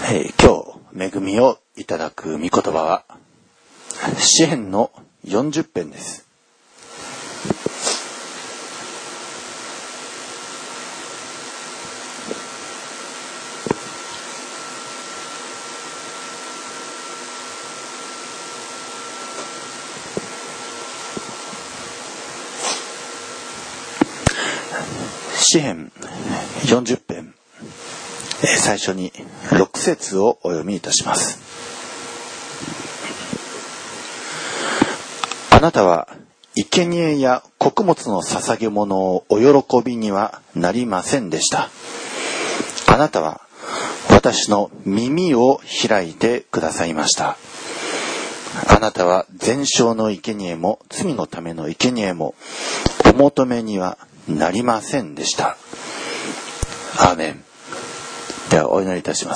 今日恵みをいただく御言葉は詩編の40編です。詩編40編、最初に6節をお読みいたします。あなたは生贄や穀物の捧げ物をお喜びにはなりませんでした。あなたは私の耳を開いてくださいました。あなたは全焼の生贄も罪のための生贄もお求めにはなりませんでした。アーメン。ではお祈りいたします。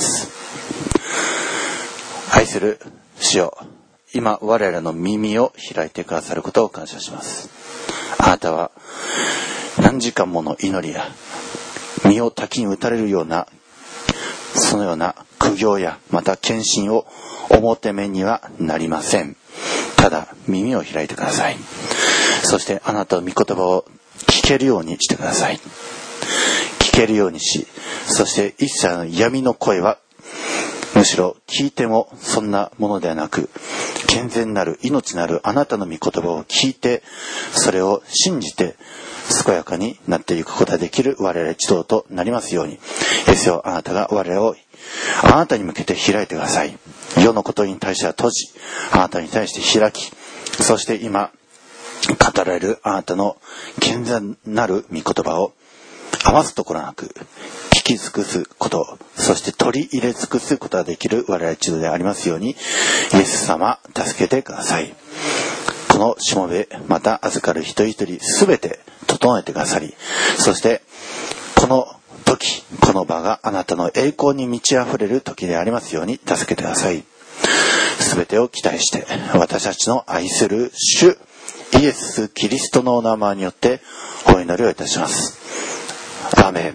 愛する主よ、今我らの耳を開いてくださることを感謝します。あなたは何時間もの祈りや身を滝に打たれるようなそのような苦行やまた献身をお求めにはなりません。ただ耳を開いてください。そしてあなたの御言葉を聞けるようにしてください。聞けるようにし、そして一切の闇の声はむしろ聞いてもそんなものではなく、健全なる命なるあなたの御言葉を聞いて、それを信じて健やかになっていくことができる我々一同となりますように。イエスよ、あなたが我々をあなたに向けて開いてください。世のことに対しては閉じ、あなたに対して開き、そして今語られるあなたの健全なる御言葉を余すところなく聞き尽くすこと、そして取り入れ尽くすことができる我々一同でありますように、イエス様助けてください。このしもべまた預かる一人一人すべて整えてくださり、そしてこの時この場があなたの栄光に満ち溢れる時でありますように助けてください。すべてを期待して私たちの愛する主イエス・キリストのお名前によってお祈りをいたします。アーメ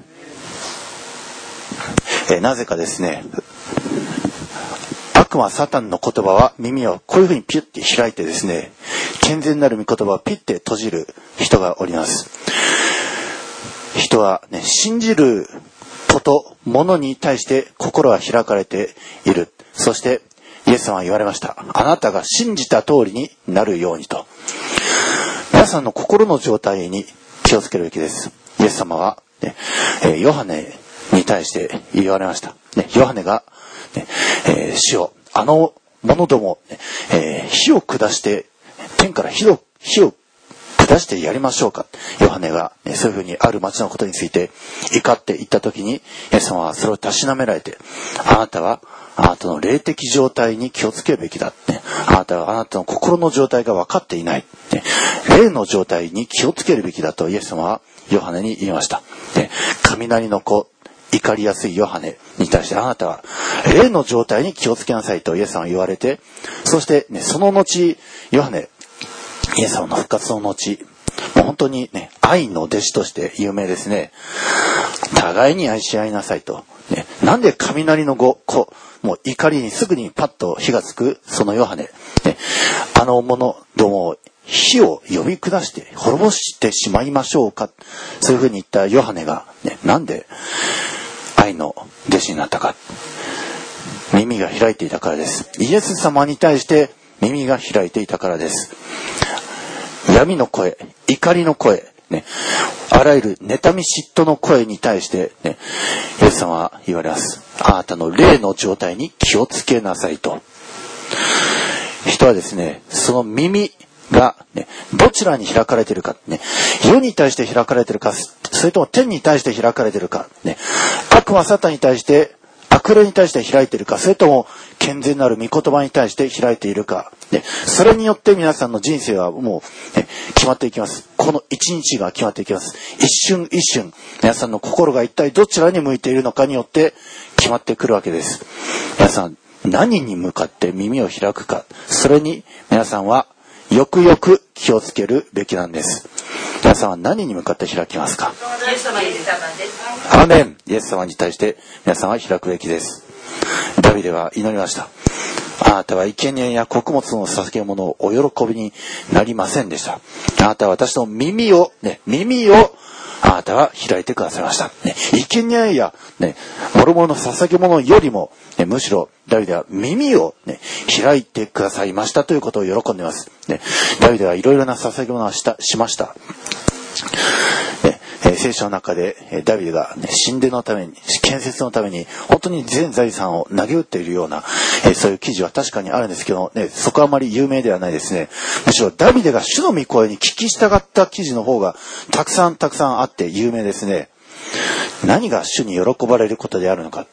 ン。なぜかですね、悪魔サタンの言葉は耳をこういうふうにピュッて開いてですね、健全なる御言葉をピッて閉じる人がおります。人はね、信じること、ものに対して心は開かれている。そしてイエス様は言われました。あなたが信じた通りになるようにと。皆さんの心の状態に気をつけるべきです。イエス様は、ね、ヨハネに対して言われました。ね、ヨハネが、ね主よ、あの者ども、火を下して天から火を下してやりましょうか。ヨハネが、そういうふうにある町のことについて怒って言った時に、イエス様はそれをたしなめられて、あなたはあなたの霊的状態に気をつけるべきだって。あなたはあなたの心の状態が分かっていない。霊の状態に気をつけるべきだとイエス様はヨハネに言いました。雷の子、怒りやすいヨハネに対してあなたは霊の状態に気をつけなさいとイエス様は言われて、そして、その後ヨハネ、イエス様の復活の後、もう本当にね、愛の弟子として有名ですね。互いに愛し合いなさいと。なんで雷の子、もう怒りにすぐにパッと火がつくそのヨハネ、あの者どもを火を呼び下して滅ぼしてしまいましょうか。そういうふうに言ったヨハネが、なんで愛の弟子になったか。耳が開いていたからです。イエス様に対して耳が開いていたからです。闇の声、怒りの声、あらゆる妬み嫉妬の声に対して、イエス様は言われます。あなたの霊の状態に気をつけなさいと。人はですね、その耳が、どちらに開かれているか、世に対して開かれているか、それとも天に対して開かれているか、悪魔サタンに対して、悪霊に対して開いているか、それとも健全なる御言葉に対して開いているか、それによって皆さんの人生はもう、決まっていきます。この一日が決まっていきます。一瞬一瞬、皆さんの心が一体どちらに向いているのかによって決まってくるわけです。皆さん、何に向かって耳を開くか、それに皆さんはよくよく気をつけるべきなんです。皆さんは何に向かって開きますか。アーメン。イエス様に対して皆さんは開くべきです。 ダビデは祈りました。あなたは生贄や穀物の捧げ物をお喜びになりませんでした。あなたは私の耳をあなたは開いてくださいました。生贄や諸々の捧げ物よりも、むしろダビデは耳を開いてくださいましたということを喜んでいます。ダビデはいろいろな捧げ物をしました。聖書の中でダビデが神殿のために、建設のために本当に全財産を投げ打っているようなそういう記事は確かにあるんですけど、そこはあまり有名ではないですね。むしろダビデが主の御声に聞き従った記事の方がたくさんあって有名ですね。何が主に喜ばれることであるのか、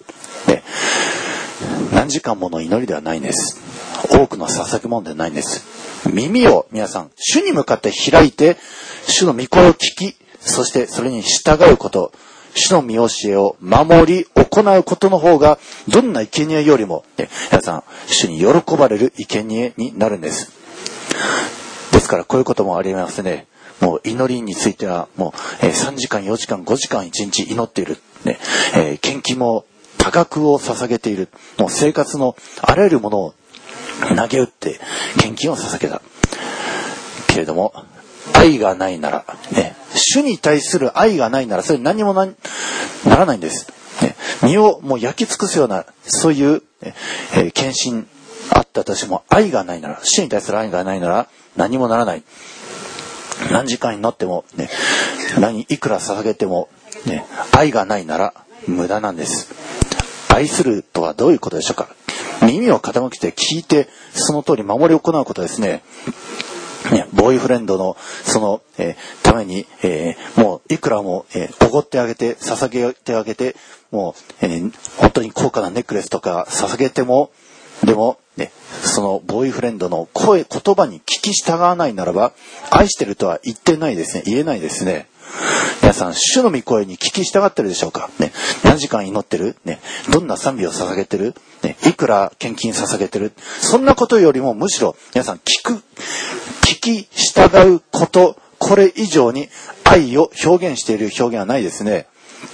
何時間もの祈りではないんです。多くの捧げ物ではないんです。耳を皆さん主に向かって開いて、主の御声を聞き、そしてそれに従うこと、主の御教えを守り行うことの方がどんな生贄よりも、皆さん主に喜ばれる生贄になるんです。ですからこういうこともありますね。もう祈りについてはもう3時間4時間5時間1日祈っている、献金も多額を捧げている、もう生活のあらゆるものを投げ打って献金を捧げたけれども、愛がないなら、主に対する愛がないならそれ何も ならないんです。身をもう焼き尽くすようなそういう、献身あったとしても、愛がないなら、主に対する愛がないなら何もならない。何時間になっても、いくら捧げても、愛がないなら無駄なんです。愛するとはどういうことでしょうか。耳を傾けて聞いてその通り守り行うことですね。ボーイフレンドのその、ために、もういくらもおごってあげて捧げてあげて、もう、本当に高価なネックレスとか捧げても、でも、そのボーイフレンドの言葉に聞き従わないならば愛してるとは言えないですね。皆さん主の御声に聞き従ってるでしょうか。何時間祈ってる、どんな賛美を捧げてる、いくら献金捧げてる、そんなことよりもむしろ皆さん聞き従うこと、これ以上に愛を表現している表現はないですね。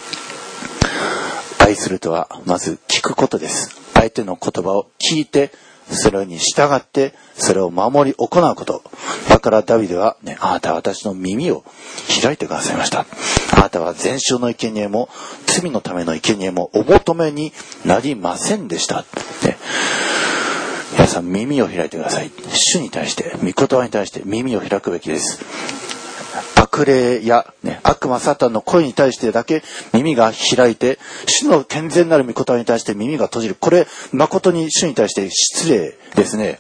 愛するとはまず聞くことです。相手の言葉を聞いてそれに従ってそれを守り行うこと。だからダビデは、あなたは私の耳を開いてくださいました。あなたは全焼の生贄も罪のための生贄もお求めになりませんでした。皆さん耳を開いてください。主に対して、御言葉に対して耳を開くべきです。悪霊や、悪魔サタンの声に対してだけ耳が開いて、主の健全なる御言葉に対して耳が閉じる。これ誠に主に対して失礼ですね。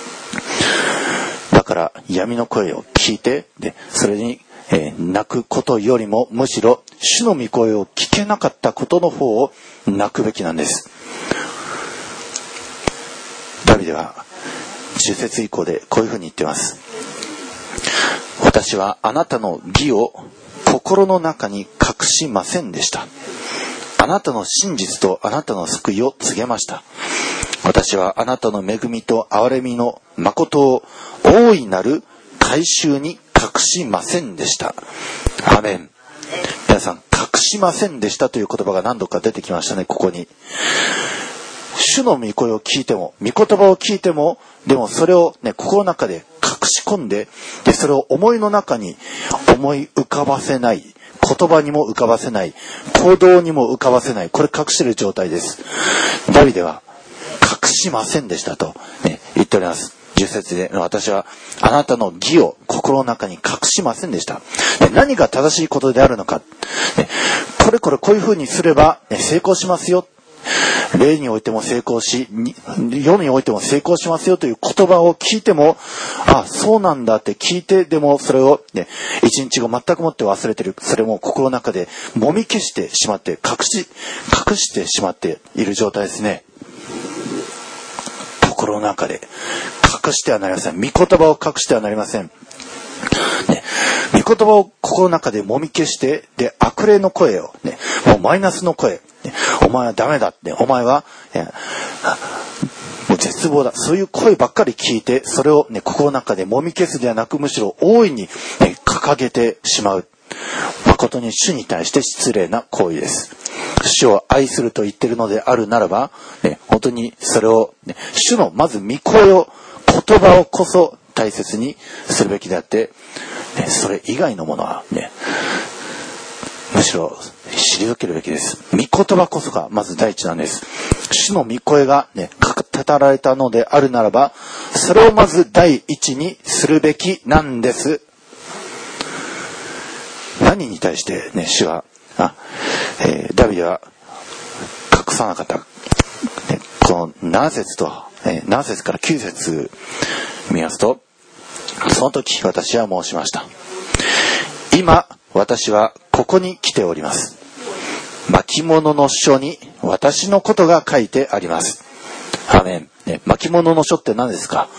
だから闇の声を聞いて、それに、泣くことよりもむしろ主の御声を聞けなかったことの方を泣くべきなんです。ダビデは10節以降でこういうふうに言ってます。私はあなたの義を心の中に隠しませんでした。あなたの真実とあなたの救いを告げました。私はあなたの恵みと憐れみの誠を大いなる改宗に隠しませんでした。アーメン。皆さん、隠しませんでしたという言葉が何度か出てきましたね、ここに。主の御声を聞いても、御言葉を聞いても、でもそれを心の中で隠し込んで、それを思いの中に思い浮かばせない、言葉にも浮かばせない、行動にも浮かばせない、これ隠している状態です。ダビデは隠しませんでしたと、言っております。10節で、私はあなたの義を心の中に隠しませんでした。何が正しいことであるのか、こういうふうにすれば成功しますよ。霊においても成功し、世においても成功しますよという言葉を聞いても、そうなんだって聞いて、でもそれを一日後全くもって忘れてる。それも心の中でもみ消してしまって、隠してしまっている状態ですね。心の中で隠してはなりません。御言葉を隠してはなりません。御言葉を心の中でもみ消して、悪霊の声を、もうマイナスの声、お前はダメだって、お前はもう絶望だ、そういう声ばっかり聞いて、それを心の中でもみ消すではなく、むしろ大いに掲げてしまう。 誠に主に対して失礼な行為です。主を愛すると言っているのであるならば、本当にそれを、主のまず御声を、言葉をこそ大切にするべきであって、それ以外のものはむしろ退けるべきです。御言葉こそがまず第一なんです。主の御声が語られたのであるならば、それをまず第一にするべきなんです。何に対して主はダビデは隠さなかった。この7節から9節見ますと、その時私は申しました。今私はここに来ております。巻物の書に私のことが書いてあります。アーメン。巻物の書って何ですか？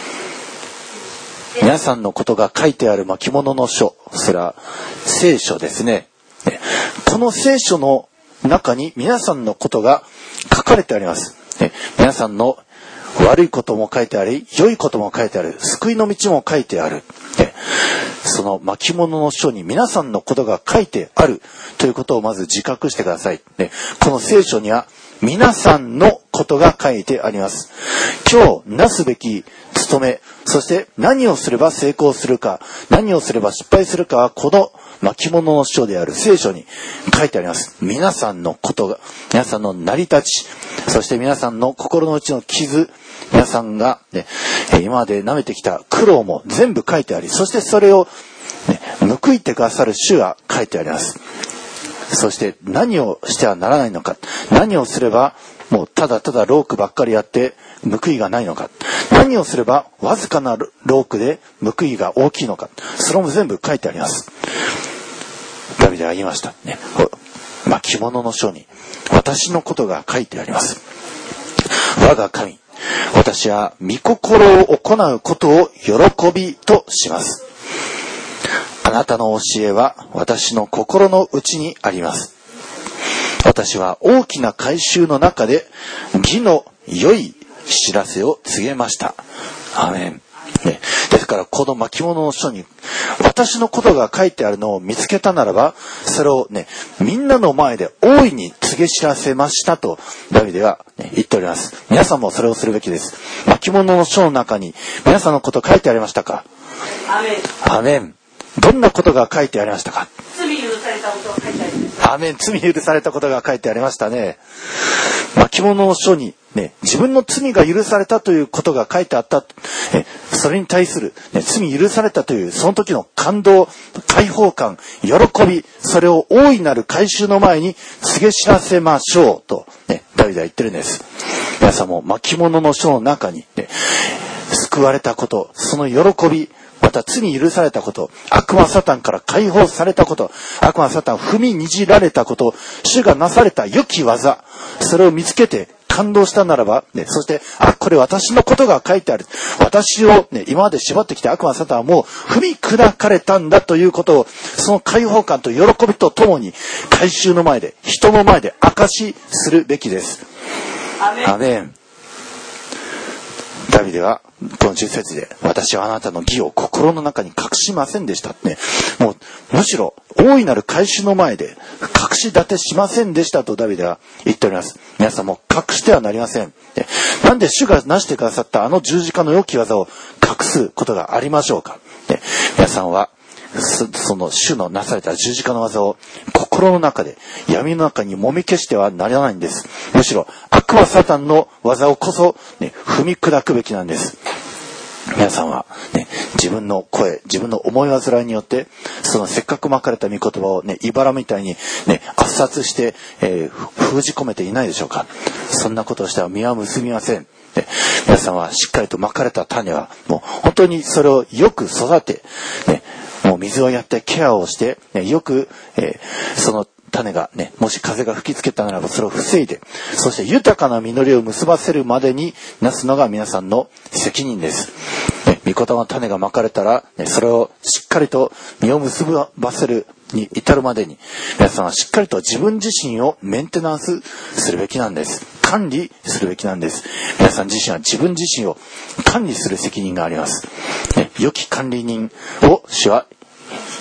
皆さんのことが書いてある巻物の書、それは聖書ですね。この聖書の中に皆さんのことが書かれてあります。皆さんの悪いことも書いてあり、良いことも書いてある、救いの道も書いてある。その巻物の書に皆さんのことが書いてあるということをまず自覚してください。この聖書には皆さんのことが書いてあります。今日なすべき務め、そして何をすれば成功するか、何をすれば失敗するかはこの巻物の書である聖書に書いてあります。皆さんのことが、皆さんの成り立ち、そして皆さんの心の内の傷、皆さんが、今まで舐めてきた苦労も全部書いてあり、そしてそれを、報いてくださる主が書いてあります。そして何をしてはならないのか、何をすればもうただただロークばっかりやって報いがないのか、何をすればわずかなロークで報いが大きいのか、それも全部書いてあります。ダビデは言いましたね。巻物の書に私のことが書いてあります。我が神、私は御心を行うことを喜びとします。あなたの教えは私の心の内にあります。私は大きな改宗の中で義の良い知らせを告げました。アーメン。ですからこの巻物の書に私のことが書いてあるのを見つけたならば、それをみんなの前で大いに告げ知らせましたとダビデは言っております。皆さんもそれをするべきです。巻物の書の中に皆さんのこと書いてありましたか？ アーメン。 アーメン。どんなことが書いてありましたか？ 罪許されたことが書いてあります。 アーメン。罪許されたことが書いてありましたね。巻物の書に自分の罪が許されたということが書いてあった。それに対する、罪許されたというその時の感動、解放感、喜び、それを大いなる改宗の前に告げ知らせましょうと、ダビデは言ってるんです。皆さんも巻物の書の中に、救われたこと、その喜び、また罪許されたこと、悪魔サタンから解放されたこと、悪魔サタン踏みにじられたこと、主がなされた良き技、それを見つけて感動したならば、そして、これ私のことが書いてある。私を今まで縛ってきた悪魔サタンはもう踏み砕かれたんだということを、その解放感と喜びとともに、改宗の前で、人の前で証しするべきです。アーメン。ダビデはこの10節で、私はあなたの義を心の中に隠しませんでしたね。もうむしろ大いなる改宗の前で隠し立てしませんでしたとダビデは言っております。皆さんも隠してはなりません。なんで主がなしてくださったあの十字架の良き技を隠すことがありましょうか。皆さんはその主のなされた十字架の技を心の中で闇の中にもみ消してはならないんです。むしろ悪魔サタンの技をこそ、踏み砕くべきなんです。皆さんは、自分の声、自分の思い煩いによってそのせっかくまかれた御言葉を茨みたいに圧殺して、封じ込めていないでしょうか。そんなことをしては実は結びません。皆さんはしっかりとまかれた種はもう本当にそれをよく育て、もう水をやってケアをして、よく、その種がもし風が吹きつけたならばそれを防いで、そして豊かな実りを結ばせるまでになすのが皆さんの責任です。御言葉の種がまかれたら、それをしっかりと実を結ばせるに至るまでに、皆さんはしっかりと自分自身をメンテナンスするべきなんです。管理するべきなんです。皆さん自身は自分自身を管理する責任があります。良き管理人を主は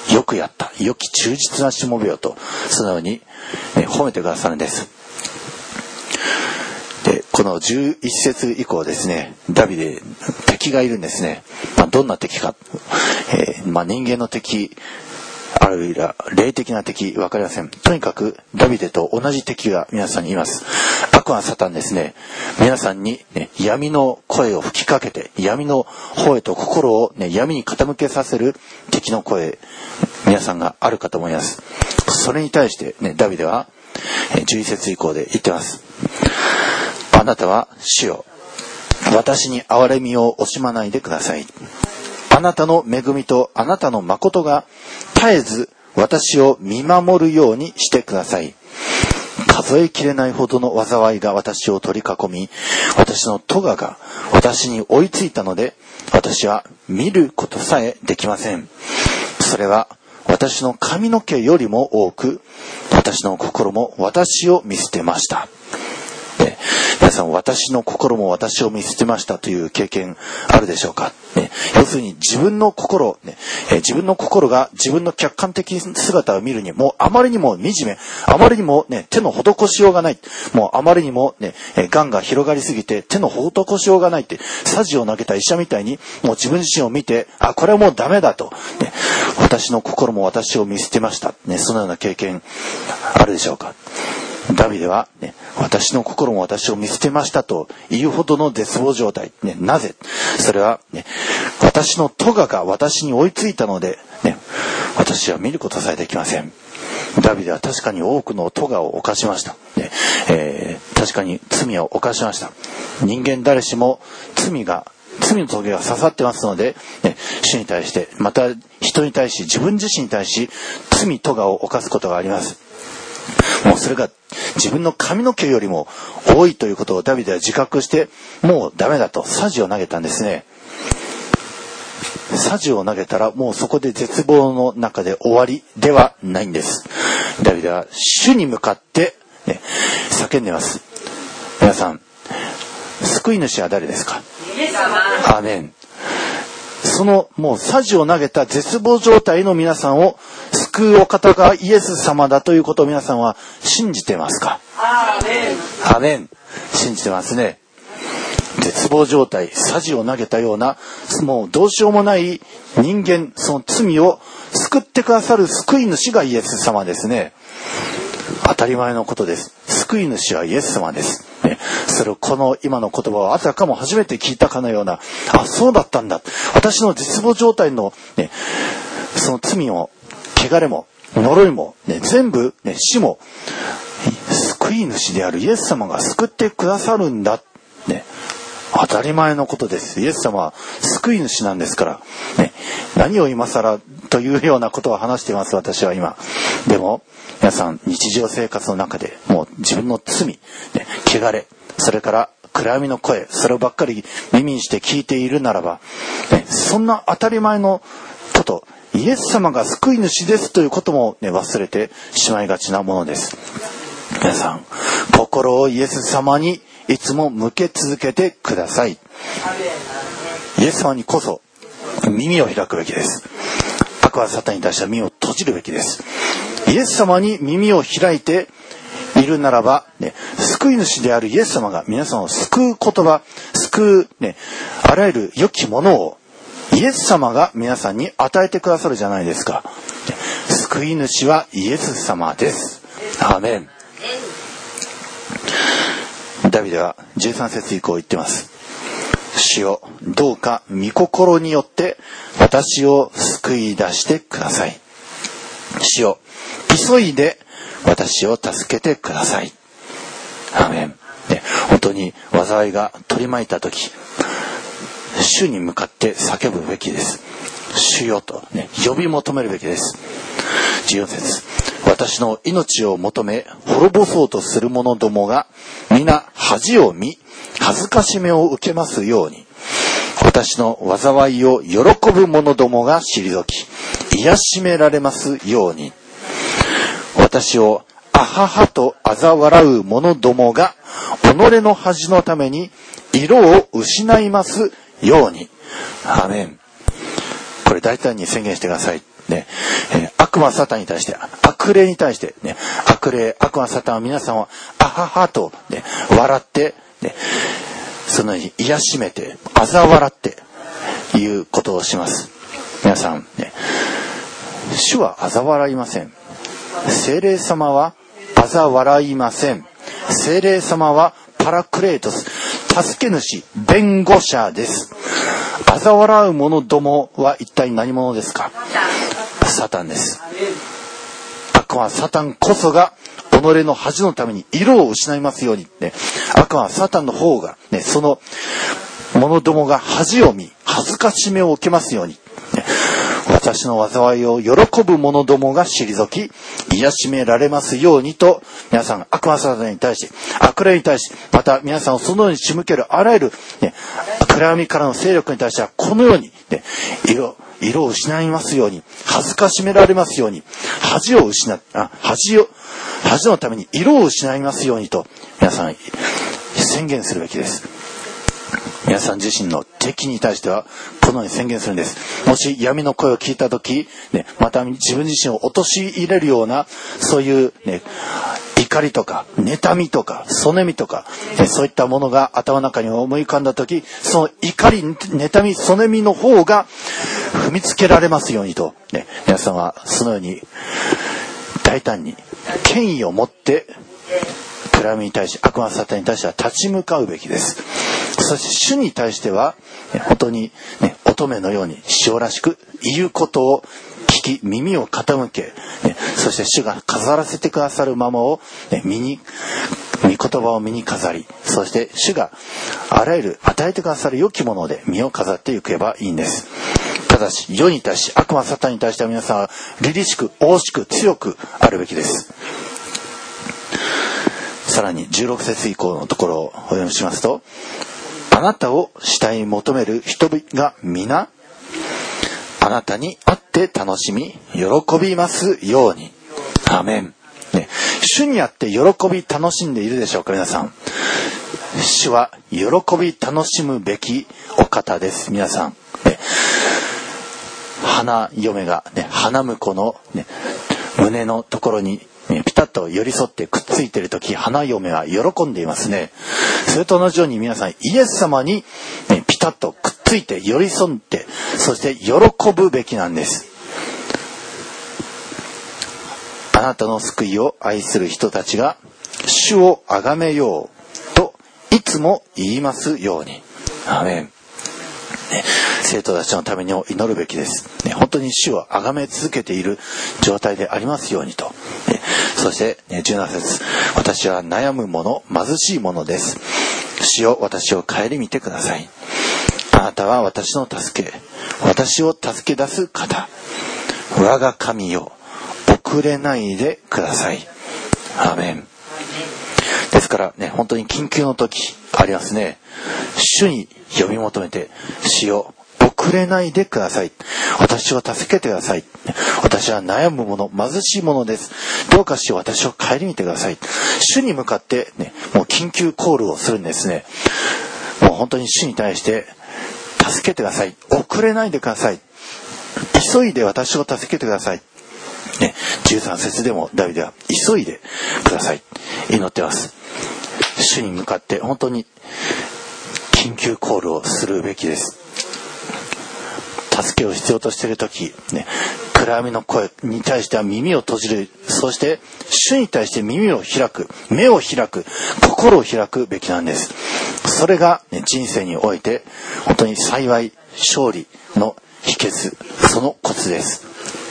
よくやった、良き忠実なしもべよと素直に、褒めてくださるんです。で、この11節以降ですね、ダビデ、敵がいるんですね。どんな敵か、人間の敵、あるいは霊的な敵、わかりません。とにかくダビデと同じ敵が皆さんにいます。悪はサタンですね。皆さんに、闇の声を吹きかけて、闇の方へと心を、闇に傾けさせる敵の声、皆さんがあるかと思います。それに対して、ダビデは11節以降で言ってます。あなたは主よ、私に憐れみを惜しまないでください。あなたの恵みとあなたの誠が絶えず私を見守るようにしてください。数えきれないほどの災いが私を取り囲み、私の咎が私に追いついたので、私は見ることさえできません。それは私の髪の毛よりも多く、私の心も私を見捨てました。皆さん、私の心も私を見捨てましたという経験あるでしょうか。要するに自分の心、自分の心が自分の客観的姿を見るにもうあまりにも惨め、あまりにも、手の施しようがない、もうあまりにも、癌が広がりすぎて手の施しようがないって、サジを投げた医者みたいにもう自分自身を見て、これはもうダメだと、私の心も私を見捨てました、そのような経験あるでしょうか。ダビデは、私の心も私を見捨てましたというほどの絶望状態。なぜ？それは、私の咎が私に追いついたので、私は見ることさえできません。ダビデは確かに多くの咎を犯しました。確かに罪を犯しました。人間誰しも罪の棘が刺さってますので、主に対して、また人に対し、自分自身に対し、罪咎を犯すことがあります。もうそれが自分の髪の毛よりも多いということをダビデは自覚して、もうダメだとサジを投げたんですね。サジを投げたらもうそこで絶望の中で終わりではないんです。ダビデは主に向かって、叫んでます。皆さん、救い主は誰ですか？ イエス様。 アーメン。そのもうサジを投げた絶望状態の皆さんを救うお方がイエス様だということを皆さんは信じてますか？ アーメン。 アーメン。信じてますね。絶望状態、サジを投げたような、もうどうしようもない人間、その罪を救ってくださる救い主がイエス様ですね。当たり前のことです。救い主はイエス様です。それをこの今の言葉をあたかも初めて聞いたかのような、そうだったんだ。私の絶望状態の、その罪も、汚れも、呪いも、全部、死も、救い主であるイエス様が救ってくださるんだ。当たり前のことです。イエス様は救い主なんですから、何を今更というようなことを話しています、私は今。でも皆さん、日常生活の中でもう自分の罪、汚れ、それから暗闇の声、そればっかり耳にして聞いているならば、そんな当たり前のこと、イエス様が救い主ですということも、忘れてしまいがちなものです。皆さん、心をイエス様にいつも向け続けてください。イエス様にこそ耳を開くべきです。悪はサタンに対しては耳を閉じるべきです。イエス様に耳を開いているならば、救い主であるイエス様が皆さんを救う言葉、救う、あらゆる良きものをイエス様が皆さんに与えてくださるじゃないですか。救い主はイエス様です。アーメン。ダビデは13節以降言ってます。主よ、どうか御心によって私を救い出してください。主よ、急いで私を助けてください。アーメン。本当に災いが取り巻いたとき、主に向かって叫ぶべきです。主よと、呼び求めるべきです。14節、私の命を求め滅ぼそうとする者どもが皆恥を見、恥ずかしめを受けますように、私の災いを喜ぶ者どもが退き癒しめられますように、私をあははと嘲笑う者どもが己の恥のために色を失いますように。アーメン。これ大胆に宣言してください。 ね、悪魔サタンに対して、悪霊に対して、ね、悪魔サタンは皆さんをあははと、ね、笑って、ね、そのように癒しめて、嘲笑っていうことをします。皆さん、ね、主は嘲笑いません。聖霊様は嘲笑いません。聖霊様はパラクレートス、助け主、弁護者です。嘲笑う者どもは一体何者ですか？サタンです。悪魔サタンこそが己の恥のために色を失いますように、ね、悪魔サタンの方が、ね、その者どもが恥を見、恥ずかしめを受けますように、ね、私の災いを喜ぶ者どもが退き、癒しめられますようにと、皆さん悪魔サタンに対して、悪霊に対して、また皆さんをそのように仕向けるあらゆる、ね、暗闇からの勢力に対してはこのように、ね、色を失いますように、恥ずかしめられますように、恥のために色を失いますようにと皆さん宣言するべきです。皆さん自身の敵に対してはこのように宣言するんです。もし闇の声を聞いたとき、ね、また自分自身を陥れるようなそういう、ね、怒りとか妬みとかそねみとか、ね、そういったものが頭の中に思い浮かんだとき、その怒り妬みそねみの方が踏みつけられますようにと、ね、皆さんはそのように大胆に権威を持って暗闇に対し悪魔サタンに対しては立ち向かうべきです。そして主に対しては本当に、ね、乙女のように塩らしく言うことを聞き耳を傾け、ね、そして主が飾らせてくださるままを、ね、御言葉を身に飾り、そして主があらゆる与えてくださる良きもので身を飾っていけばいいんです。ただし世に対し悪魔サタンに対しては皆さんは凛々しく大しく強くあるべきです。さらに16節以降のところをお読みしますと、あなたを慕い求める人々が皆あなたに会って楽しみ喜びますように。アーメン、ね、主にあって喜び楽しんでいるでしょうか？皆さん、主は喜び楽しむべきお方です。皆さん、ね、花嫁が、ね、花婿の、ね、胸のところにピタッと寄り添ってくっついているとき、花嫁は喜んでいますね。それと同じように皆さんイエス様に、ね、ピタッとくっついて寄り添って、そして喜ぶべきなんです。あなたの救いを愛する人たちが主を崇めようといつも言いますように。アーメン、ね、生徒たちのためにも祈るべきです、ね、本当に主を崇め続けている状態でありますようにと、ね、そして、ね、17節、私は悩む者貧しい者です。主よ、私を顧みてください。あなたは私の助け、私を助け出す方、我が神よ、遅れないでください。アーメン。ですからね、本当に緊急の時ありますね。主に呼び求めて、主よ、遅れないでください。私を助けてください。私は悩む者、貧しい者です。どうか主よ、私を顧みてください。主に向かってね、もう緊急コールをするんですね。もう本当に主に対して、助けてください。遅れないでください。急いで私を助けてください。ね、13節でもダビデは急いでください。祈ってます。主に向かって本当に緊急コールをするべきです。助けを必要としているとき、ね、暗闇の声に対しては耳を閉じる。そして主に対して耳を開く、目を開く、心を開くべきなんです。それが、ね、人生において本当に幸い勝利の秘訣、そのコツです。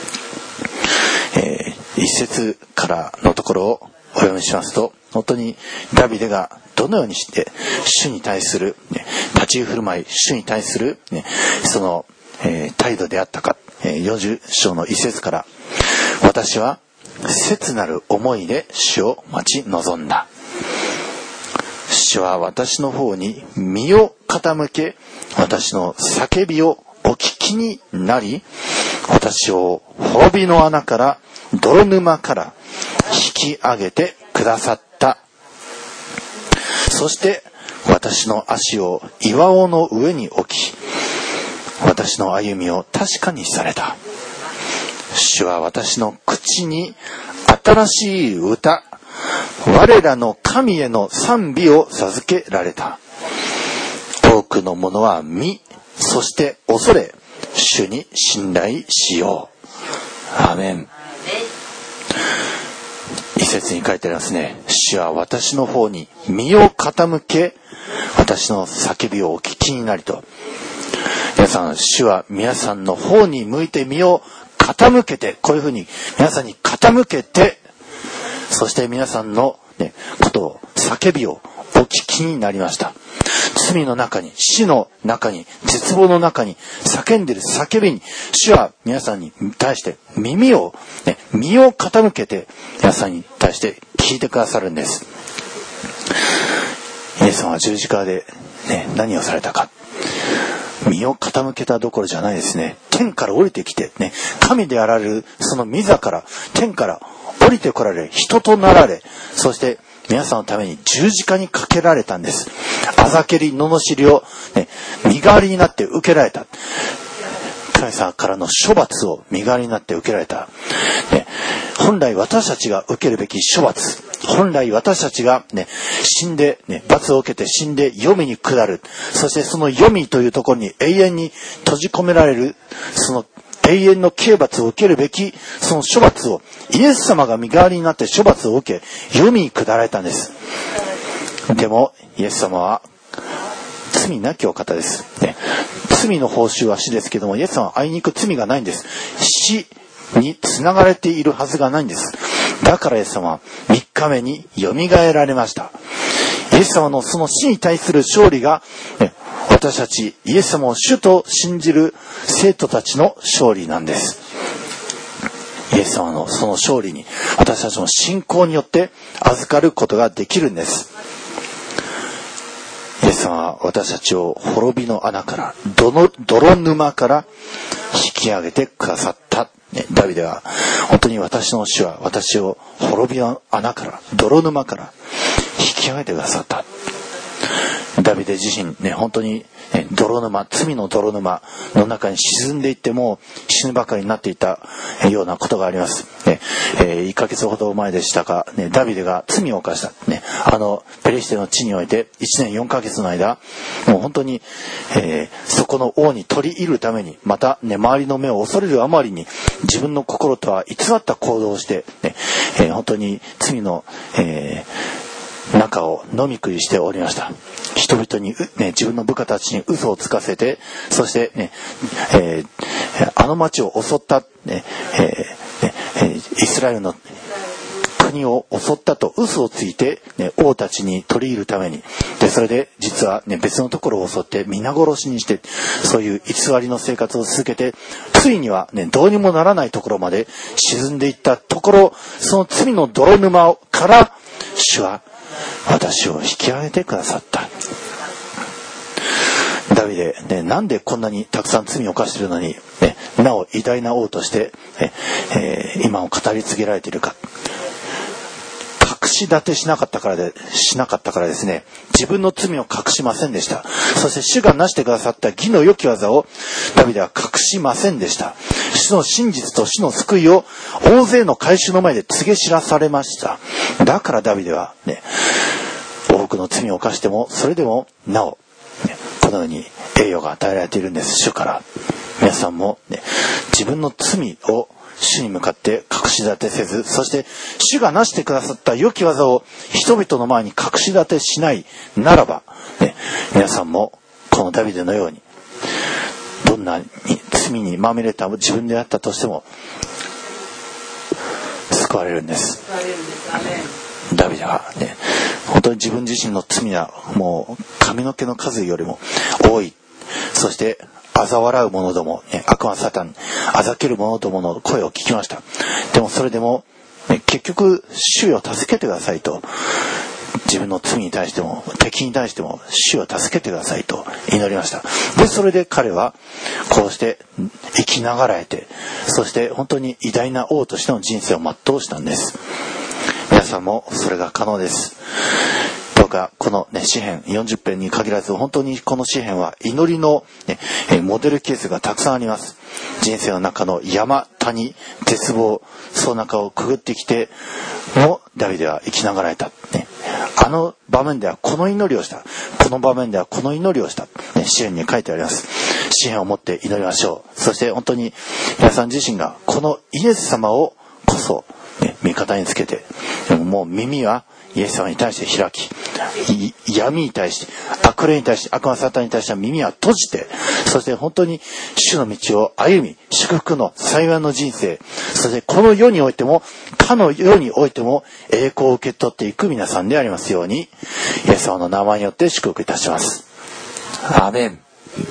一節からのところをお読みしますと、本当にダビデがどのようにして主に対する、ね、立ち振る舞い、主に対する、ね、その、態度であったか、40章の一節から、私は切なる思いで主を待ち望んだ。主は私の方に身を傾け、私の叫びをお聞きになり、私を滅びの穴から、泥沼から引き上げてくださった。そして私の足を岩尾の上に置き、私の歩みを確かにされた。 主は私の口に新しい歌、我らの神への賛美を授けられた。多くの者は見、そして恐れ、主に信頼しよう。アーメン。一節に書いてありますね。主は私の方に身を傾け、私の叫びをお聞きになりと。皆さん、主は皆さんの方に向いて身を傾けて、こういうふうに皆さんに傾けて、そして皆さんの、ことを、叫びをお聞きになりました。罪の中に、死の中に、絶望の中に叫んでいる叫びに、主は皆さんに対して身を傾けて皆さんに対して聞いてくださるんです。イエス様は十字架で、何をされたか。身を傾けたどころじゃないですね。天から降りてきて、神であられるその御座から天から降りてこられ、人となられ、そして皆さんのために十字架にかけられたんです。あざけり、罵りを、身代わりになって受けられた。神様からの処罰を身代わりになって受けられた。本来私たちが受けるべき処罰。本来私たちが、死んで、罰を受けて死んで黄泉に下る。そしてその黄泉というところに永遠に閉じ込められる、その永遠の刑罰を受けるべき、その処罰を、イエス様が身代わりになって処罰を受け、黄泉に下られたんです。でも、イエス様は、罪なきお方です。罪の報酬は死ですけども、イエス様はあいにく罪がないんです。死に繋がれているはずがないんです。だからイエス様は3日目に蘇られました。イエス様のその死に対する勝利が、私たちイエス様を主と信じる生徒たちの勝利なんです。イエス様のその勝利に私たちの信仰によって預かることができるんです。イエス様は私たちを滅びの穴から、泥沼から引き上げてくださった。ダビデは本当に私の主は私を滅びの穴から、泥沼から引き上げてくださった。ダビデ自身本当に泥沼、罪の泥沼の中に沈んでいっても死ぬばかりになっていたようなことがあります。1ヶ月ほど前でしたか、ダビデが罪を犯した。ペリシテの地において1年4ヶ月の間、もう本当に、そこの王に取り入るために、また周りの目を恐れるあまりに自分の心とは偽った行動をして、本当に罪の、中を飲み食いしておりました。人々に、自分の部下たちに嘘をつかせて、そして、あの町を襲った、イスラエルの国を襲ったと嘘をついて、王たちに取り入るために、でそれで実は、別のところを襲って皆殺しにして、そういう偽りの生活を続けて、ついには、どうにもならないところまで沈んでいったところ、その罪の泥沼から主は私を引き上げてくださった。ダビデ、なんでこんなにたくさん罪を犯しているのに、なお偉大な王として、今を語り継げられているか。隠し立てしなかったからですね、自分の罪を隠しませんでした。そして主がなしてくださった義の良き技をダビデは隠しませんでした。主の真実と主の救いを大勢の会衆の前で告げ知らされました。だからダビデは多くの罪を犯しても、それでもなお、このように栄誉が与えられているんです。主から。皆さんも、自分の罪を主に向かって隠し立てせず、そして主がなしてくださった良き技を人々の前に隠し立てしないならば、皆さんもこのダビデのように、どんなに罪にまみれた自分であったとしても救われるんです。ダビデは本当に自分自身の罪はもう髪の毛の数よりも多い。そして嘲笑う者ども、悪魔サタン、あざける者どもの声を聞きました。でもそれでも、結局主を助けてくださいと、自分の罪に対しても敵に対しても主を助けてくださいと祈りました。でそれで彼はこうして生きながらえて、そして本当に偉大な王としての人生を全うしたんです。皆さんもそれが可能です。どどうかこのね、詩編40編に限らず、本当にこの詩編は祈りの、ね、モデルケースがたくさんあります。人生の中の山、谷、絶望、その中をくぐってきてもダビデは生きながらえた、ね。あの場面ではこの祈りをした。この場面ではこの祈りをした。ね、詩編に書いてあります。詩編を持って祈りましょう。そして本当に皆さん自身がこのイエス様をこそ、ね、味方につけて、でももう耳はイエス様に対して開き、闇に対して、悪霊に対して、悪魔サタンに対しては耳は閉じて、そして本当に主の道を歩み、祝福の幸いの人生、そしてこの世においても、他の世においても栄光を受け取っていく皆さんでありますように、イエス様の名前によって祝福いたします。アーメン。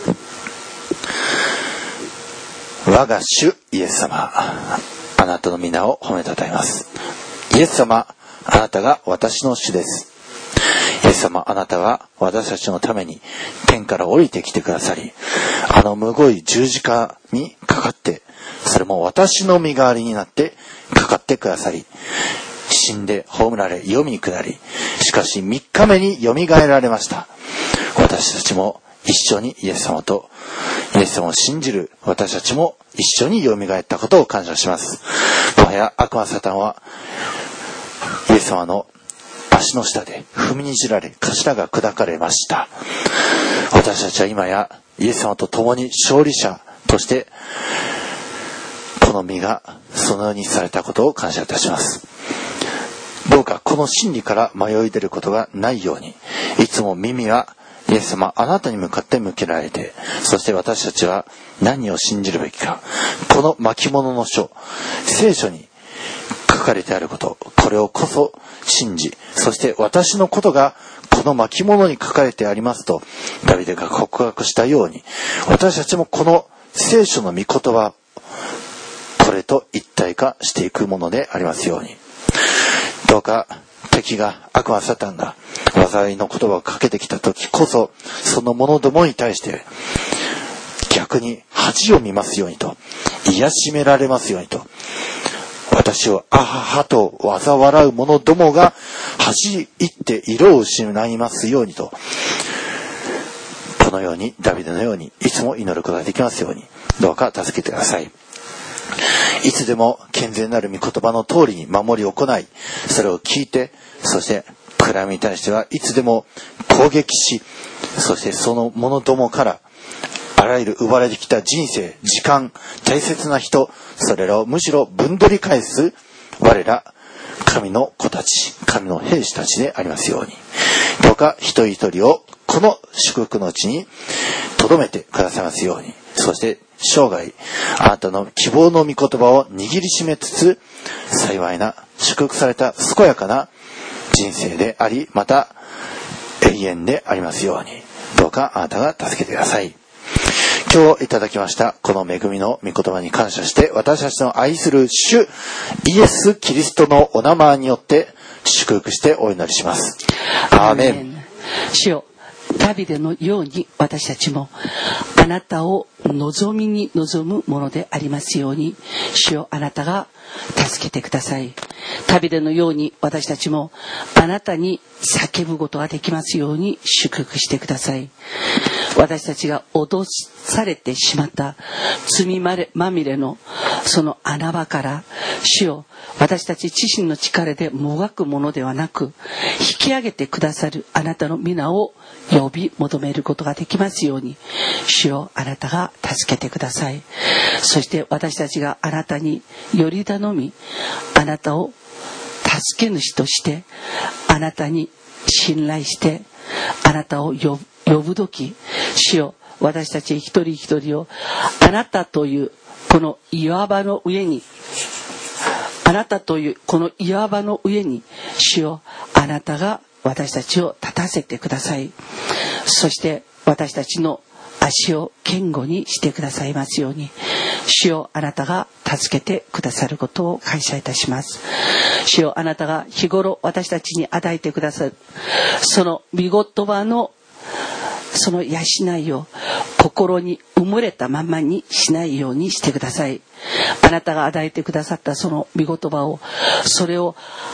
我が主イエス様、あなたの皆を褒めたたえます。イエス様、あなたが私の主です。イエス様、あなたは私たちのために天から降りてきてくださり、あのむごい十字架にかかって、それも私の身代わりになってかかってくださり、死んで葬られ黄泉に下り、しかし3日目によみがえられました。私たちも一緒にイエス様とイエス様を信じる私たちも一緒によみがえったことを感謝します。もはや悪魔サタンはイエス様の足の下で踏みにじられ、頭が砕かれました。私たちは今やイエス様と共に勝利者としてこの身がそのようにされたことを感謝いたします。どうかこの真理から迷い出ることがないように、いつも耳はイエス様あなたに向かって向けられて、そして私たちは何を信じるべきか、この巻物の書、聖書に書かれてあること、これをこそ信じ、そして私のことがこの巻物に書かれてありますとダビデが告白したように、私たちもこの聖書の御言葉、これと一体化していくものでありますように。どうか敵が、悪魔サタンが災いの言葉をかけてきた時こそ、その者どもに対して逆に恥を見ますようにと、癒しめられますようにと、私をあははと嘲笑う者どもが恥じって色を失いますようにと、このようにダビデのようにいつも祈ることができますように、どうか助けてください。いつでも健全なる御言葉の通りに守り行い、それを聞いて、そして暗闇に対してはいつでも攻撃し、そしてその者どもからあらゆる奪われてきた人生、時間、大切な人、それらをむしろ分取り返す我ら神の子たち、神の兵士たちでありますように、どうか一人一人をこの祝福のうちに留めてくださいますように、そして生涯あなたの希望の御言葉を握りしめつつ、幸いな祝福された健やかな人生であり、また永遠でありますように、どうかあなたが助けてください。今日いただきましたこの恵みの御言葉に感謝して、私たちの愛する主イエス・キリストのお名前によって祝福してお祈りします。アーメン。 主よ、ダビデのように私たちもあなたを望みに望むものでありますように、主よ、あなたが助けてください。ダビデのように私たちもあなたに叫ぶことができますように祝福してください。私たちが脅されてしまった罪まみれのその穴場から、主よ、私たち自身の力でもがくものではなく、引き上げてくださるあなたの皆を呼び求めることができますように、主よ、あなたが助けてください。そして私たちがあなたにより頼み、あなたを助け主としてあなたに信頼してあなたを呼ぶとき、主よ、私たち一人一人をあなたというこの岩場の上に、あなたというこの岩場の上に、主よ、あなたが私たちを立たせてください。そして私たちの足を堅固にしてくださいますように、主よ、あなたが助けてくださることを感謝いたします。主よ、あなたが日頃私たちに与えてくださるその御言葉のその養いを心に埋もれたままにしないようにしてください。あなたが与えてくださったその御言葉を、それを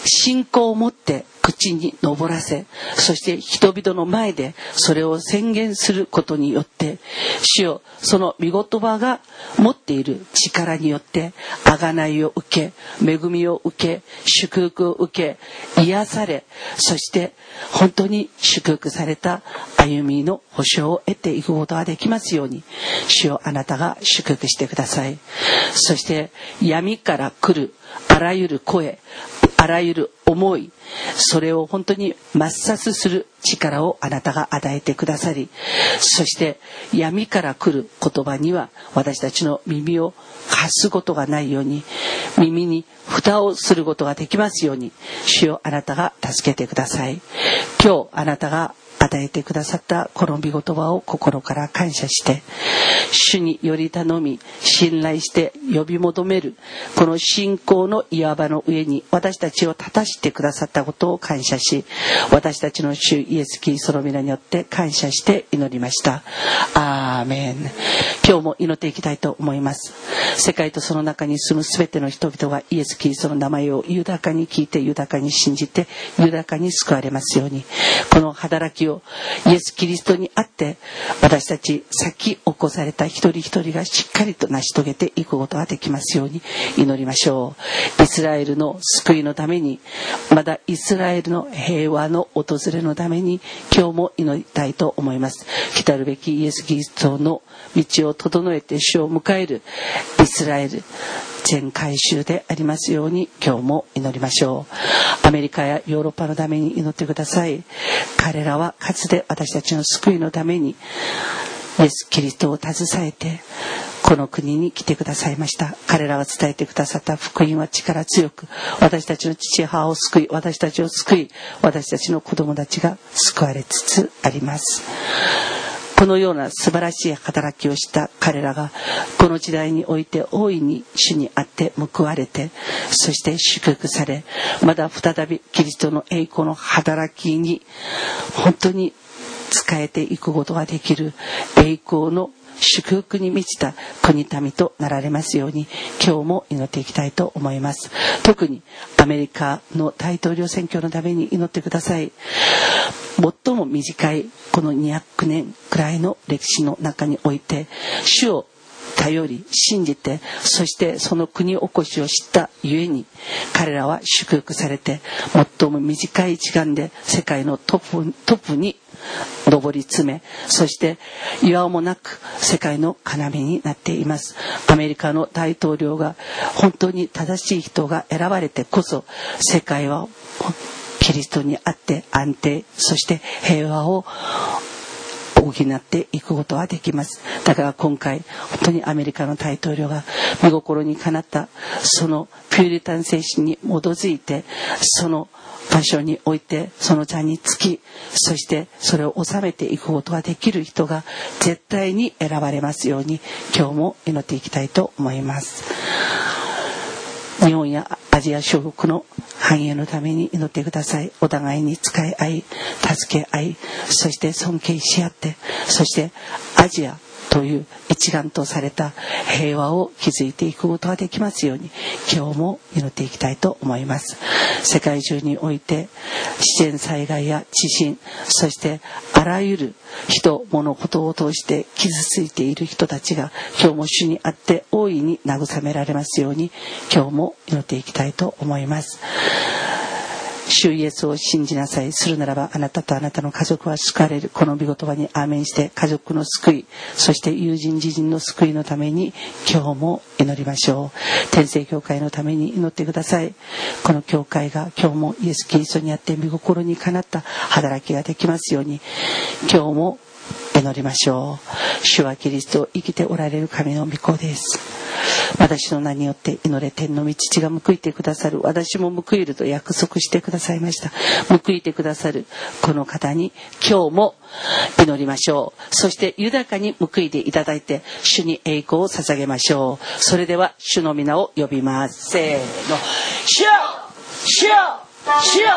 信仰を持って口に上らせ、そして人々の前でそれを宣言することによって、主よ、その御言葉が持っている力によって贖いを受け、恵みを受け、祝福を受け、癒され、そして本当に祝福された歩みの保証を得ていくことができますように、主よ、あなたが祝福してください。そして闇から来るあらゆる声、あらゆる思い、それを本当に抹殺する力をあなたが与えてくださり、そして闇から来る言葉には私たちの耳を貸すことがないように、耳に蓋をすることができますように、主よ、あなたが助けてください。今日あなたが与えてくださったこの御言葉を心から感謝して、主により頼み信頼して呼び求めるこの信仰の岩場の上に私たちを立たしてくださったことを感謝し、私たちの主イエスキリストの皆によって感謝して祈りました。アーメン。今日も祈っていきたいと思います。世界とその中に住むすべての人々がイエスキリストの名前を豊かに聞いて、豊かに信じて、豊かに救われますように、この働きをイエスキリストにあって私たち先起こされた一人一人がしっかりと成し遂げていくことができますように祈りましょう。イスラエルの救いのために、またイスラエルの平和の訪れのために今日も祈りたいと思います。来たるべきイエスキリストの道を整えて主を迎えるイスラエル全改宗でありますように今日も祈りましょう。アメリカやヨーロッパのために祈ってください。彼らはかつて私たちの救いのためにイエス・キリストを携えてこの国に来てくださいました。彼らが伝えてくださった福音は力強く、私たちの父母を救い、私たちを救い、私たちの子供たちが救われつつあります。このような素晴らしい働きをした彼らがこの時代において大いに主にあって報われて、そして祝福され、また再びキリストの栄光の働きに本当に仕えていくことができる栄光の祝福に満ちた国民となられますように今日も祈っていきたいと思います。特にアメリカの大統領選挙のために祈ってください。最も短いこの200年くらいの歴史の中において主を頼り信じて、そしてその国おこしを知ったゆえに彼らは祝福されて、最も短い時間で世界のトップに上り詰め、そして岩もなく世界の要になっています。アメリカの大統領が本当に正しい人が選ばれてこそ世界はキリストにあって安定、そして平和を補っていくことができます。だから今回本当にアメリカの大統領が見心にかなったそのピューリタン精神に基づいて、その場所においてその座につき、そしてそれを収めていくことができる人が絶対に選ばれますように今日も祈っていきたいと思います。日本やアジア諸国の繁栄のために祈ってください。お互いに使い合い、助け合い、そして尊敬し合って、そしてアジアという一丸とされた平和を築いていくことができますように今日も祈っていきたいと思います。世界中において自然災害や地震、そしてあらゆる人物事を通して傷ついている人たちが今日も主にあって大いに慰められますように今日も祈っていきたいと思います。主イエスを信じなさい。するならばあなたとあなたの家族は救われる。この御言葉にアーメンして家族の救い、そして友人自身の救いのために今日も祈りましょう。天聖教会のために祈ってください。この教会が今日もイエス・キリストにあって御心にかなった働きができますように今日も祈りましょう。主はキリストを生きておられる神の御子です。私の名によって祈れ、天の御父が報いてくださる。私も報いると約束してくださいました。報いてくださるこの方に今日も祈りましょう。そして豊かに報いていただいて主に栄光を捧げましょう。それでは主の皆を呼びます。せーの、主よ、主よ、主よ。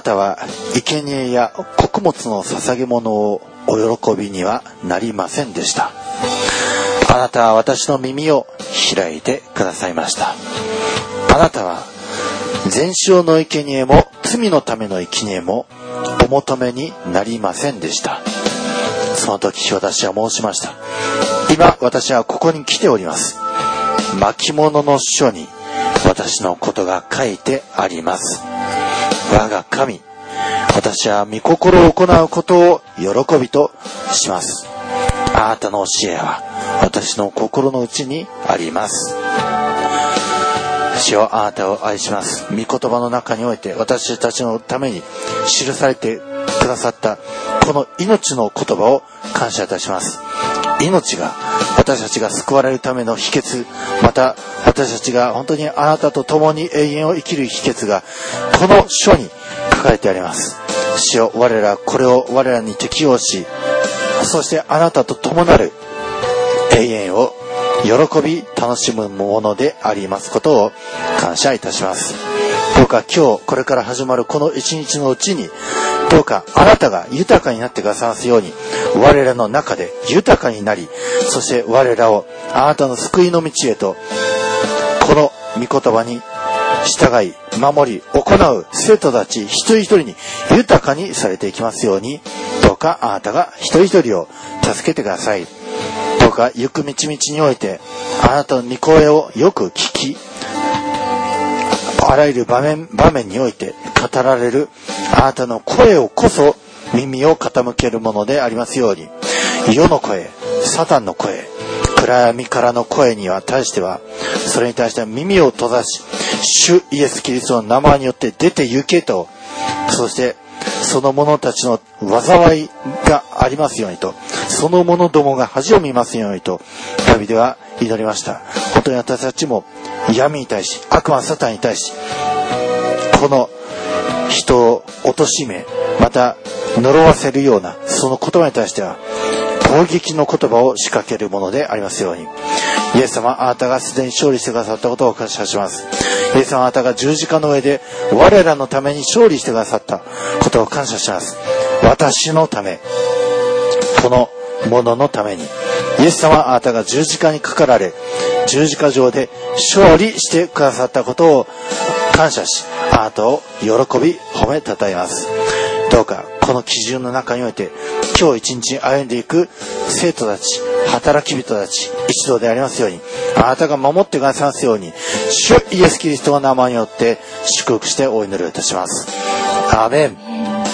たは生贄や穀物の捧げ物をお喜びにはなりませんでした。あなたは私の耳を開いてくださいました。あなたは全焼の生贄も罪のための生贄もお求めになりませんでした。その時私は申しました。今私はここに来ております。巻物の書に私のことが書いてあります。我が神、私は御心を行うことを喜びとします。あなたの教えは私の心の内にあります。主よ、あなたを愛します。御言葉の中において私たちのために記されてくださったこの命の言葉を感謝いたします。命が私たちが救われるための秘訣、また私たちが本当にあなたと共に永遠を生きる秘訣がこの書に書かれてあります。主よ、我らこれを我らに適用し、そしてあなたと共なる永遠を喜び楽しむものでありますことを感謝いたします。どうか今日これから始まるこの一日のうちに、どうかあなたが豊かになってくださいますように、我らの中で豊かになり、そして我らをあなたの救いの道へと、この御言葉に従い守り行う生徒たち一人一人に豊かにされていきますように、どうかあなたが一人一人を助けてください。どうか行く道々においてあなたの御声をよく聞き、あらゆる場面において語られるあなたの声をこそ耳を傾けるものでありますように、世の声、サタンの声、暗闇からの声には対しては、それに対しては耳を閉ざし、主イエスキリストの名前によって出て行けと、そしてその者たちの災いがありますようにと、その者どもが恥を見ますようにとダビデは祈りました。本当に私たちも闇に対し、悪魔サタンに対し、この人を貶め、また呪わせるようなその言葉に対しては攻撃の言葉を仕掛けるものでありますように、イエス様、あなたがすでに勝利してくださったことを感謝します。イエス様、あなたが十字架の上で我らのために勝利してくださったことを感謝します。私のため、この者のために、イエス様、あなたが十字架にかかられ、十字架上で勝利してくださったことを感謝し、あなたを喜び褒めたたえます。どうかこの基準の中において今日一日歩んでいく生徒たち、働き人たち一同でありますように、あなたが守ってくださいますように、主イエスキリストの名前によって祝福してお祈りいたします。アーメン。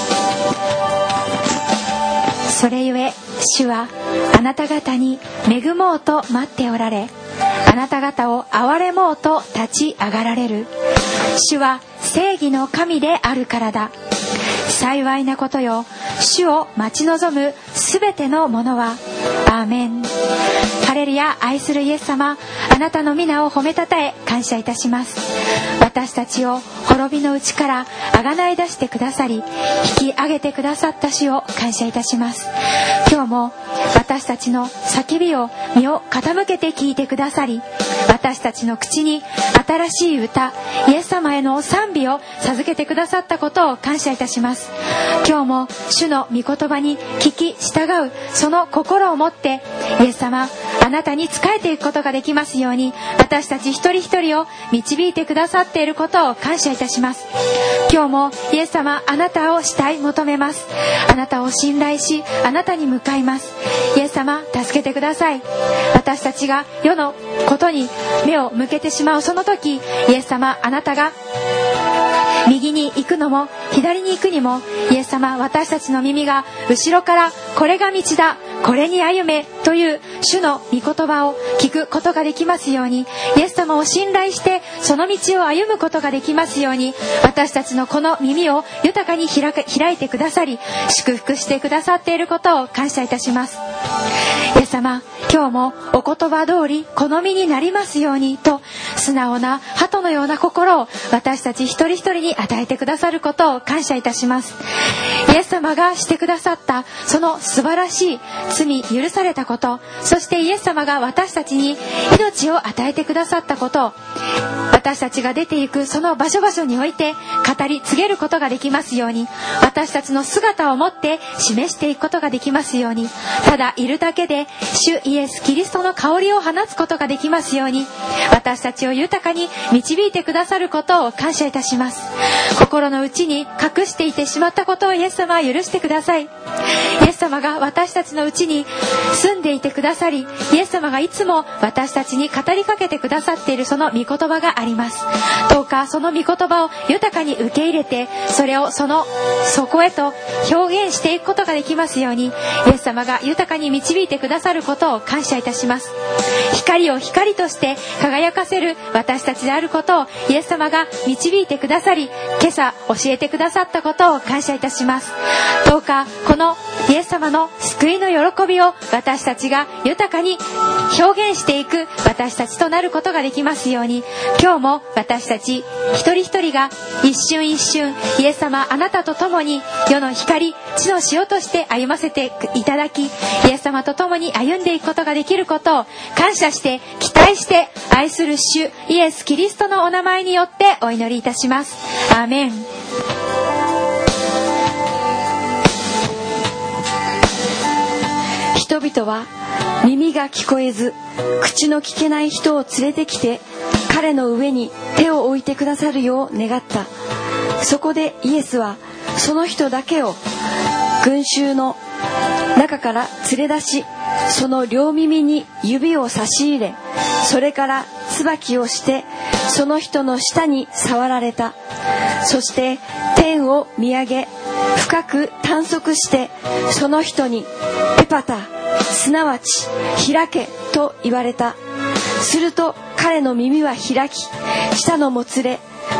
それゆえ主はあなた方に恵もうと待っておられ、あなた方を憐れもうと立ち上がられる。主は正義の神であるからだ。幸いなことよ、主を待ち望むすべてのものは。アーメン。ハレルヤ。愛するイエス様、あなたの皆を褒めたたえ感謝いたします。私たちを滅びのうちからあがない出してくださり、引き上げてくださった主を感謝いたします。今日も私たちの叫びを身を傾けて聞いてくださり、私たちの口に新しい歌、イエス様への賛美を授けてくださったことを感謝いたします。今日も主の御言葉に聞き従うその心を持って、イエス様、あなたに仕えていくことができますように、私たち一人一人を導いてくださっていることを感謝いたします。今日もイエス様、あなたを慕い求めます。あなたを信頼し、あなたに向かいます。イエス様、助けてください。私たちが世のことに目を向けてしまうその時、イエス様、あなたが右に行くのも左に行くにも、イエス様、私たちの耳が後ろからこれが道だ、これに歩めという主の御言葉を聞くことができますように、イエス様を信頼してその道を歩むことができますように、私たちのこの耳を豊かに開いてくださり、祝福してくださっていることを感謝いたします。イエス様、今日もお言葉通り好みになりますようにと、素直な鳩のような心を私たち一人一人に与えてくださることを感謝いたします。イエス様がしてくださったその素晴らしい罪許されたこと、そしてイエス様が私たちに命を与えてくださったことを、 私たちが出ていくその場所場所において語り告げることができますように、私たちの姿を持って示していくことができますように、ただいるだけで主イエス・キリストの香りを放つことができますように、私たちを豊かに導いてくださることを感謝いたします。心の内に隠していてしまったことをイエス様は許してください。イエス様が私たちのうちに住んでいてくださり、イエス様がいつも私たちに語りかけてくださっているその御言葉があります。どうかその御言葉を豊かに受け入れて、それをそこへと表現していくことができますように、イエス様が豊かに導いてくださることを感謝いたします。光を光として輝かせる私たちであることをイエス様が導いてくださり、今朝教えてくださったことを感謝いたします。どうかこのイエス様の救いの喜びを私たちが豊かに表現していく私たちとなることができますように、今日も私たち一人一人が一瞬一瞬イエス様あなたと共に世の光、地の塩として歩ませていただき、イエス様と共に歩んでいくことができることを感謝して期待して愛する主イエス・キリストのお名前によってお祈りいたします。アーメン。 人々は耳が聞こえず口の聞けない人を連れてきて彼の上に手を置いてくださるよう願った。そこでイエスはその人だけを群衆の中から連れ出し、その両耳に指を差し入れ、それから椿をしてその人の舌に触られた。そして天を見上げ深く短足してその人にエパタ、すなわち開けと言われた。すると彼の耳は開き、舌のもつれ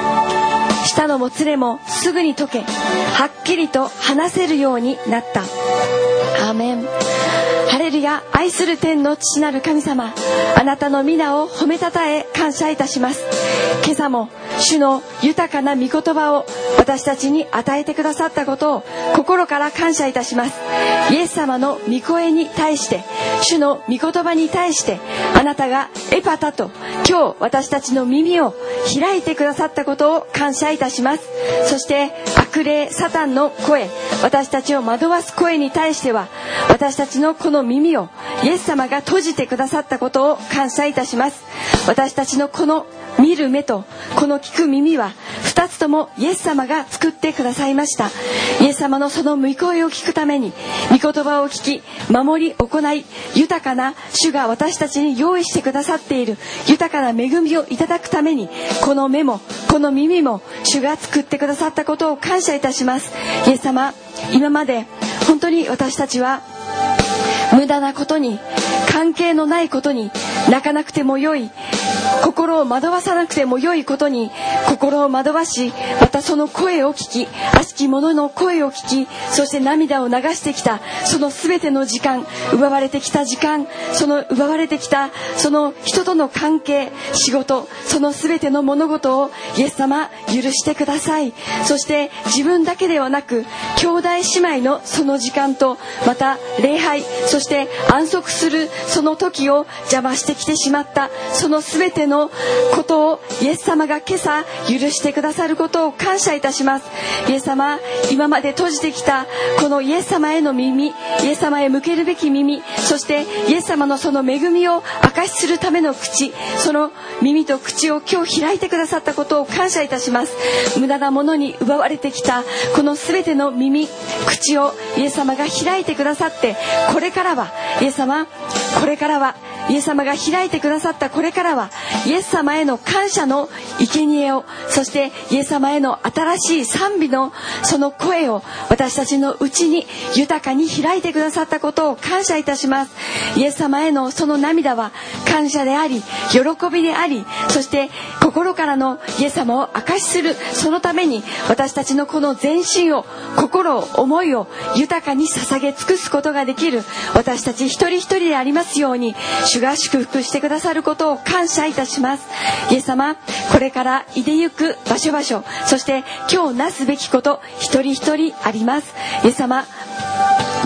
もすぐに解け、はっきりと話せるようになった。アーメン。ハレルヤ。愛する天の父なる神様、あなたの皆を褒めたたえ感謝いたします。今朝も主の豊かな御言葉を私たちに与えてくださったことを心から感謝いたします。イエス様の御声に対して、主の御言葉に対して、あなたがエパタと今日私たちの耳を開いてくださったことを感謝いたします。そして悪霊サタンの声、私たちを惑わす声に対しては、私たちのこの耳をイエス様が閉じてくださったことを感謝いたします。私たちのこの見る目とこの聞く耳は2つともイエス様が作ってくださいました。イエス様のその御声を聞くために、御言葉を聞き守り行い、豊かな主が私たちに用意してくださっている豊かな恵みをいただくために、この目もこの耳も主が作ってくださったことを感謝いたします。イエス様、今まで本当に私たちは無駄なことに、関係のないことに、泣かなくてもよい、心を惑わさなくてもよいことに心を惑わし、またその声を聞き、悪しき者の声を聞き、そして涙を流してきたその全ての時間、奪われてきた時間、その奪われてきたその人との関係、仕事、その全ての物事をイエス様許してください。そして自分だけではなく兄弟姉妹のその時間と、また礼拝、そして安息するその時を邪魔してきてしまったその全てのことをイエス様が今朝許してくださることを感謝いたします。イエス様、今まで閉じてきたこのイエス様への耳、イエス様へ向けるべき耳、そしてイエス様のその恵みを証しするための口、その耳と口を今日開いてくださったことを感謝いたします。無駄なものに奪われてきたこの全ての耳、口をイエス様が開いてくださって、これからはイエス様、これからはイエス様が開いてくださったこれからはイエス様への感謝の生贄を、そしてイエス様への新しい賛美のその声を私たちのうちに豊かに開いてくださったことを感謝いたします。イエス様へのその涙は感謝であり、喜びであり、そして心からのイエス様を証しする、そのために私たちのこの全身を、心を、思いを豊かに捧げ尽くすことができる私たち一人一人でありますように、主が祝福してくださることを感謝いたします。イエス様、これからいでゆく場所場所、そして今日なすべきこと一人一人あります。イエス様、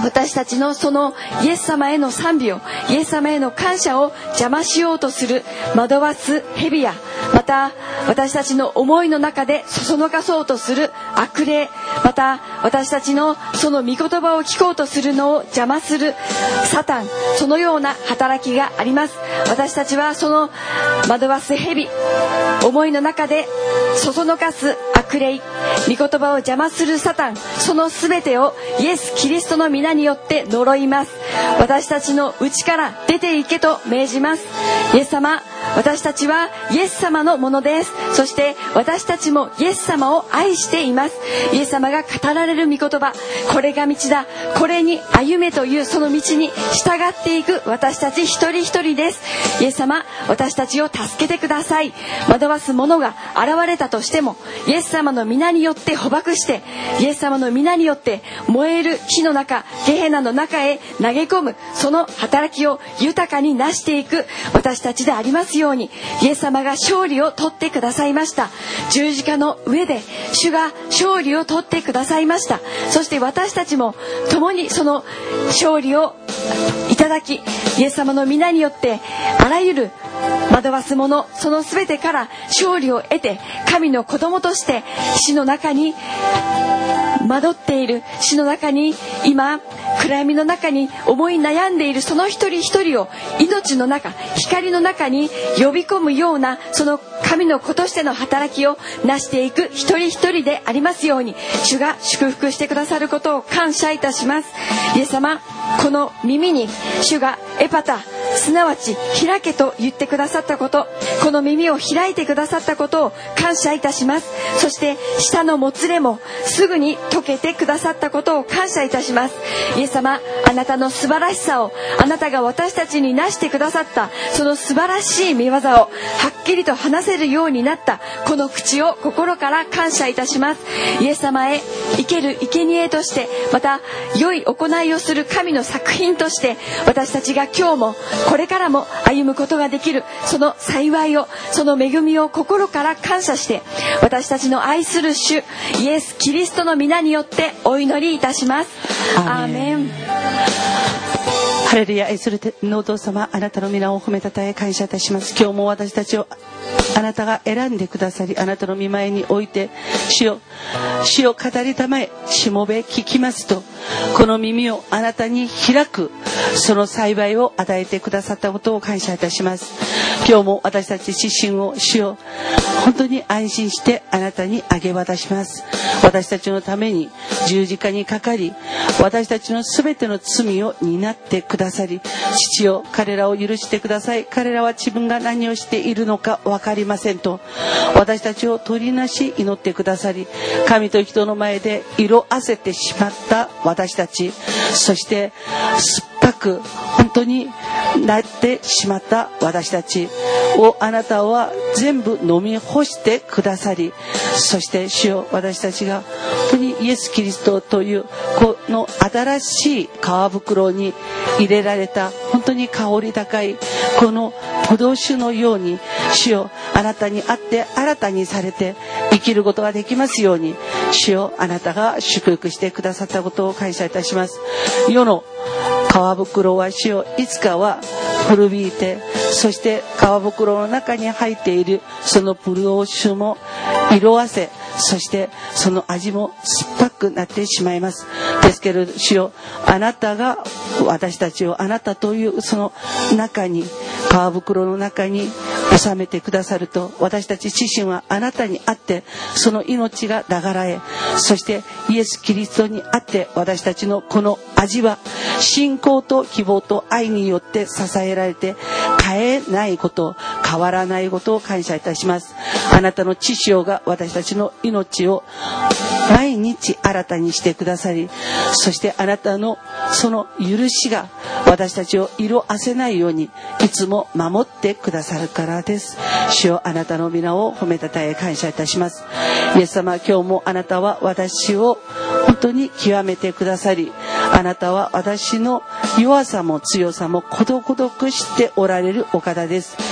私たちのそのイエス様への賛美を、イエス様への感謝を邪魔しようとする惑わす蛇や、また私たちの思いの中でそそのかそうとする悪霊、また私たちのその御言葉を聞こうとするのを邪魔するサタン、そのような働きがあります。私たちはその惑わす蛇、思いの中でそそのかす悪霊、御言葉を邪魔するサタン、そのすべてをイエス・キリストの皆によって呪います。私たちの内から出て行けと命じます。イエス様、私たちはイエス様のものです。そして私たちもイエス様を愛しています。イエス様が語られる御言葉、これが道だ、これに歩めというその道に従っていく私たち一人一人です。イエス様、私たちを助けてください。惑わす者が現れたとしても、イエス様の皆によって捕獲して、イエス様の皆によって燃える火の中、ゲヘナの中へ投げ込む、その働きを豊かになしていく私たちでありますように、イエス様が勝利を取ってくださいました。十字架の上で主が勝利を取ってくださいました。そして私たちも共にその勝利をいただき、イエス様の皆によってあらゆる惑わす者、その全てから勝利を得て、神の子供として死の中に惑っている、死の中に今暗闇の中に思い悩んでいるその一人一人を命の中、光の中に呼び込むような、その神の子としての働きを成していく一人一人でありますように、主が祝福してくださることを感謝いたします。イエス様、この耳に主がエパタ、すなわち開けと言ってくださったこと、この耳を開いてくださったことを感謝いたします。そして舌のもつれもすぐに解けてくださったことを感謝いたします。イエス様、あなたの素晴らしさを、あなたが私たちになしてくださったその素晴らしい御業をはっきりと話せるようになったこの口を心から感謝いたします。イエス様へ生ける生贄として、また良い行いをする神の作品として、私たちが今日もこれからも歩むことができるその幸いを、その恵みを心から感謝して、私たちの愛する主イエス・キリストの皆によってお祈りいたします。アーメン。 ハレルヤ。愛する天皇様、あなたの皆を褒めたたえ感謝いたします。今日も私たちをあなたが選んでくださり、あなたの御前において主を語りたまえ、しもべ聞きますと、この耳をあなたに開くその幸いを与えてくださったことを感謝いたします。今日も私たち自身を主よ本当に安心してあなたにあげ渡します。私たちのために十字架にかかり、私たちのすべての罪を担ってくださり、父よ彼らを許してください。彼らは自分が何をしているのか分かりませんと、私たちを取りなし祈ってくださり、神と人の前で色あせてしまった私たち、そして酸っぱく本当になってしまった私たちをあなたは全部飲み干してくださり、そして主よ私たちが本当にイエス・キリストというこの新しい皮袋に入れられた本当に香り高いこのブドウ酒のように、主よあなたにあって新たにされて生きることができますように、主よあなたが祝福してくださったことを感謝いたします。世の皮袋は主よいつかは古びいて、そして皮袋の中に入っているそのブドウ酒も色あせ、そしてその味も酸っぱくなってしまいます。ですけれど主よあなたが私たちをあなたというその中に、皮袋の中に収めてくださると、私たち自身はあなたにあってその命が流れ、そしてイエス・キリストにあって私たちのこの味は信仰と希望と愛によって支えられて変えないこと、変わらないことを感謝いたします。あなたの血潮が私たちの命を毎日新たにしてくださり、そしてあなたのその許しが私たちを色あせないようにいつも守ってくださるからです。主よあなたの皆を褒めたたえ感謝いたします。イエス様、今日もあなたは私を本当に極めてくださり、あなたは私の弱さも強さもことごとく知っておられるお方です。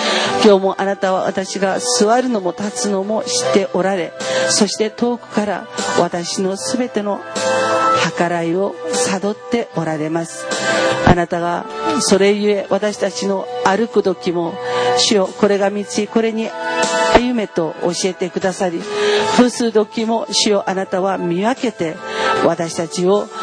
今日もあなたは私が座るのも立つのも知っておられ、そして遠くから私のすべての計らいを悟っておられます。あなたがそれゆえ私たちの歩く時も、主よ、これが道、これに歩めと教えてくださり、伏す時も主よ、あなたは見分けて私たちを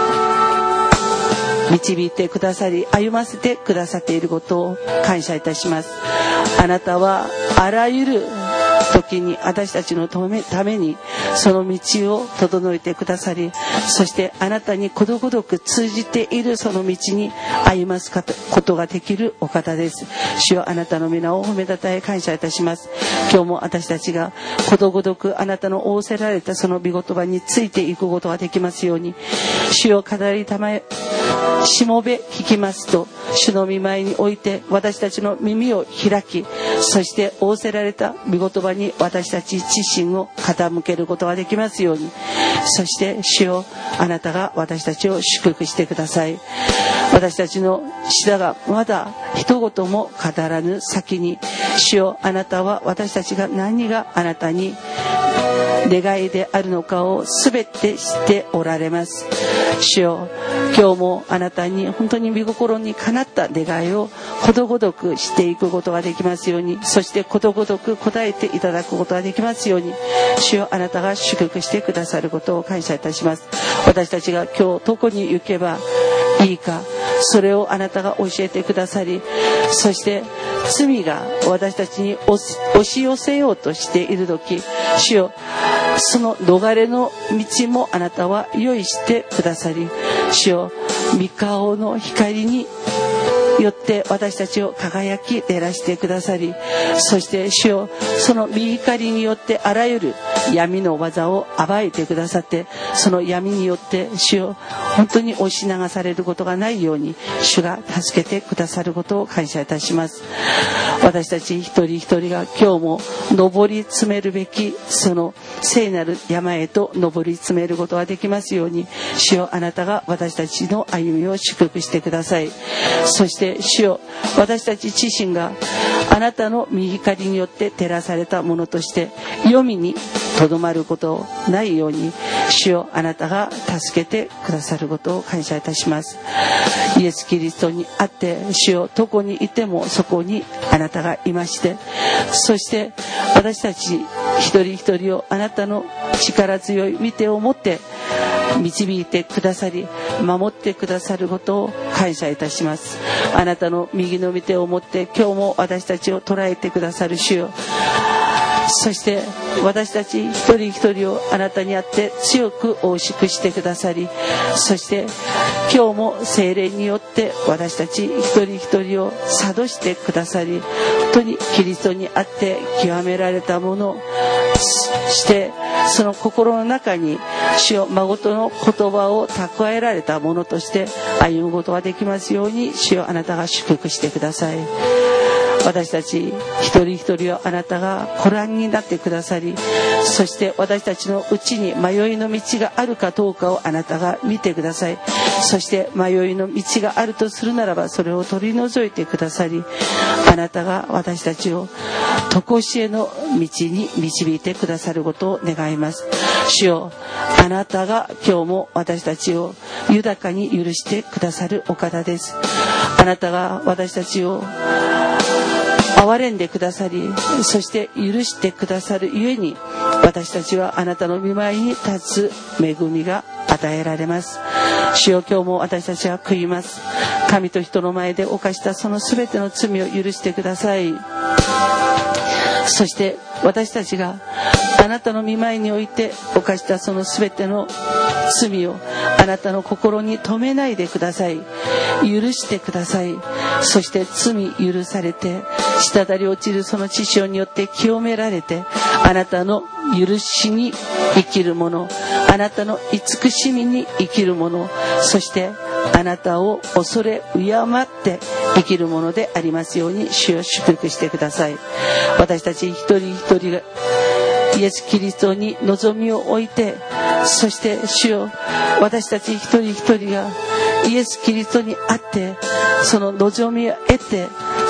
導いてくださり、歩ませてくださっていることを感謝いたします。あなたはあらゆる時に私たちのためにその道を整えてくださり、そしてあなたにことごとく通じているその道に歩ますことができるお方です。主よ、あなたの皆を褒めたたえ感謝いたします。今日も私たちがことごとくあなたの仰せられたその御言葉についていくことができますように、主よ、語りたまえしもべ聞きますと、主の御前において私たちの耳を開き、そして仰せられた御言葉に私たち自身を傾けることができますように。そして主よ、あなたが私たちを祝福してください。私たちの舌がまだ一言も語らぬ先に、主よ、あなたは私たちが何があなたに願いであるのかを全て知っておられます。主よ、今日もあなたに本当に御心にかなった願いをことごとくしていくことができますように、そしてことごとく答えていただくことができますように、主よ、あなたが祝福してくださることを感謝いたします。私たちが今日どこに行けばいいか、それをあなたが教えてくださり、そして罪が私たちに押し寄せようとしている時、主よ、その逃れの道もあなたは用意してくださり、主よ、御顔の光によって私たちを輝き照らしてくださり、そして主よ、その御光によってあらゆる闇の技を暴いてくださって、その闇によって主よ、本当に押し流されることがないように主が助けてくださることを感謝いたします。私たち一人一人が今日も上り詰めるべきその聖なる山へと上り詰めることができますように、主よ、あなたが私たちの歩みを祝福してください。そして主よ、私たち自身があなたの御光によって照らされたものとして黄泉にとどまることないように、主よ、あなたが助けてくださることを感謝いたします。イエス・キリストにあって、主よ、どこにいてもそこにあなたがいまして、そして私たち一人一人をあなたの力強い御手を持って導いてくださり、守ってくださることを感謝いたします。あなたの右の御手を持って今日も私たちを捉えてくださる主よ、そして私たち一人一人をあなたにあって強く大祝してくださり、そして今日も聖霊によって私たち一人一人を諭してくださり、本当にキリストにあって極められたものをして、その心の中に主よ、誠の言葉を蓄えられたものとして歩むことができますように、主よ、あなたが祝福してください。私たち一人一人をあなたがご覧になってくださり、そして私たちのうちに迷いの道があるかどうかをあなたが見てください。そして迷いの道があるとするならばそれを取り除いてくださり、あなたが私たちを常しえの道に導いてくださることを願います。主よ、あなたが今日も私たちを豊かに許してくださるお方です。あなたが私たちを憐れんでくださり、そして許してくださるゆえに、私たちはあなたの御前に立つ恵みが与えられます。主よ、今日も私たちは悔います。神と人の前で犯したそのすべての罪を許してください。そして私たちがあなたの御前において犯したそのすべての罪をあなたの心に留めないでください。許してください。そして罪許されて滴り落ちるその血潮によって清められて、あなたの許しに生きるもの、あなたの慈しみに生きるもの、そしてあなたを恐れ敬って生きるものでありますように、主を祝福してください。私たち一人一人がイエス・キリストに望みを置いて、そして主よ、私たち一人一人がイエス・キリストにあってその望みを得て、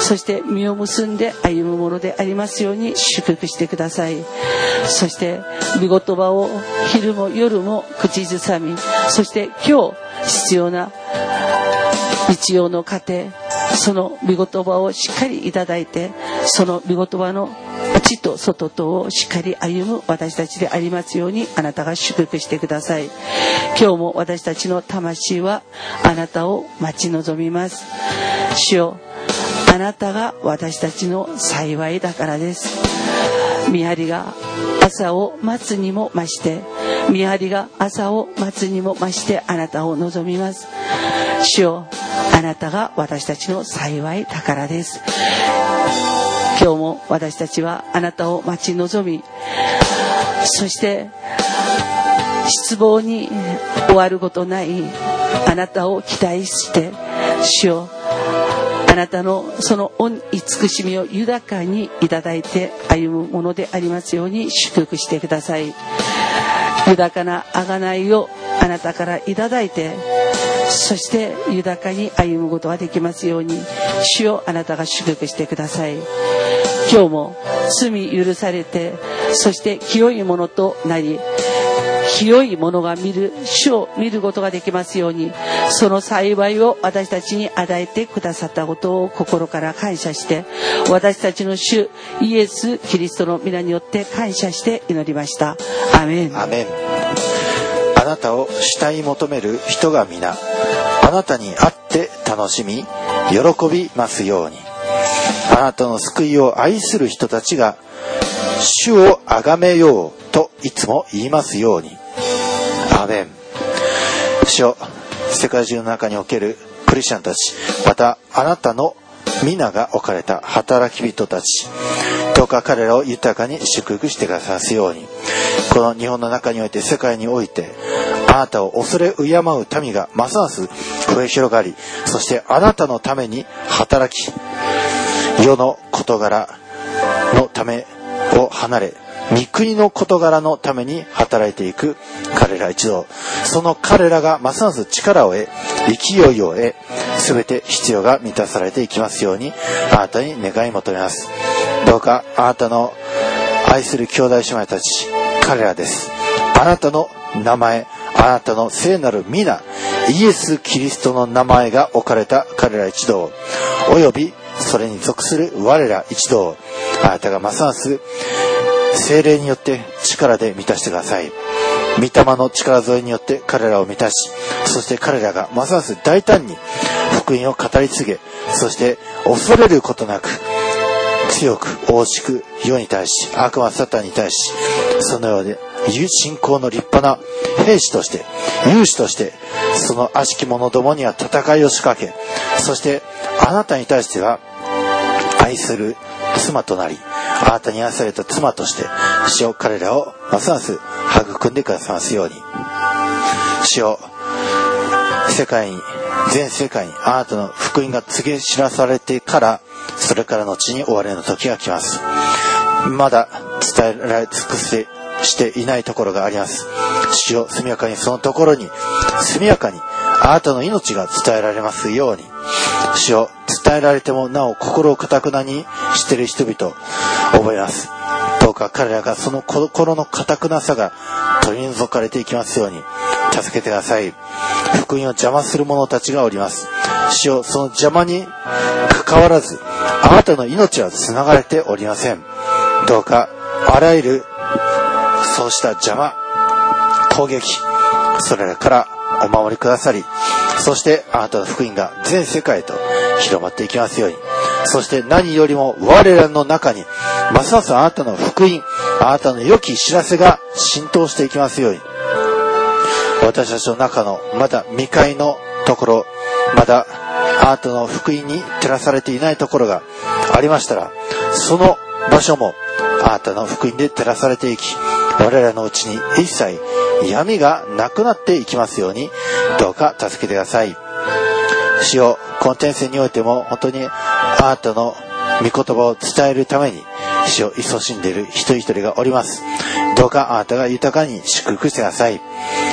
そして実を結んで歩むものでありますように祝福してください。そして御言葉を昼も夜も口ずさみ、そして今日必要な日曜の糧、その御言葉をしっかりいただいて、その御言葉の内と外とをしっかり歩む私たちでありますように、あなたが祝福してください。今日も私たちの魂はあなたを待ち望みます。主よ、あなたが私たちの幸いだからです。見張りが朝を待つにも増して、見張りが朝を待つにも増してあなたを望みます。主よ、あなたが私たちの幸いだからです。今日も私たちはあなたを待ち望み、そして失望に終わることないあなたを期待して、主よ、あなたのその恩慈しみを豊かにいただいて歩むものでありますように祝福してください。豊かな贖いをあなたからいただいて、そして豊かに歩むことができますように、主よ、あなたが祝福してください。今日も罪許されて、そして清いものとなり、清いものが見る主を見ることができますように、その幸いを私たちに与えてくださったことを心から感謝して、私たちの主イエス・キリストの皆によって感謝して祈りました。アメン。 アメン。あなたを慕い求める人が皆あなたに会って楽しみ喜びますように。あなたの救いを愛する人たちが主を崇めようといつも言いますように。アーメン。主よ、世界中の中におけるクリスチャンたち、またあなたの皆が置かれた働き人たち、どうか彼らを豊かに祝福してくださすように。この日本の中において、世界において、あなたを恐れ敬う民がますます増え広がり、そしてあなたのために働き、世の事柄のためを離れ、御国の事柄のために働いていく彼ら一同、その彼らがますます力を得、勢いを得、すべて必要が満たされていきますように、あなたに願い求めます。どうかあなたの愛する兄弟姉妹たち、彼らです。あなたの名前、あなたの聖なる皆、イエス・キリストの名前が置かれた彼ら一同、およびそれに属する我ら一同、あなたがますます聖霊によって力で満たしてください。御霊の力添えによって彼らを満たし、そして彼らがますます大胆に福音を語り継げ、そして恐れることなく強く大しく世に対し、悪魔サタンに対し、そのようで信仰の立派な兵士として勇士として、その悪しき者どもには戦いを仕掛け、そしてあなたに対しては愛する妻となり、あなたに愛された妻として主よ、彼らをますます育んでくださいますように。主よ、世界に、全世界にあなたの福音が告げ知らされてから、それからのちに終わりの時が来ます。まだ伝えられ尽くしていないところがあります。主よ、速やかにそのところに速やかにあなたの命が伝えられますように。主よ、伝えられてもなお心を堅くなにしている人々覚えます。どうか彼らがその心の堅くなさが取り除かれていきますように助けてください。福音を邪魔する者たちがおります。主よ、その邪魔に関わらずあなたの命はつながれておりません。どうかあらゆるそうした邪魔、攻撃、それらからお守りくださり、そしてあなたの福音が全世界へと広まっていきますように。そして何よりも我らの中にますますあなたの福音、あなたの良き知らせが浸透していきますように。私たちの中のまだ未開のところ、まだあなたの福音に照らされていないところがありましたら、その場所もあなたの福音で照らされていき、我らのうちに一切闇がなくなっていきますように、どうか助けてください。主よ、この天性においても本当にあなたの御言葉を伝えるために主を勤しんでいる一人一人がおります。どうかあなたが豊かに祝福してください。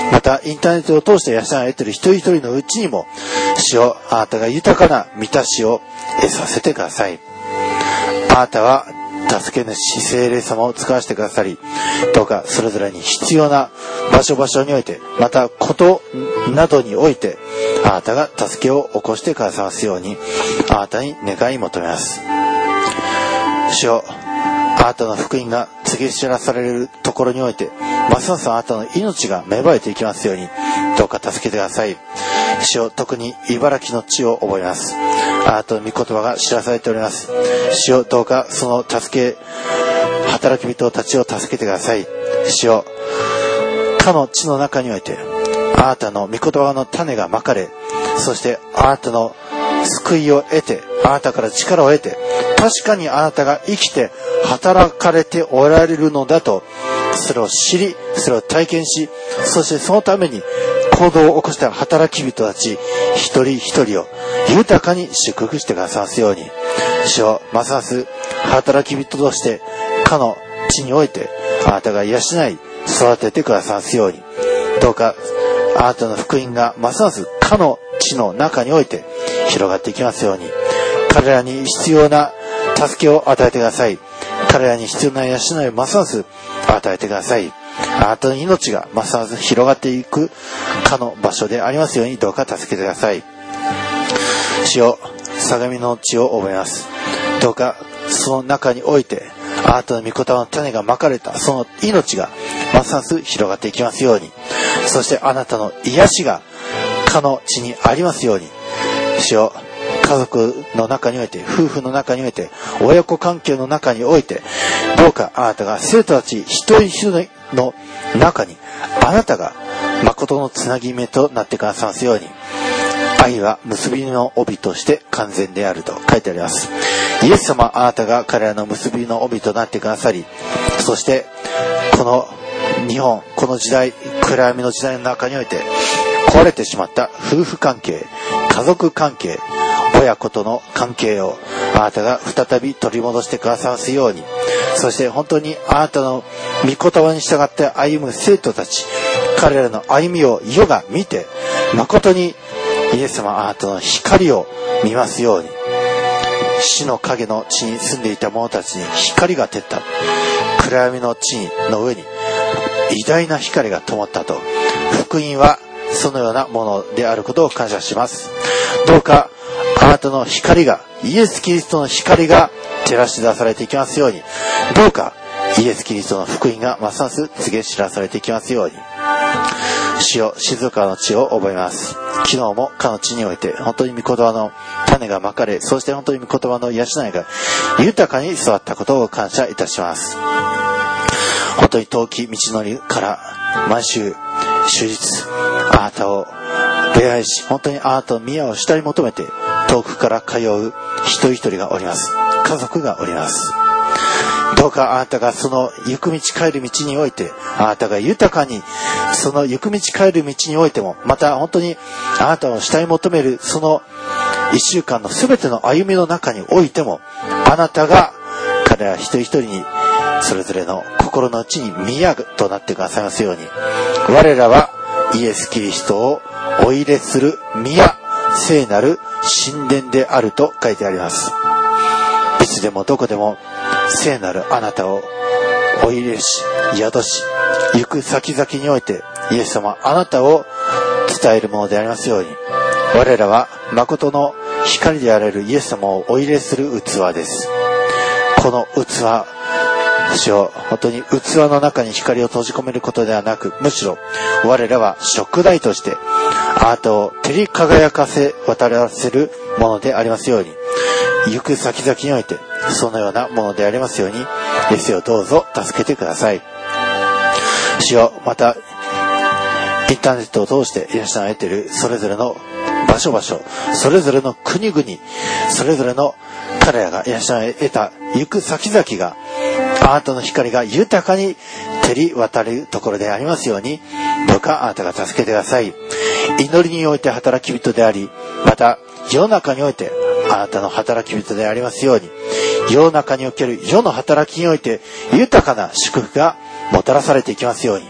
またインターネットを通して養いを得ている一人一人のうちにも、主よ、あなたが豊かな満たしを得させてください。あなたは助け主聖霊様を使わせてくださり、どうかそれぞれに必要な場所において、またことなどにおいて、あなたが助けを起こしてくださいますように、あなたに願い求めます。主よ、あなたの福音が告げ知らされるところにおいて、ますますあなたの命が芽生えていきますように、どうか助けてください。主よ、特に茨城の地を覚えます。あなたの御言葉が知らされております。主よ、どうかその働き人たちを助けてください。主よ、かの地の中において、あなたの御言葉の種がまかれ、そしてあなたの救いを得て、あなたから力を得て、確かにあなたが生きて働かれておられるのだと、それを知り、それを体験し、そしてそのために行動を起こした働き人たち一人一人を豊かに祝福してくださいますように、主よ、ますます働き人としてかの地においてあなたが養い育ててくださいますように、どうかあなたの福音がますますかの地の中において広がっていきますように、彼らに必要な助けを与えてください。彼らに必要な養いをますます与えてください。あなたの命がますます広がっていくかの場所でありますように、どうか助けてください。主よ、相模の地を覚えます。どうかその中においてあなたの御言葉の種がまかれたその命がますます広がっていきますように、そしてあなたの癒しがかの地にありますように、主よ、家族の中において、夫婦の中において、親子関係の中において、どうかあなたが生徒たち一人一人の中にあなたが誠のつなぎ目となってくださいますように、愛は結びの帯として完全であると書いてあります。イエス様、あなたが彼らの結びの帯となってくださり、そしてこの日本、この時代、暗闇の時代の中において壊れてしまった夫婦関係、家族関係、親子との関係をあなたが再び取り戻してくださいますように、そして本当にあなたの御言葉に従って歩む生徒たち、彼らの歩みを世が見て、誠にイエス様、あなたの光を見ますように、死の影の地に住んでいた者たちに光が照った。暗闇の地の上に偉大な光が灯ったと。福音はそのようなものであることを感謝します。どうかあなたの光が、イエス・キリストの光が照らし出されていきますように、どうかイエス・キリストの福音がますます告げ知らされていきますように。主よ、静かの地を覚えます。昨日もかの地において本当に御言葉の種がまかれ、そして本当に御言葉の養いが豊かに育ったことを感謝いたします。本当に遠き道のりから毎週終日あなたを礼拝し、本当にあなたの宮を主体求めて遠くから通う一人一人がおります。家族がおります。どうかあなたがその行く道帰る道において、あなたが豊かにその行く道帰る道においても、また本当にあなたを主体求めるその一週間のすべての歩みの中においても、あなたが彼ら一人一人にそれぞれの心の内に宮となってくださいますように、我らはイエス・キリストをお入れする宮、聖なる神殿であると書いてあります。いつでもどこでも聖なるあなたをお入れし、宿し、行く先々においてイエス様、あなたを伝えるものでありますように、我らは誠の光であられるイエス様をお入れする器です。この器、主よ、本当に器の中に光を閉じ込めることではなく、むしろ我らは食材としてあなたを照り輝かせ渡らせるものでありますように、行く先々においてそのようなものでありますように、イエスよ、どうぞ助けてください。主よ、またインターネットを通して養いを得ているそれぞれの場所場所、それぞれの国々、それぞれの彼らが養いを得た行く先々があなたの光が豊かに照り渡るところでありますように、どうかあなたが助けてください。祈りにおいて働き人であり、また世の中においてあなたの働き人でありますように、世の中における世の働きにおいて豊かな祝福がもたらされていきますように、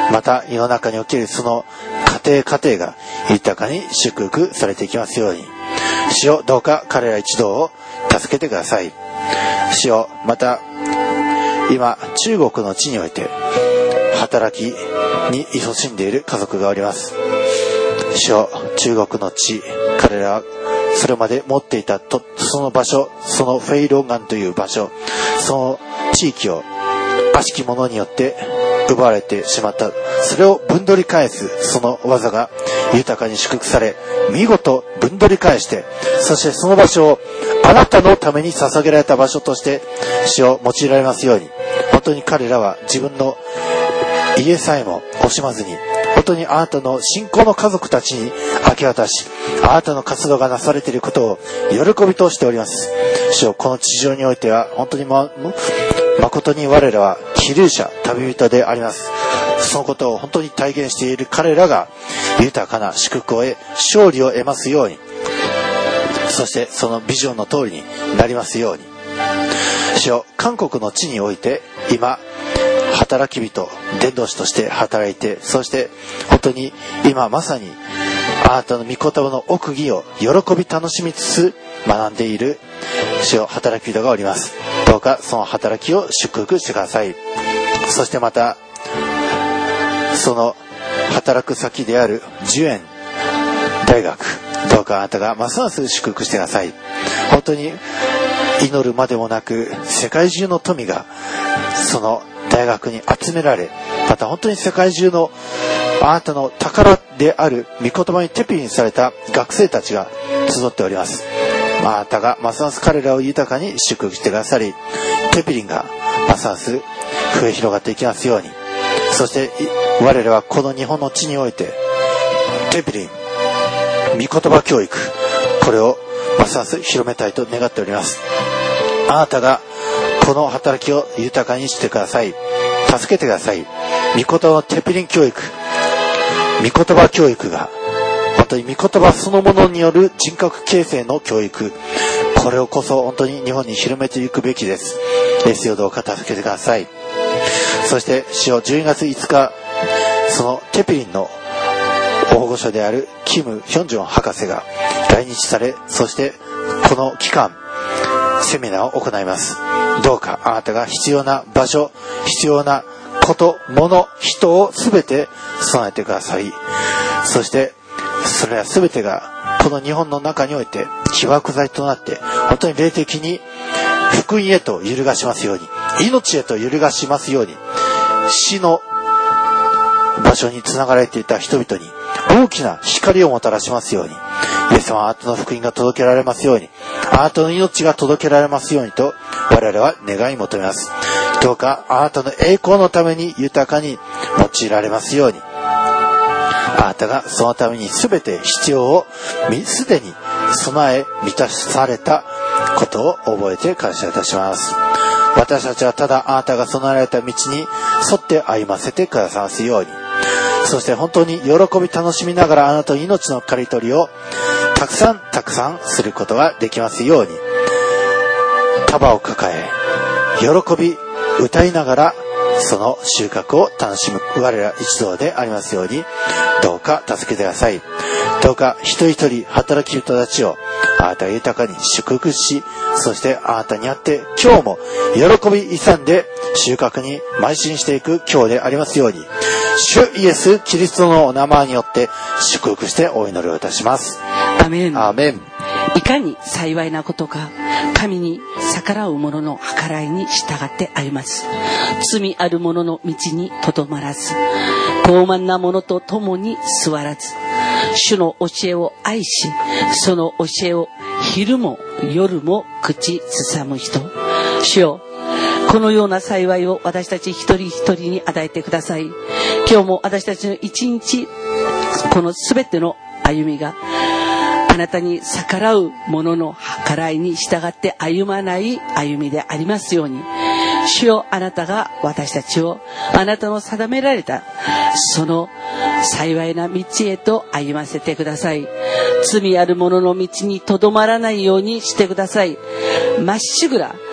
また世の中におけるその家庭が豊かに祝福されていきますように。主よ、どうか彼ら一同を助けてください。主よ、また今中国の地において働きに勤しんでいる家族がおります。主よ、中国の地、彼らはそれまで持っていたその場所、そのフェイロンガンという場所、その地域を悪しき者によって奪われてしまった。それを分取り返すその技が豊かに祝福され、見事分取り返して、そしてその場所をあなたのために捧げられた場所として主を用いられますように。本当に彼らは自分の家さえも惜しまずに、本当にあなたの信仰の家族たちに明け渡し、あなたの活動がなされていることを喜びとしております。主よ、この地上においては本当に誠に我らは希留者、旅人であります。そのことを本当に体現している彼らが豊かな祝福を得、勝利を得ますように、そしてそのビジョンの通りになりますように。主よ、韓国の地において今働き人、伝道師として働いて、そして本当に今まさにあなたの御言葉の奥義を喜び楽しみつつ学んでいる主よ、働き人がおります。どうかその働きを祝福してください。そしてまたその働く先である寿園大学、どうかあなたがますます祝福してください。本当に祈るまでもなく世界中の富がその大学に集められ、また本当に世界中のあなたの宝である御言葉にテピリにされた学生たちが集っております。あなたがますます彼らを豊かに祝福してくださり、テピリンがますます増え広がっていきますように。そして我らはこの日本の地においてテピリン、御言葉教育、これをますます広めたいと願っております。あなたがこの働きを豊かにしてください。助けてください。御言葉のテピリン教育、御言葉教育が本当に御言葉そのものによる人格形成の教育、これをこそ本当に日本に広めていくべきです。ですよ、どうか助けてください。そして主よ、12月5日そのテピリンの保護者であるキム・ヒョンジョン博士が来日され、そしてこの期間セミナーを行います。どうかあなたが必要な場所、必要なこと、物、人をすべて備えてください。そしてそれらすべてがこの日本の中において起爆剤となって、本当に霊的に福音へと揺るがしますように、命へと揺るがしますように、死の場所につながれていた人々に大きな光をもたらしますように、イエス様、あなたの福音が届けられますように、あなたの命が届けられますようにと我々は願い求めます。どうかあなたの栄光のために豊かに用いられますように、あなたがそのために全て必要をすでに備え満たされたことを覚えて感謝いたします。私たちはただあなたが備えられた道に沿って歩ませてくださいますように、そして本当に喜び楽しみながらあなたの命の刈り取りをたくさんすることができますように、束を抱え喜び歌いながらその収穫を楽しむ我ら一同でありますように、どうか助けてください。どうか一人一人働き人たちをあなたが豊かに祝福し、そしてあなたにあって今日も喜び勇んで収穫に邁進していく今日でありますように、主イエスキリストのお名前によって祝福してお祈りをいたします。 アメン。 アメン。 いかに幸いなことか、神に逆らう者の計らいに従って歩まず、罪ある者の道にとどまらず、傲慢な者と共に座らず、主の教えを愛し、その教えを昼も夜も口ずさむ人。主よ、このような幸いを私たち一人一人に与えてください。今日も私たちの一日、このすべての歩みがあなたに逆らう者の計らいに従って歩まない歩みでありますように、主よ、あなたが私たちをあなたの定められたその幸いな道へと歩ませてください。罪ある者の道にとどまらないようにしてください。まっしぐら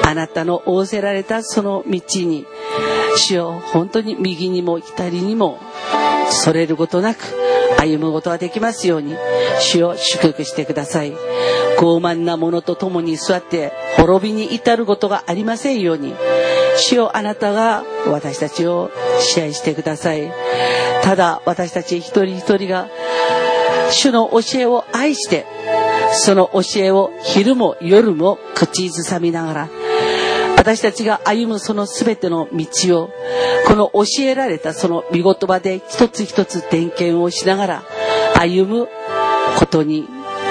あなたの仰せられたその道に、主よ、本当に右にも左にもそれることなく歩むことができますように、主を祝福してください。傲慢な者と共に座って滅びに至ることがありませんように、主よ、あなたが私たちを支配してください。ただ私たち一人一人が主の教えを愛して、その教えを昼も夜も口ずさみながら、私たちが歩むそのすべての道を、この教えられたその御言葉で一つ一つ点検をしながら歩むことに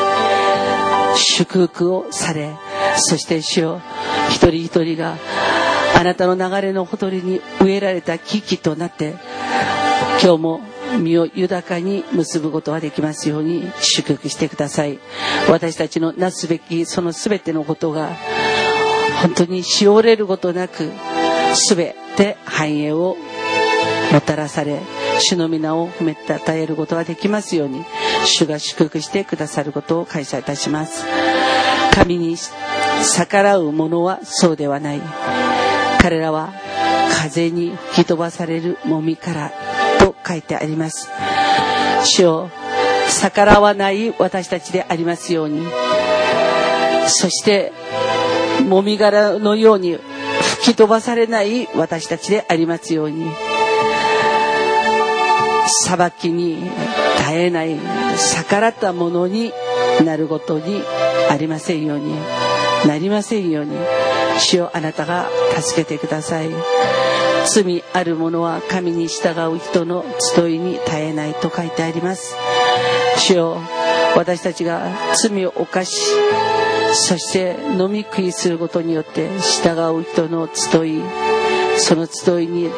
祝福をされ、そして主よ、一人一人があなたの流れのほとりに植えられた木々となって、今日も身を豊かに結ぶことができますように祝福してください。私たちのなすべきそのすべてのことが本当にしおれることなく、すべて繁栄をもたらされ、主の皆を褒めたたえることができますように、主が祝福してくださることを感謝いたします。神に逆らう者はそうではない。彼らは風に吹き飛ばされるもみからと書いてあります。主を逆らわない私たちでありますように、そしてもみ殻のように吹き飛ばされない私たちでありますように、裁きに耐えない逆らったものになることにありませんように、なりませんように、主よ、あなたが助けてください。罪ある者は神に従う人の集いに耐えないと書いてあります。主よ、私たちが罪を犯し、そして飲み食いすることによって従う人の集い、その集いに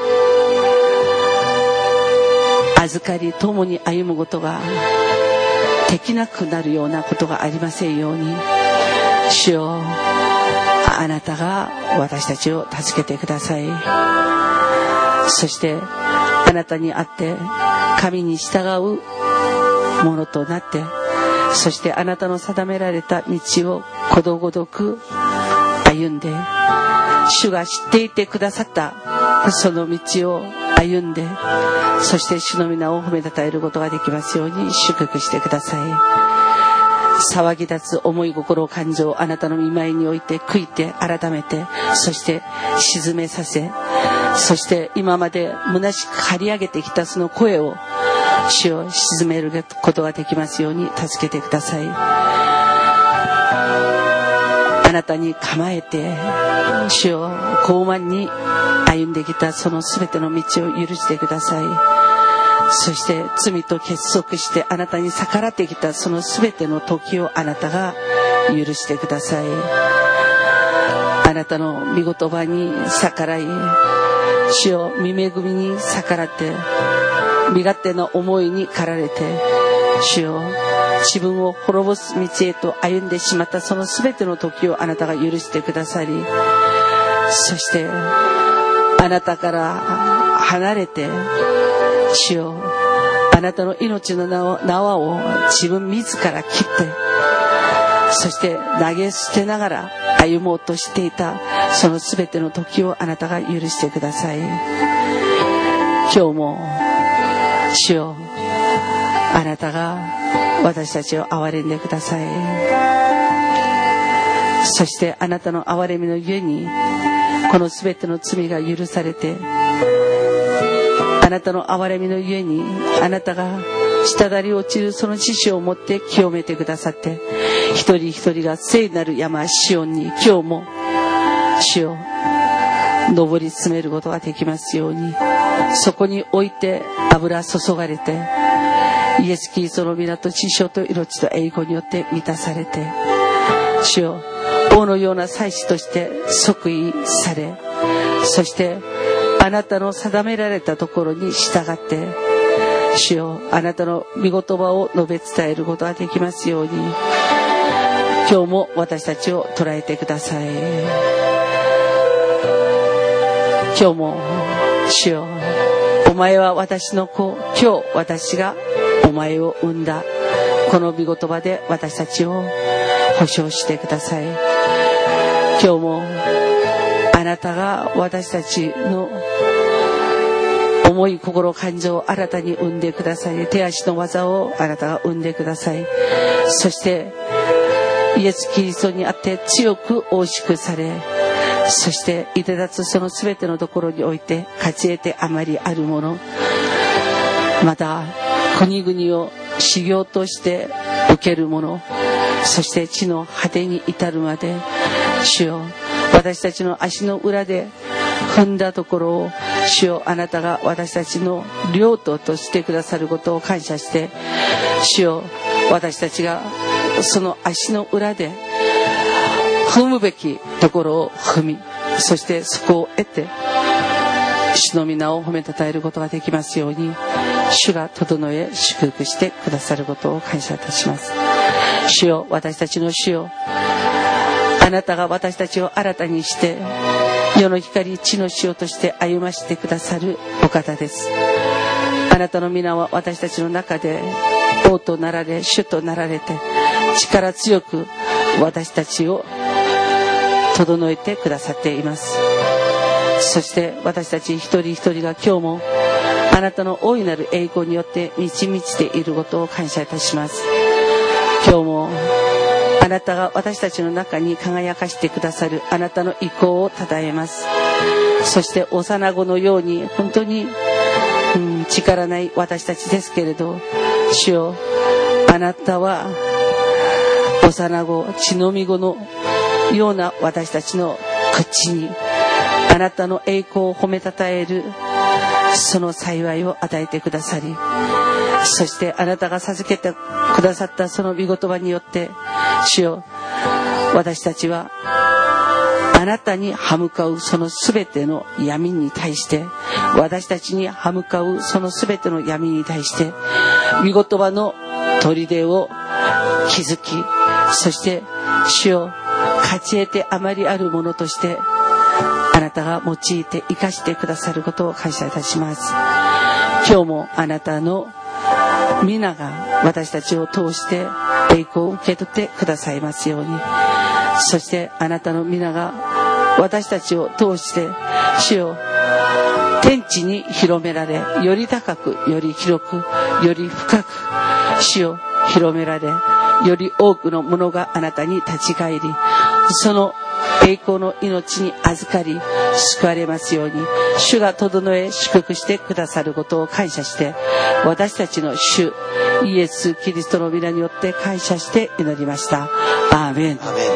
預かり共に歩むことができなくなるようなことがありませんように、主よ、あなたが私たちを助けてください。そしてあなたにあって神に従うものとなって、そしてあなたの定められた道をことごとく歩んで、主が知っていてくださったその道を歩んで、そして主の皆を褒めたたえることができますように祝福してください。騒ぎ立つ思い心感情をあなたの御前において悔いて改めて、そして沈めさせ、そして今まで虚しく張り上げてきたその声を主を沈めることができますように助けてください。あなたに構えて主を傲慢に歩んできたそのすべての道を許してください。そして罪と結束してあなたに逆らってきたそのすべての時をあなたが許してください。あなたの御言葉に逆らい、主を御恵みに逆らって身勝手な思いに駆られて、主を自分を滅ぼす道へと歩んでしまったそのすべての時をあなたが許してくださり、そしてあなたから離れて、主よ、あなたの命の縄を自分自ら切って、そして投げ捨てながら歩もうとしていたそのすべての時をあなたが許してください。今日も主よ、あなたが私たちを憐れんでください。そしてあなたの憐れみのゆえにこのすべての罪が許されて、あなたの憐れみのゆえにあなたが滴り落ちるその知識を持って清めてくださって、一人一人が聖なる山シオンに今日も主を登り詰めることができますように、そこにおいて油注がれて、イエス・キリストの皆と知性と命と栄光によって満たされて、主よ、王のような祭司として即位され、そしてあなたの定められたところに従って、主よ、あなたの御言葉を述べ伝えることができますように、今日も私たちを捉えてください。今日も主よ、お前は私の子、今日私がお前を産んだ、この御言葉で私たちを保証してください。今日もたが私たちの思い、心、感情を新たに生んでください。手足の技をあなたが生んでください。そしてイエス・キリストにあって強く大しくされ、そしていで立つそのすべてのところにおいて勝ち得てあまりあるもの、また国々を修行として受けるもの、そして地の果てに至るまで、主よ、私たちの足の裏で踏んだところを、主よ、あなたが私たちの領土としてくださることを感謝して、主よ、私たちがその足の裏で踏むべきところを踏み、そしてそこを得て主の皆を褒めたたえることができますように、主が整え祝福してくださることを感謝いたします。主よ、私たちの主よ、あなたが私たちを新たにして世の光、地の塩として歩ましてくださるお方です。あなたの皆は私たちの中で王となられ、主となられて、力強く私たちを整えてくださっています。そして私たち一人一人が今日もあなたの大いなる栄光によって満ち満ちていることを感謝いたします。今日もあなたが私たちの中に輝かしてくださるあなたの意向をたたえます。そして幼子のように本当に、力ない私たちですけれど、主よ、あなたは幼子、血のみ子のような私たちの口にあなたの栄光を褒めたたえるその幸いを与えてくださり、そしてあなたが授けてくださったその御言葉によって、主よ、私たちはあなたに歯向かうそのすべての闇に対して、私たちに歯向かうそのすべての闇に対して御言葉の砦を築き、そして主よ、勝ち得てあまりあるものとしてあなたが用いて生かしてくださることを感謝いたします。今日もあなたの皆が私たちを通して栄光を受け取ってくださいますように、そしてあなたの皆が私たちを通して主よ、天地に広められ、より高く、より広く、より深く主よ、広められ、より多くのものがあなたに立ち返り、その栄光の命に預かり救われますように、主が整え祝福してくださることを感謝して、私たちの主イエス・キリストの皆によって感謝して祈りました。アーメン。 アーメン。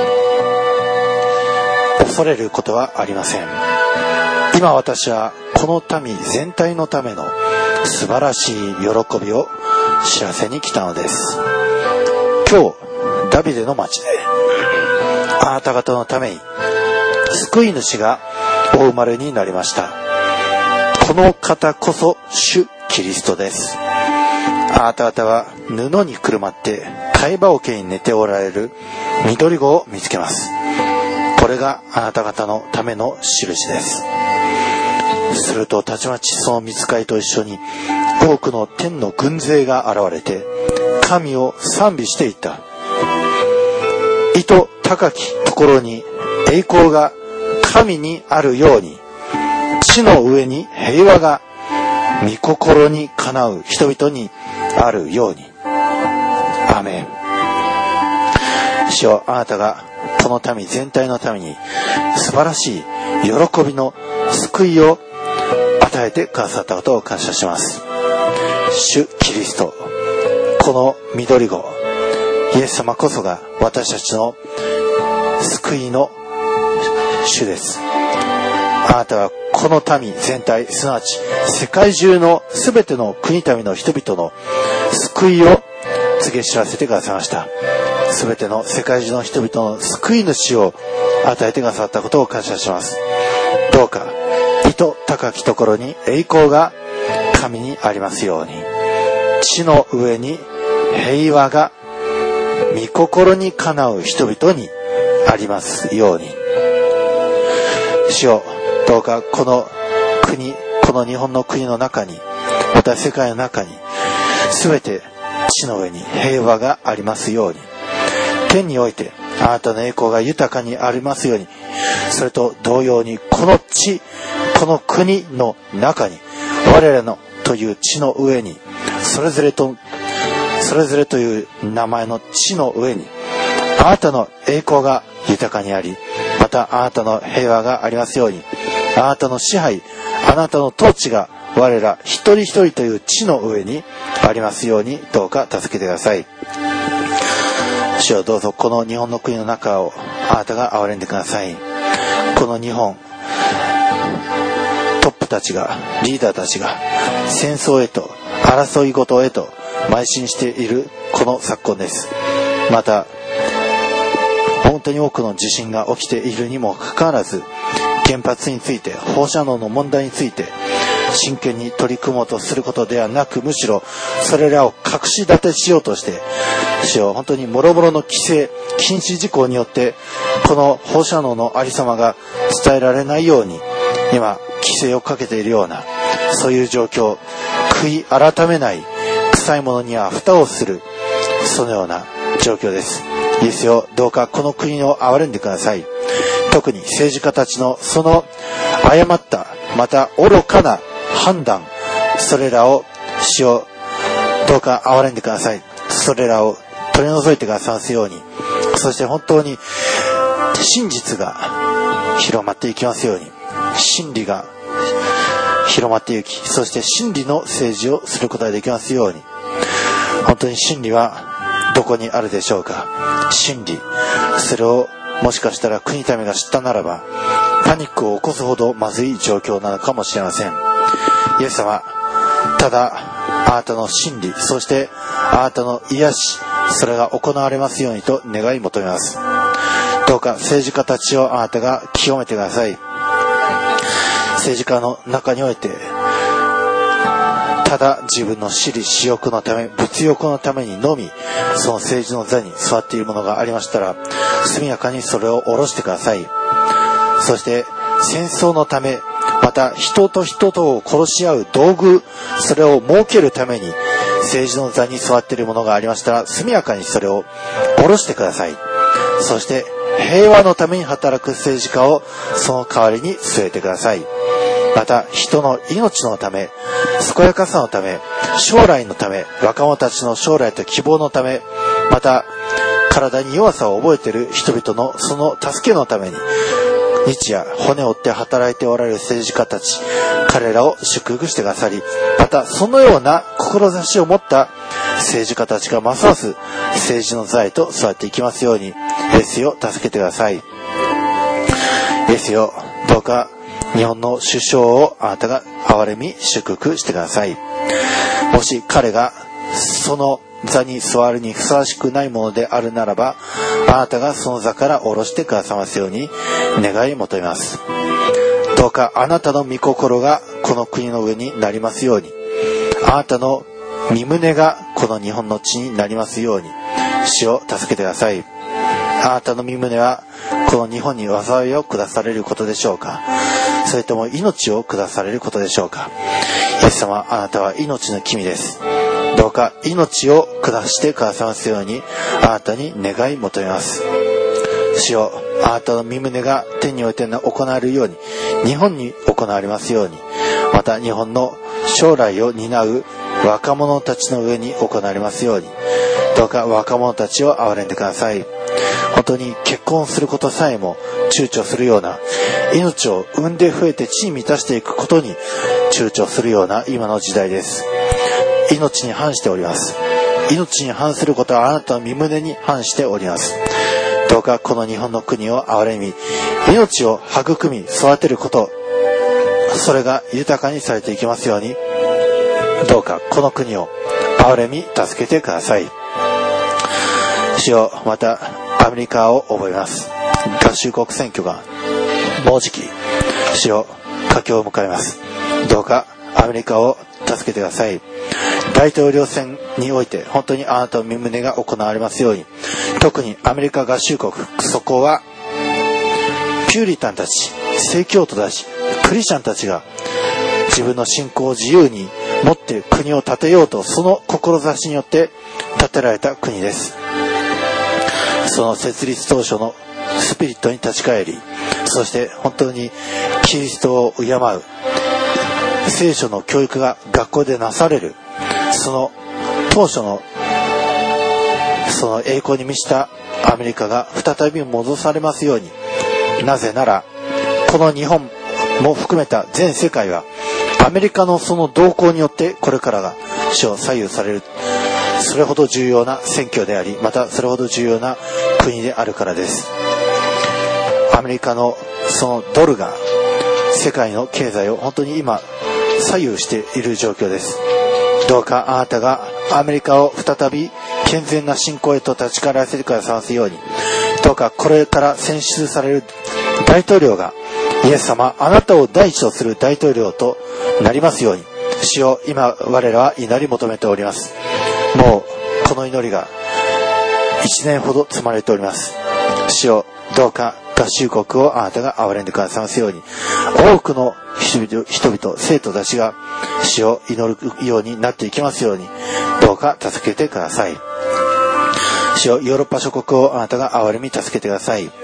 恐れることはありません。今私はこの民全体のための素晴らしい喜びを知らせに来たのです。今日ダビデの町であなた方のために救い主がお生まれになりました。この方こそ主キリストです。あなた方は布にくるまって貝羽桶に寝ておられる緑子を見つけます。これがあなた方のための印です。するとたちまちその御使いと一緒に多くの天の軍勢が現れて神を賛美していった。意図高きところに栄光が神にあるように、地の上に平和が御心にかなう人々にあるように。アーメン。主よ、あなたがこの民全体のために素晴らしい喜びの救いを与えてくださったことを感謝します。主キリスト、この緑子イエス様こそが私たちの救いの主です。あなたはこの民全体、すなわち世界中のすべての国民の人々の救いを告げ知らせてくださいました。すべての世界中の人々の救い主を与えてくださったことを感謝します。どうか意図高きところに栄光が神にありますように、地の上に平和が御心にかなう人々にありますように。主よ、どうかこの国、この日本の国の中に、また世界の中にすべて地の上に平和がありますように、天においてあなたの栄光が豊かにありますように、 それと同様にこの地、この国の中に、我らのという地の上に、それぞれという名前の地の上に、あなたの栄光が豊かにあり、またあなたの平和がありますように、あなたの支配、あなたの統治が我ら一人一人という地の上にありますように、どうか助けてください。主よ、どうぞこの日本の国の中をあなたが憐れんでください。この日本、トップたちが、リーダーたちが戦争へと、争い事へと邁進しているこの昨今です。また本当に多くの地震が起きているにもかかわらず、原発について、放射能の問題について真剣に取り組もうとすることではなく、むしろそれらを隠し立てしようとして、主よ、本当に諸々の規制禁止事項によってこの放射能のありさまが伝えられないように今規制をかけているような、そういう状況、悔い改めない、臭いものには蓋をする、そのような状況です。イエスよ、どうかこの国を憐れんでください。特に政治家たちのその誤った、また愚かな判断、それらを主よ、どうか憐れんでください。それらを取り除いてくださいますように、そして本当に真実が広まっていきますように、真理が広まっていき、そして真理の政治をすることができますように。本当に真理はどこにあるでしょうか。真理、それをもしかしたら国民が知ったならばパニックを起こすほどまずい状況なのかもしれません。イエス様、ただあなたの真理、そしてあなたの癒し、それが行われますようにと願い求めます。どうか政治家たちをあなたが清めてください。政治家の中においてただ自分の私利私欲のため、物欲のためにのみその政治の座に座っているものがありましたら、速やかにそれを下ろしてください。そして戦争のため、また人と人とを殺し合う道具、それを設けるために政治の座に座っているものがありましたら、速やかにそれを下ろしてください。そして平和のために働く政治家をその代わりに据えてください。また人の命のため、健やかさのため、将来のため、若者たちの将来と希望のため、また体に弱さを覚えている人々のその助けのために日夜骨を折って働いておられる政治家たち、彼らを祝福してくださり、またそのような志を持った政治家たちがますます政治の座へと座っていきますように、イエスよ、助けてください。イエスよ、どうか日本の首相をあなたが憐れみ祝福してください。もし彼がその座に座るにふさわしくないものであるならば、あなたがその座から下ろしてくださいますように願い求めます。どうかあなたの御心がこの国の上になりますように、あなたの御胸がこの日本の地になりますように、主を助けてください。あなたの御胸はこの日本に災いを下されることでしょうか、それとも命を下されることでしょうか。イエス様、あなたは命の君です。どうか命を下してくださいますようにあなたに願い求めます。主よ、あなたの御胸が天において行われるように日本に行われますように、また日本の将来を担う若者たちの上に行われますように、どうか若者たちを憐れんでください。本当に結婚することさえも躊躇するような、命を産んで増えて地に満たしていくことに躊躇するような今の時代です。命に反しております。命に反することはあなたの御胸に反しております。どうかこの日本の国を憐れみ、命を育み育てること、それが豊かにされていきますように、どうかこの国を憐れみ助けてください。主よ、またアメリカを覚えます。合衆国選挙がもうじき、主よ、佳境を迎えます。どうかアメリカを助けてください。大統領選において本当にあなたの御胸が行われますように、特にアメリカ合衆国、そこはピューリタンたち、正教徒たち、クリスチャンたちが自分の信仰を自由に持って国を建てようと、その志によって建てられた国です。その設立当初のスピリットに立ち返り、 そして本当にキリストを敬う聖書の教育が学校でなされる、その当初のその栄光に満ちたアメリカが再び戻されますように。なぜならこの日本も含めた全世界はアメリカのその動向によってこれからが主を左右される、それほど重要な選挙であり、またそれほど重要な国であるからです。アメリカのそのドルが世界の経済を本当に今左右している状況です。どうかあなたがアメリカを再び健全な信仰へと立ち返らせてくださいますように。どうかこれから選出される大統領がイエス様、あなたを第一とする大統領となりますように。主よ、今我らは祈り求めております。もうこの祈りが1年ほど積まれております。主よ、どうか合衆国をあなたが憐れんでくださいますように。多くの人々、生徒たちが主を祈るようになっていきますように、どうか助けてください。主よ、ヨーロッパ諸国をあなたが憐れみ助けてください。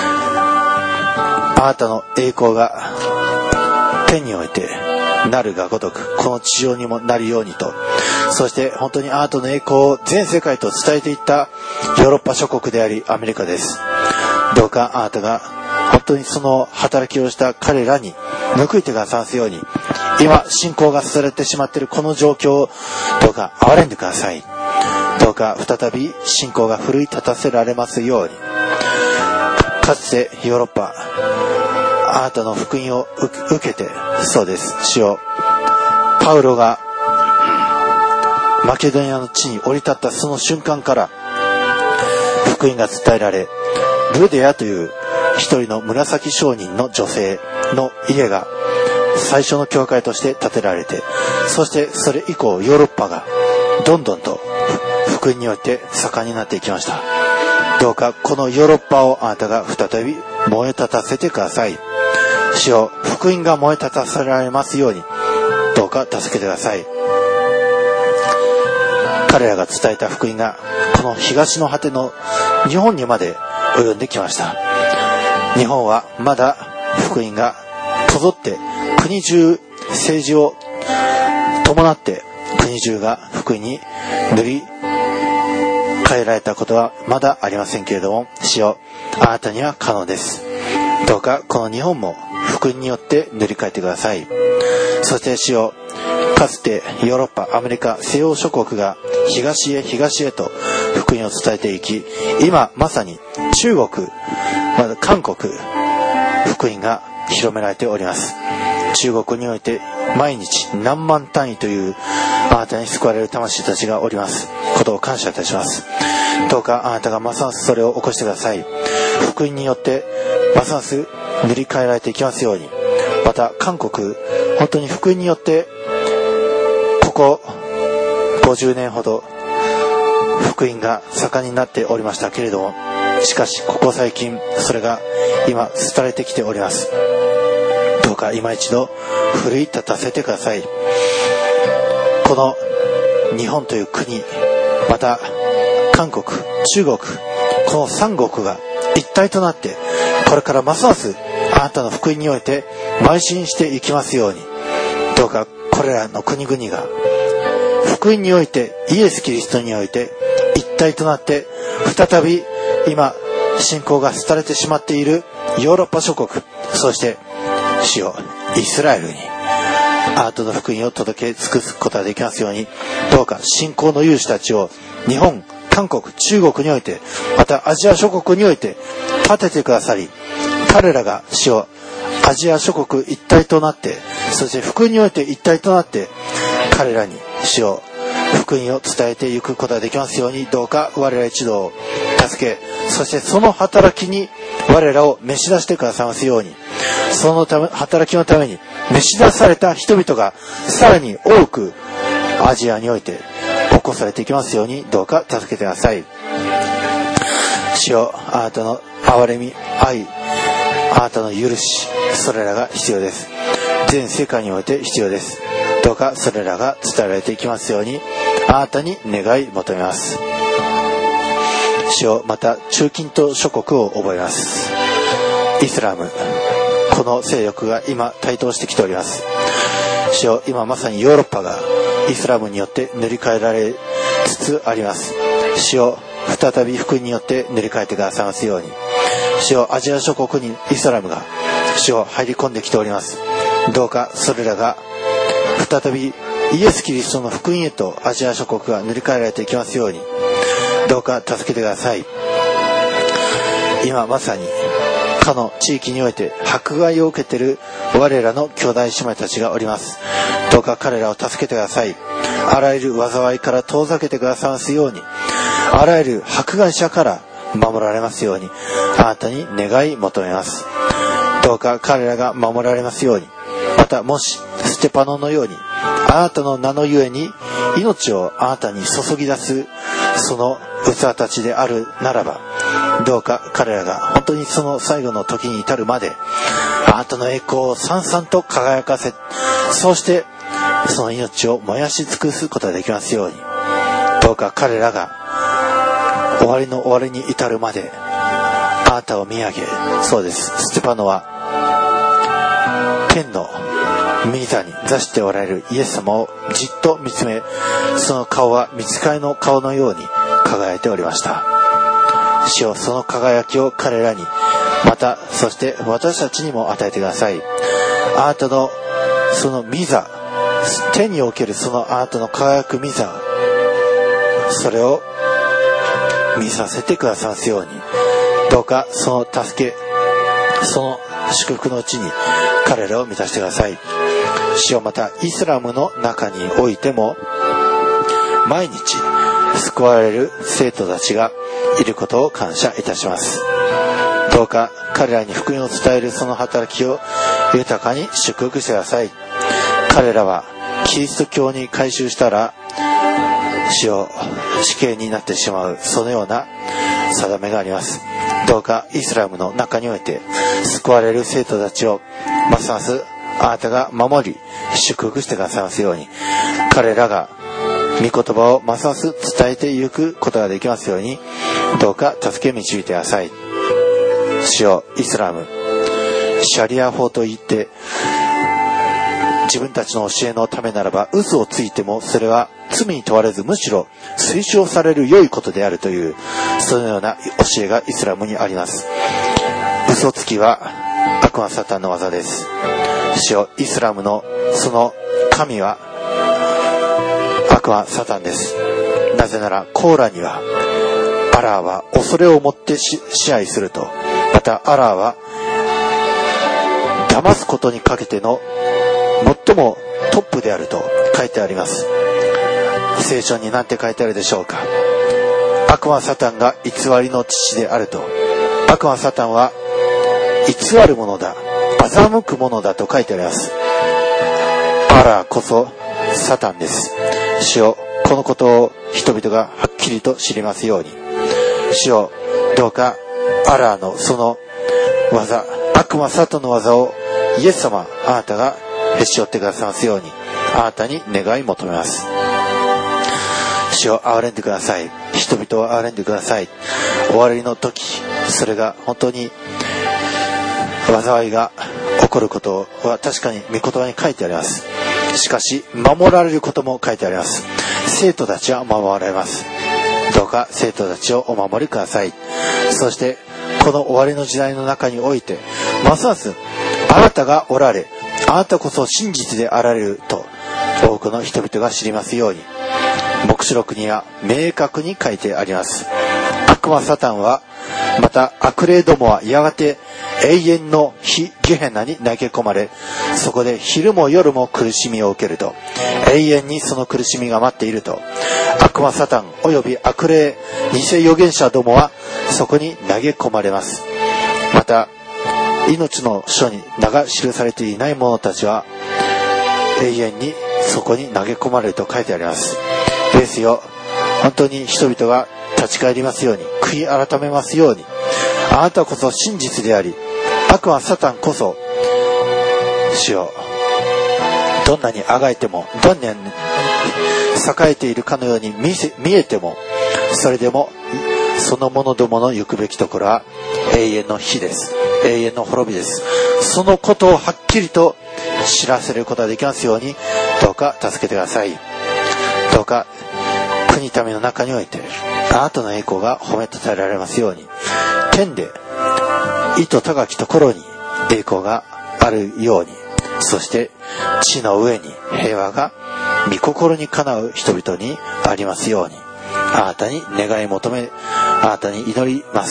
あなたの栄光が天においてなるがごとく、この地上にもなるようにと。そして本当にあなたの栄光を全世界と伝えていったヨーロッパ諸国でありアメリカです。どうかあなたが本当にその働きをした彼らに報いてくださいますように。今信仰がされてしまっているこの状況をどうか憐れんでください。どうか再び信仰が奮い立たせられますように。かつてヨーロッパ、あなたの福音を受けて、そうです、主よ、パウロがマケドニアの地に降り立ったその瞬間から福音が伝えられ、ルデアという一人の紫商人の女性の家が最初の教会として建てられて、そしてそれ以降ヨーロッパがどんどんと福音によって盛んになっていきました。どうかこのヨーロッパをあなたが再び燃え立たせてください。主よ、福音が燃え立たせられますようにどうか助けてください。彼らが伝えた福音がこの東の果ての日本にまで及んできました。日本はまだ福音がこぞって国中、政治を伴って国中が福音に塗り変えられたことはまだありませんけれども、主よ、あなたには可能です。どうかこの日本も福音によって塗り替えてください。そして主よ、かつてヨーロッパ、アメリカ、西欧諸国が東へ東へと福音を伝えていき、今まさに中国、また韓国、福音が広められております。中国において毎日何万単位というあなたに救われる魂たちがおりますことを感謝いたします。どうかあなたがますますそれを起こしてください。福音によってますます塗り替えられていきますように。また韓国、本当に福音によってここ50年ほど福音が盛んになっておりましたけれども、しかしここ最近それが今廃れてきております。どうか今一度奮い立たせてください。この日本という国、また韓国、中国、この三国が一体となってこれからますますあなたの福音において邁進していきますように。どうかこれらの国々が福音において、イエス・キリストにおいて一体となって再び今信仰が廃れてしまっているヨーロッパ諸国、そして主よ、イスラエルにあなたの福音を届け尽くすことができますように。どうか信仰の勇士たちを日本、韓国、中国において、またアジア諸国において立ててくださり、彼らが主よ、アジア諸国一体となって、そして福音において一体となって彼らに主よ、福音を伝えていくことができますように。どうか我ら一同を助け、そしてその働きに我らを召し出してくださいますように。そのため働きのために召し出された人々がさらに多くアジアにおいて起こされていきますように。どうか助けてください。主よ、あなたの憐れみ、愛、あなたの許し、それらが必要です。全世界において必要です。どうかそれらが伝えられていきますように、あなたに願い求めます。主よ、また中近東諸国を覚えます。 イスラム、この勢力が今台頭してきております。主よ、今まさにヨーロッパがイスラムによって塗り替えられつつあります。主よ、再び福音によって塗り替えてくださいますように。主よ、アジア諸国にイスラムが主よ入り込んできております。どうかそれらが再びイエス・キリストの福音へとアジア諸国が塗り替えられていきますように、どうか助けてください。今まさにかの地域において迫害を受けている我らの兄弟姉妹たちがおります。どうか彼らを助けてください。あらゆる災いから遠ざけてくださいますように、あらゆる迫害者から守られますように、あなたに願い求めます。どうか彼らが守られますように、またもしステパノのようにあなたの名のゆえに命をあなたに注ぎ出すその器たちであるならば、どうか彼らが本当にその最後の時に至るまであなたの栄光をさんさんと輝かせ、そうしてその命を燃やし尽くすことができますように、どうか彼らが終わりの終わりに至るまであなたを見上げ、そうです、ステパノは天の御座に座しておられるイエス様をじっと見つめ、その顔は御使いの顔のように輝いておりました。主よ、その輝きを彼らに、またそして私たちにも与えてください。あなたのその御座、天におけるそのあなたの輝く御座、それを見させてくださいますように、どうかその助け、その祝福のうちに彼らを満たしてください。主よ、またイスラムの中においても毎日救われる生徒たちがいることを感謝いたします。どうか彼らに福音を伝えるその働きを豊かに祝福してください。彼らはキリスト教に改宗したら主よ、死刑になってしまう、そのような定めがあります。どうかイスラムの中において救われる生徒たちをますますあなたが守り祝福してくださいますように、彼らが御言葉をますます伝えていくことができますように、どうか助け導いてください。主よ、イスラム、シャリア法といって自分たちの教えのためならば嘘をついてもそれは罪に問われず、むしろ推奨される良いことであるという、そのような教えがイスラムにあります。嘘つきは悪魔サタンの技です。主よ、イスラムのその神は悪魔サタンです。なぜならコーランにはアラーは恐れをもって支配すると、またアラーは騙すことにかけての最もトップであると書いてあります。聖書に何て書いてあるでしょうか。悪魔サタンが偽りの父であると。悪魔サタンは偽るものだ、欺くものだと書いてあります。アラーこそサタンです。主よ、このことを人々がはっきりと知りますように。主よ、どうかアラーのその技、悪魔サタンの技をイエス様、あなたがへし折ってくださいますように、あなたに願い求めます。主を憐れんでください。人々を憐れんでください。終わりの時、それが本当に災いが起こることは確かに御言葉に書いてあります。しかし守られることも書いてあります。生徒たちは守られます。どうか生徒たちをお守りください。そしてこの終わりの時代の中において、ますますあなたがおられ、あなたこそ真実であられると多くの人々が知りますように、黙示録には明確に書いてあります。悪魔サタンはまた悪霊どもはやがて永遠の火ゲヘナに投げ込まれ、そこで昼も夜も苦しみを受けると、永遠にその苦しみが待っていると。悪魔サタンおよび悪霊偽預言者どもはそこに投げ込まれます。また命の書に名が記されていない者たちは永遠にそこに投げ込まれると書いてあります。ですよ、本当に人々が立ち返りますように、悔い改めますように、あなたこそ真実であり、悪魔サタンこそ主よ、どんなにあがいても、どんなに栄えているかのように見えても、それでもその者どもの行くべきところは永遠の火です。永遠の滅びです。そのことをはっきりと知らせることができますように、どうか助けてください。どうか国民の中においてあなたの栄光が褒めたたえられますように、天で意図高きところに栄光があるように、そして地の上に平和が御心にかなう人々にありますように、あなたに願い求め、あなたに祈ります。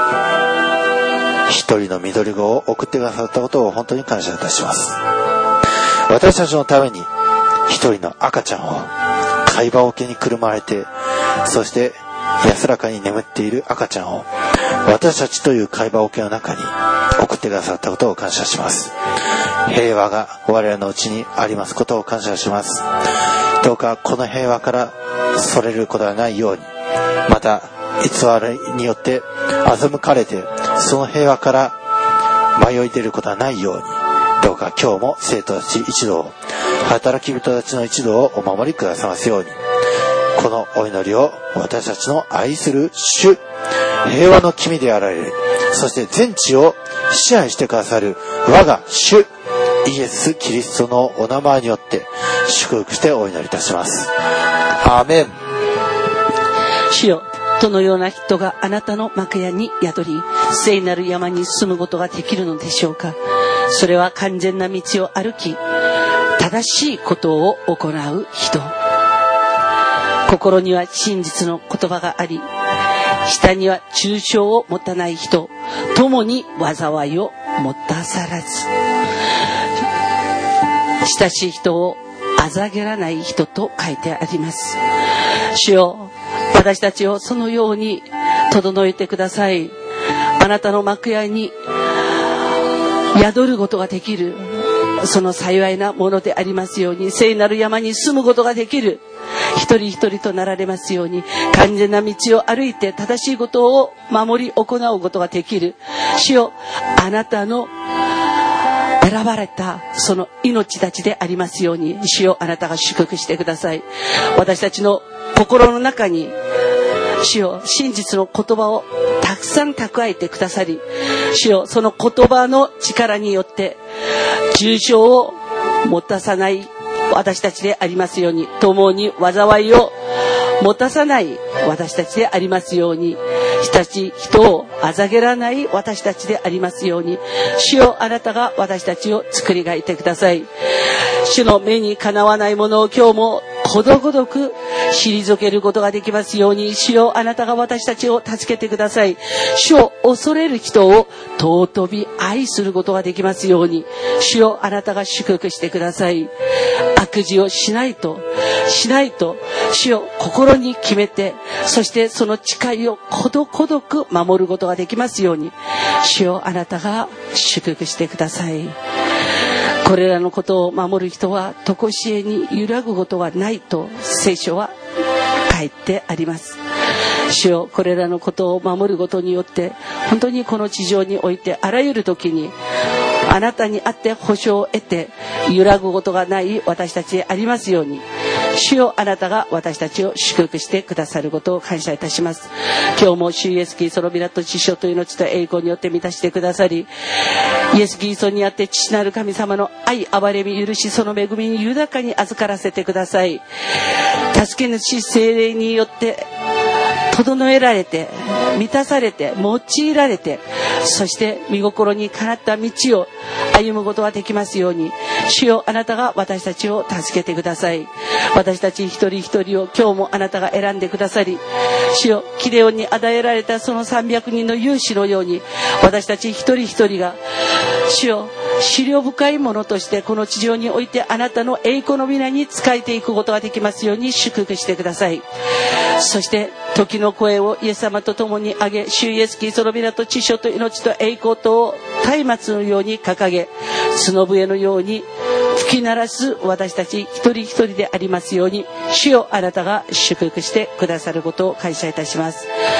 一人の緑子を送ってくださったことを本当に感謝いたします。私たちのために一人の赤ちゃんを貝羽桶にくるまれて、そして安らかに眠っている赤ちゃんを私たちという貝羽桶の中に送ってくださったことを感謝します。平和が我々のうちにありますことを感謝します。どうかこの平和からそれることがないように、また偽りによって欺かれてその平和から迷い出ることがないように、どうか今日も生徒たち一同、働き人たちの一同をお守りくださいますように、このお祈りを私たちの愛する主、平和の君であられる、そして全地を支配してくださる我が主イエス・キリストのお名前によって祝福してお祈りいたします。アーメン。 主よ、どのような人があなたの幕屋に宿り、聖なる山に住むことができるのでしょうか。それは完全な道を歩き、正しいことを行う人。心には真実の言葉があり、舌には忠誠を持たない人、共に災いをもたさらず、親しい人をあざげらない人と書いてあります。主よ、私たちをそのように整えてください。あなたの幕屋に宿ることができる、その幸いなものでありますように、聖なる山に住むことができる一人一人となられますように、完全な道を歩いて正しいことを守り行うことができる、主よ、あなたの選ばれたその命たちでありますように、主よ、あなたが祝福してください。私たちの心の中に主よ、真実の言葉をたくさん蓄えてくださり、主よ、その言葉の力によって重傷を持たさない私たちでありますように、共に災いを持たさない私たちでありますように、親しい人をあざげらない私たちでありますように、主よ、あなたが私たちを作り変えてください。主の目にかなわないものを今日もことごとく退けることができますように、主よ、あなたが私たちを助けてください。主を恐れる人を尊び愛することができますように、主よ、あなたが祝福してください。悪事をしないと主よ、心に決めて、そしてその誓いをことごとく守ることができますように、主よ、あなたが祝福してください。これらのことを守る人は常しえに揺らぐことはないと聖書は書いてあります。主よ、これらのことを守ることによって、本当にこの地上においてあらゆる時にあなたにあって保証を得て揺らぐことがない私たちでありますように、主よ、あなたが私たちを祝福してくださることを感謝いたします。今日も主イエスキリストの皆と知性と命と栄光によって満たしてくださり、イエスキリストにあって父なる神様の愛、憐れみ、許し、その恵みに豊かに預からせてください。助け主聖霊によって整えられて、満たされて、用いられて、そして御心にかなった道を歩むことができますように、主よ、あなたが私たちを助けてください。私たち一人一人を今日もあなたが選んでくださり、主よ、ギデオンに与えられたその300人の勇士のように、私たち一人一人が主よ、資料深いものとしてこの地上においてあなたの栄光の皆に仕えていくことができますように祝福してください。そして時の声をイエス様と共に上げ、主イエスキリストの皆と知性と命と栄光とを松明のように掲げ、角笛のように吹き鳴らす私たち一人一人でありますように、主よ、あなたが祝福してくださることを感謝いたします。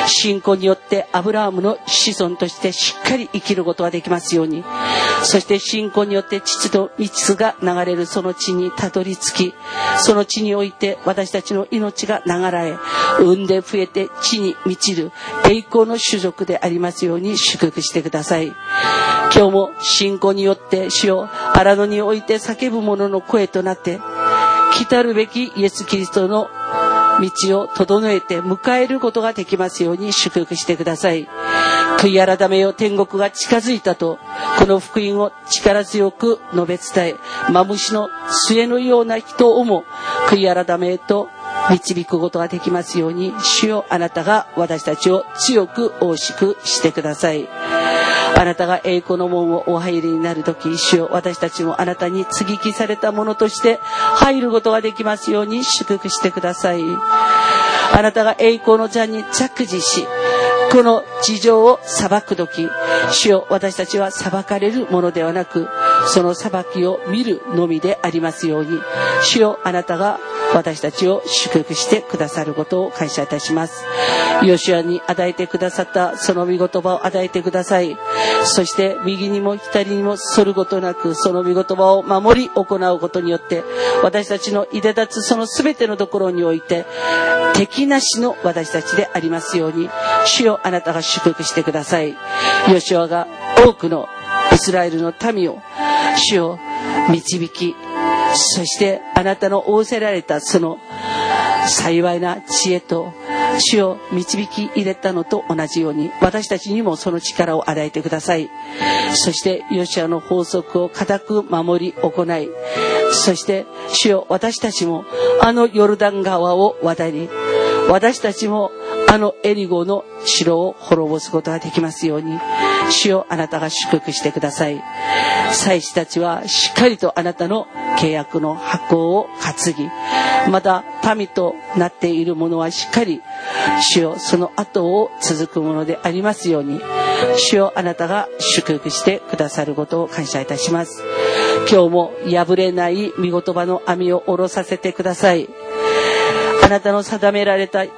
信仰によってアブラハムの子孫としてしっかり生きることができますように、そして信仰によって父と蜜が流れるその地にたどり着き、その地において私たちの命が流らえ、産んで増えて地に満ちる栄光の種族でありますように祝福してください。今日も信仰によって主よ、荒野において叫ぶ者の声となって来たるべきイエス・キリストの道を整えて迎えることができますように祝福してください。悔い改めよ、天国が近づいたとこの福音を力強く述べ伝え、マムシの末のような人をも悔い改めへと導くことができますように、主よ、あなたが私たちを強く大しくしてください。あなたが栄光の門をお入りになるとき、主よ、私たちもあなたに接ぎ木されたものとして入ることができますように祝福してください。あなたが栄光の座に着地し、この地上を裁くとき、主よ、私たちは裁かれるものではなく、その裁きを見るのみでありますように、主よ、あなたが私たちを祝福してくださることを感謝いたします。ヨシュアに与えてくださったその御言葉を与えてください。そして右にも左にも反ることなく、その御言葉を守り行うことによって、私たちのいで立つその全てのところにおいて敵なしの私たちでありますように、主よ、あなたが祝福してください。ヨシュアが多くのイスラエルの民を主を導き、そしてあなたの仰せられたその幸いな知恵と主を導き入れたのと同じように、私たちにもその力を与えてください。そしてヨシュアの法則を固く守り行い、そして主よ、私たちもあのヨルダン川を渡り、私たちもあのエリゴの城を滅ぼすことができますように、主よ、あなたが祝福してください。祭司たちはしっかりとあなたの契約の箱を担ぎ、また民となっている者はしっかり主よ、その後を続くものでありますように、主よ、あなたが祝福してくださることを感謝いたします。今日も破れない御言葉の網を下ろさせてください。あなたの定められた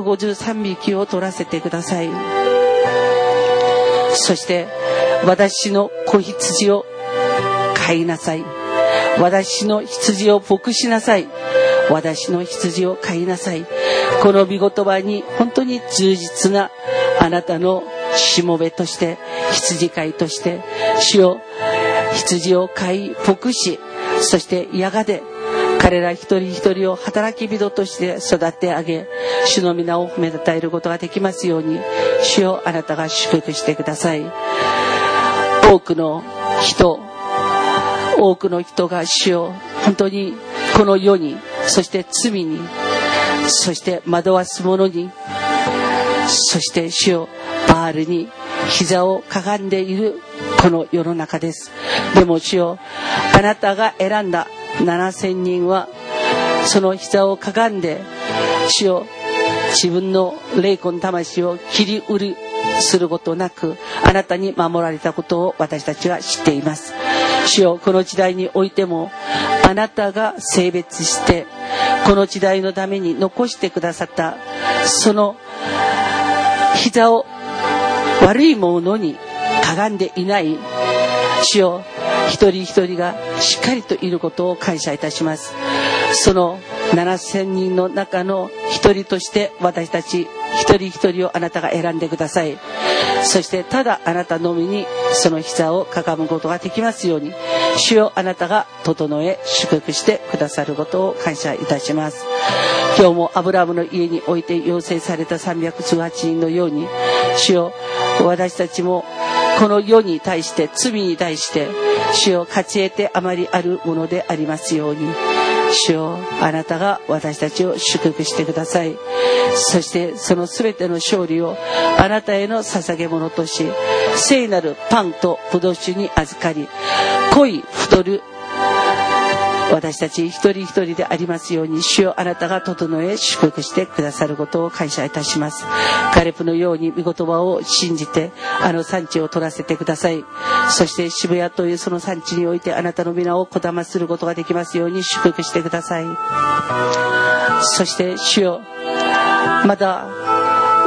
153匹を取らせてください。そして私の子羊を飼いなさい。私の羊を牧しなさい。私の羊を飼いなさい。この御言葉に本当に忠実なあなたのしもべとして、羊飼いとして主よ、羊を飼い牧し、そしてやがて彼ら一人一人を働き人として育て上げ、主の皆を褒めたたえることができますように、主よ、あなたが祝福してください。多くの人が主よ、本当にこの世に、そして罪に、そして惑わす者に、そして主よ、バールに膝をかがんでいるこの世の中です。でも主よ、あなたが選んだ7000人はその膝をかがんで、主よ、自分の霊魂魂を切り売りすることなくあなたに守られたことを私たちは知っています。主よ、この時代においてもあなたが性別してこの時代のために残してくださったその膝を悪いものにかがんでいない主よ、一人一人がしっかりといることを感謝いたします。その7000人の中の一人として私たち一人一人をあなたが選んでください。そしてただあなたのみにその膝をかがむことができますように、主よ、あなたが整え祝福してくださることを感謝いたします。今日もアブラハムの家において養成された318人のように、主よ、私たちもこの世に対して、罪に対して主よ、勝ち得てあまりあるものでありますように、主よ、あなたが私たちを祝福してください。そしてそのすべての勝利をあなたへの捧げ物とし、聖なるパンとブドウ酒に預かり、濃い太る私たち一人一人でありますように、主よ、あなたが整え祝福してくださることを感謝いたします。カレプのように御言葉を信じてあの産地を取らせてください。そして渋谷というその産地においてあなたの皆をこだますることができますように祝福してください。そして主よ、まだ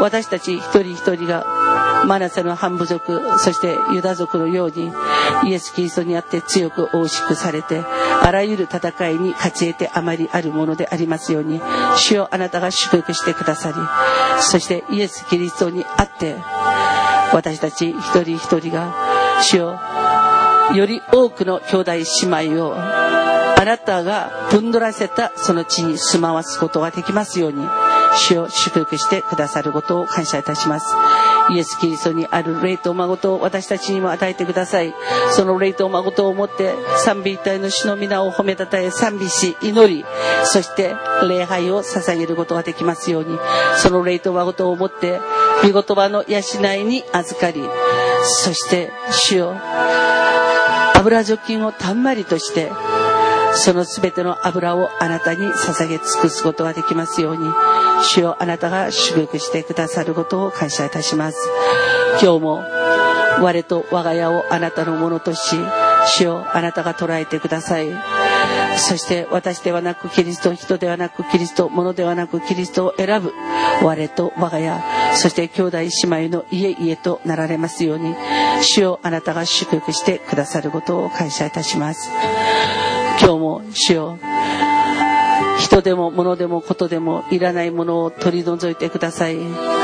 私たち一人一人がマナセの半部族、そしてユダ族のようにイエス・キリストにあって強く大しくされて、あらゆる戦いに勝ち得てあまりあるものでありますように、主よあなたが祝福してくださり、そしてイエス・キリストにあって私たち一人一人が主よより多くの兄弟姉妹をあなたが分取らせたその地に住まわすことができますように、主を祝福してくださることを感謝いたします。イエス・キリストにある霊と誠を私たちにも与えてください。その霊と誠をもって賛美一体の主の皆を褒めたたえ賛美し祈り、そして礼拝を捧げることができますように、その霊と誠をもって御言葉の養いに預かり、そして主よ油除菌をたんまりとしてそのすべての油をあなたに捧げ尽くすことができますように、主よあなたが祝福してくださることを感謝いたします。今日も我と我が家をあなたのものとし、主よあなたが捉えてください。そして私ではなくキリスト、人ではなくキリスト、物ではなくキリストを選ぶ我と我が家、そして兄弟姉妹の家々となられますように、主よあなたが祝福してくださることを感謝いたします。今日も主よ人でも物でもことでもいらないものを取り除いてください。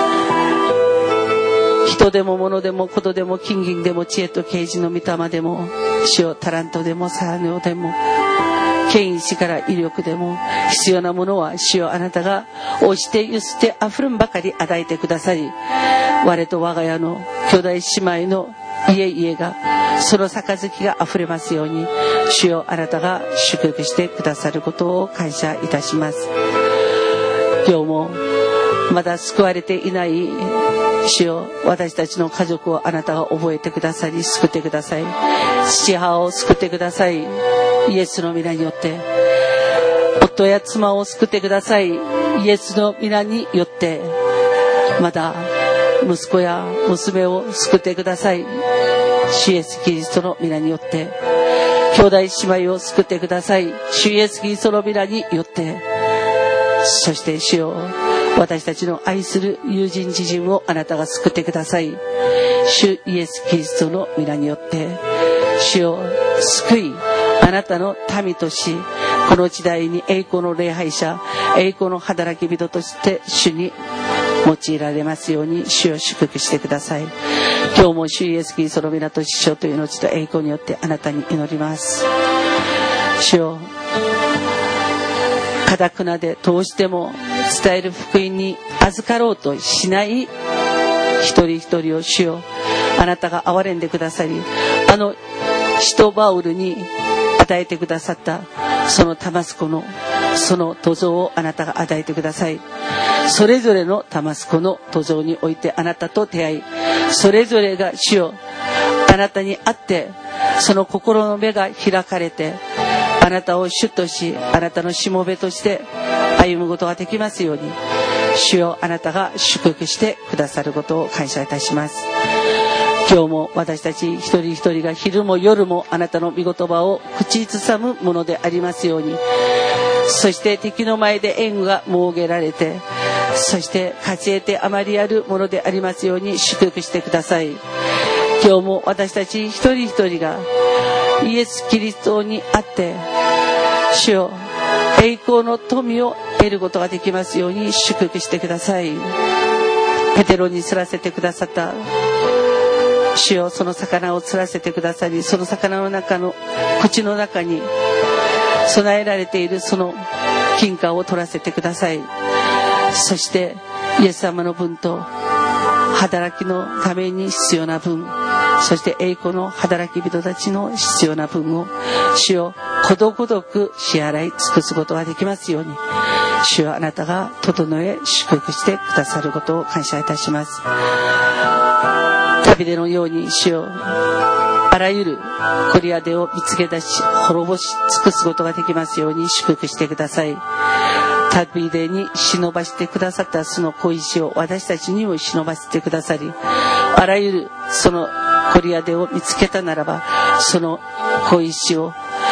人でも物でもことでも金銀でも知恵と啓示の御霊でも、主よタラントでも才能でも権威力威力でも必要なものは主よあなたが押してゆすってあふれんばかり与えてくださり、我と我が家の兄弟姉妹の家々がその杯があふれますように、主よあなたが祝福してくださることを感謝いたします。今日もまだ救われていない主よ私たちの家族をあなたが覚えてくださり救ってください。父母を救ってください。イエスの皆によって。夫や妻を救ってください。イエスの皆によって。また息子や娘を救ってください。主イエスキリストの皆によって。兄弟姉妹を救ってください。主イエスキリストの皆によって。そして主よ私たちの愛する友人知人をあなたが救ってください。主イエスキリストの皆によって主を救いあなたの民とし、この時代に栄光の礼拝者、栄光の働き人として主に用いられますように主を祝福してください。今日も主イエスキリストの皆と師匠と命と栄光によってあなたに祈ります。主よ堅くなでどうしても伝える福音に預かろうとしない一人一人を主よあなたが憐れんでくださり、使徒バウルに与えてくださったそのダマスコのその土蔵をあなたが与えてください。それぞれのダマスコの土蔵においてあなたと出会い、それぞれが主よあなたに会ってその心の目が開かれてあなたを主としあなたのしもべとして歩むことができますように、主よあなたが祝福してくださることを感謝いたします。今日も私たち一人一人が昼も夜もあなたの御言葉を口ずさむものでありますように、そして敵の前で援護が設けられて、そして勝ち得てあまりあるものでありますように祝福してください。今日も私たち一人一人がイエス・キリストにあって主よ栄光の富を得ることができますように祝福してください。ペテロに釣らせてくださった主よその魚を釣らせてくださり、その魚の中の口の中に備えられているその金貨を取らせてください。そしてイエス様の分と働きのために必要な分、そして栄光の働き人たちの必要な分を主よことごとく支払い尽くすことができますように、主よあなたが整え祝福してくださることを感謝いたします。旅でのように主よあらゆるコリアデを見つけ出し滅ぼし尽くすことができますように祝福してください。旅でに忍ばしてくださったその小石を私たちにも忍ばせてくださり、あらゆるそのコリアデを見つけたならばその小石を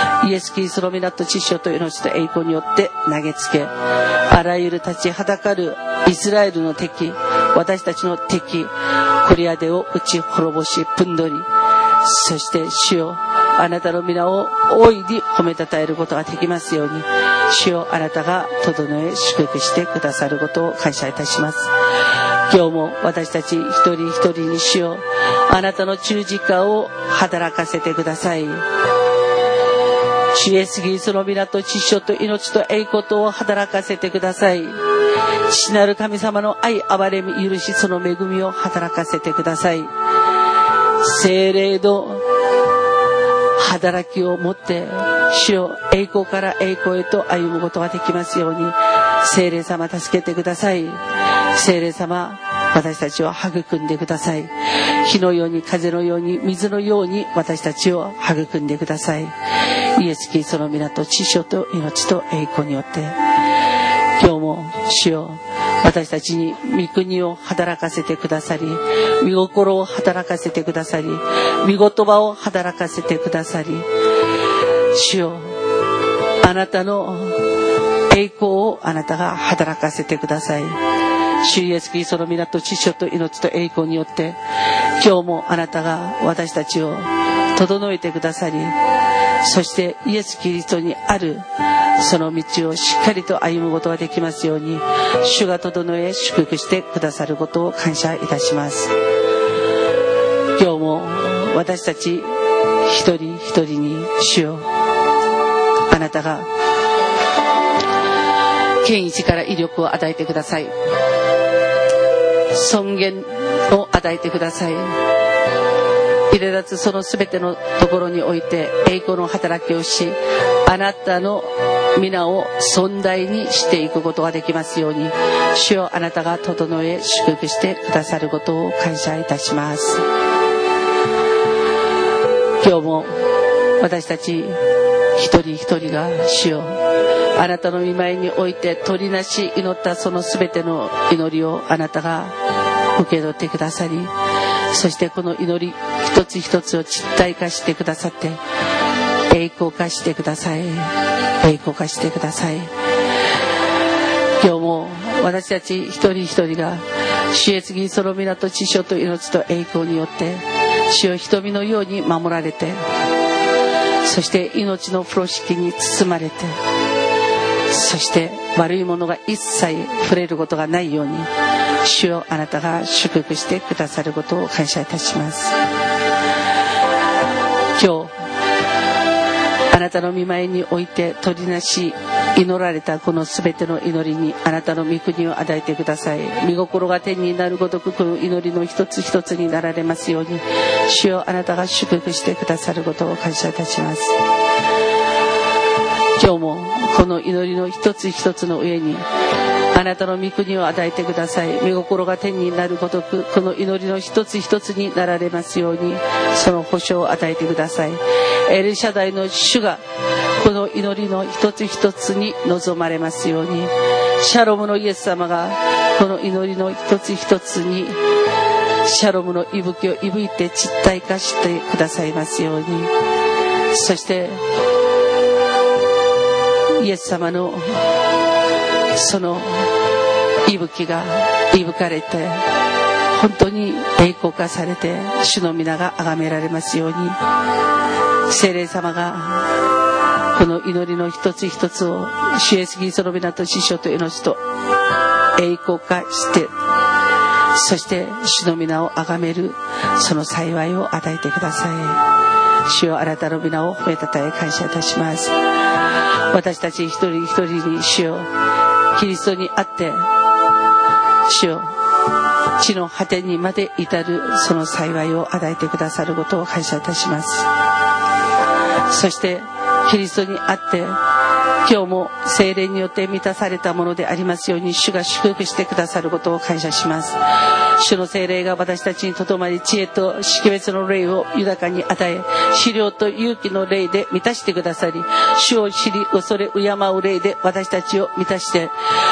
イエス・キリストの皆と知性と命と栄光によって投げつけ、あらゆる立ちはだかるイスラエルの敵、私たちの敵ゴリアテを打ち滅ぼしぶんどり、そして主よ、あなたの皆を大いに褒めたたえることができますように、主よ、あなたが整え祝福してくださることを感謝いたします。今日も私たち一人一人に主よ、あなたの十字架を働かせてください。主イエスキリストの皆と知性と命と栄光とを働かせてください。父なる神様の愛、憐れみ、許し、その恵みを働かせてください。聖霊の働きをもって主よ、栄光から栄光へと歩むことができますように、聖霊様助けてください。聖霊様、私たちを育んでください。火のように、風のように、水のように私たちを育んでください。イエスキリストの皆と知性と命と栄光によって、今日も主よ、私たちに御国を働かせてくださり、御心を働かせてくださり、御言葉を働かせてくださり、主よ、あなたの栄光をあなたが働かせてください。主イエスキリストの皆と知性と命と栄光によって、今日もあなたが私たちを整えてくださり、そしてイエスキリストにあるその道をしっかりと歩むことができますように、主が整え祝福してくださることを感謝いたします。今日も私たち一人一人に主よ、あなたが権威力威力を与えてください。尊厳を与えてください。入れ立つそのすべてのところにおいて栄光の働きをし、あなたの皆を尊大にしていくことができますように、主よ、あなたが整え祝福してくださることを感謝いたします。今日も私たち一人一人が主よ、あなたの御前において取りなし祈ったそのすべての祈りをあなたが受け取ってくださり、そしてこの祈り一つ一つを実体化してくださって、栄光化してください。栄光化してください。今日も私たち一人一人が主イエスキリストの皆と知性と命と栄光によって主を瞳のように守られて、そして命の風呂敷に包まれて、そして悪いものが一切触れることがないように、主よ、あなたが祝福してくださることを感謝いたします。今日あなたの御前において取りなし祈られたこのすべての祈りにあなたの御国を与えてください。御心が天になるごとくこの祈りの一つ一つになられますように、主よ、あなたが祝福してくださることを感謝いたします。今日もこの祈りの一つ一つの上にあなたの御国を与えてください。御心が天になるごとくこの祈りの一つ一つになられますように、その保証を与えてください。エルシャダイの主がこの祈りの一つ一つに臨まれますように、シャロムのイエス様がこの祈りの一つ一つにシャロムの息吹を息いて実体化してくださいますように、そしてイエス様のその息吹が息吹かれて本当に栄光化されて主の皆が崇められますように、聖霊様がこの祈りの一つ一つを主イエスキリストの皆と知性と命と栄光化して、そして主の皆を崇めるその幸いを与えてください。主よ、あなたの皆を褒めたたえ感謝いたします。私たち一人一人に主よ、キリストにあって主よ、地の果てにまで至るその幸いを与えてくださることを感謝いたします。そしてキリストにあって今日も聖霊によって満たされたものでありますように、主が祝福してくださることを感謝します。主の聖霊が私たちにとどまり、知恵と識別の霊を豊かに与え、資料と勇気の霊で満たしてくださり、主を知り恐れ敬う霊で私たちを満たして、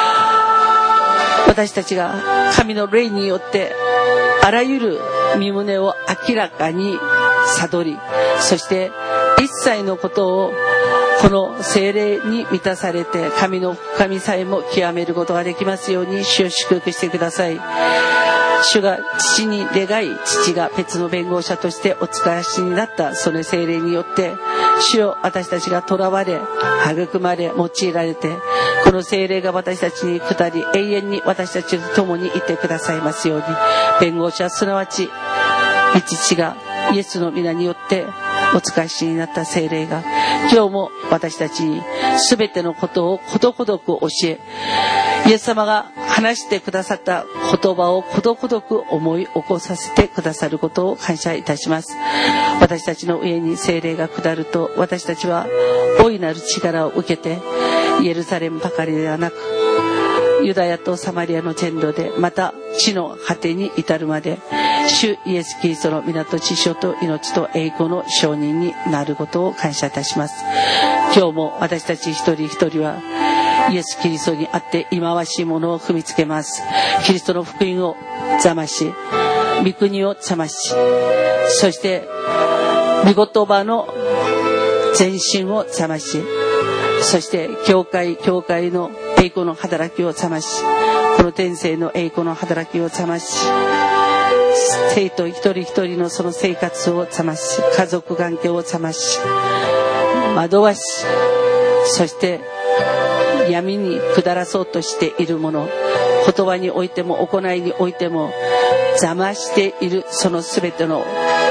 私たちが神の霊によってあらゆる身旨を明らかに悟り、そして一切のことをこの聖霊に満たされて神の深みさえも極めることができますように、主を祝福してください。主が父に願い、父が別の弁護者としてお使わしになったその聖霊によって、主よ、私たちが囚われ、育まれ、用いられて、この聖霊が私たちに下り、永遠に私たちと共にいてくださいますように。弁護者、すなわち父がイエスの皆によってお使いしになった聖霊が、今日も私たちに全てのことをことごとく教え、イエス様が話してくださった言葉をことごとく思い起こさせてくださることを感謝いたします。私たちの上に聖霊が下ると、私たちは大いなる力を受けて、エルサレムばかりではなく、ユダヤとサマリアの全土で、また地の果てに至るまで、主イエス・キリストの皆と知性と命と栄光の証人になることを感謝いたします。今日も私たち一人一人はイエス・キリストにあって忌まわしいものを踏みつけます。キリストの福音を邪魔し、御国を邪魔し、そして御言葉の前進を邪魔し、そして教会の栄光の働きを邪魔し、この天性の栄光の働きを邪魔し、生徒一人一人のその生活を邪魔し、家族関係を邪魔し、惑わし、そして闇に下らそうとしているもの、言葉においても行いにおいても邪魔しているその全ての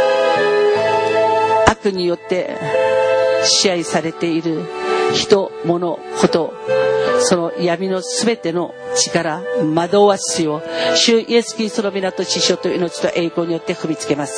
悪によって支配されている人、物、こと、その闇のすべての力、惑わしを主イエス・キリストの皆と知性と命と栄光によって踏みつけます。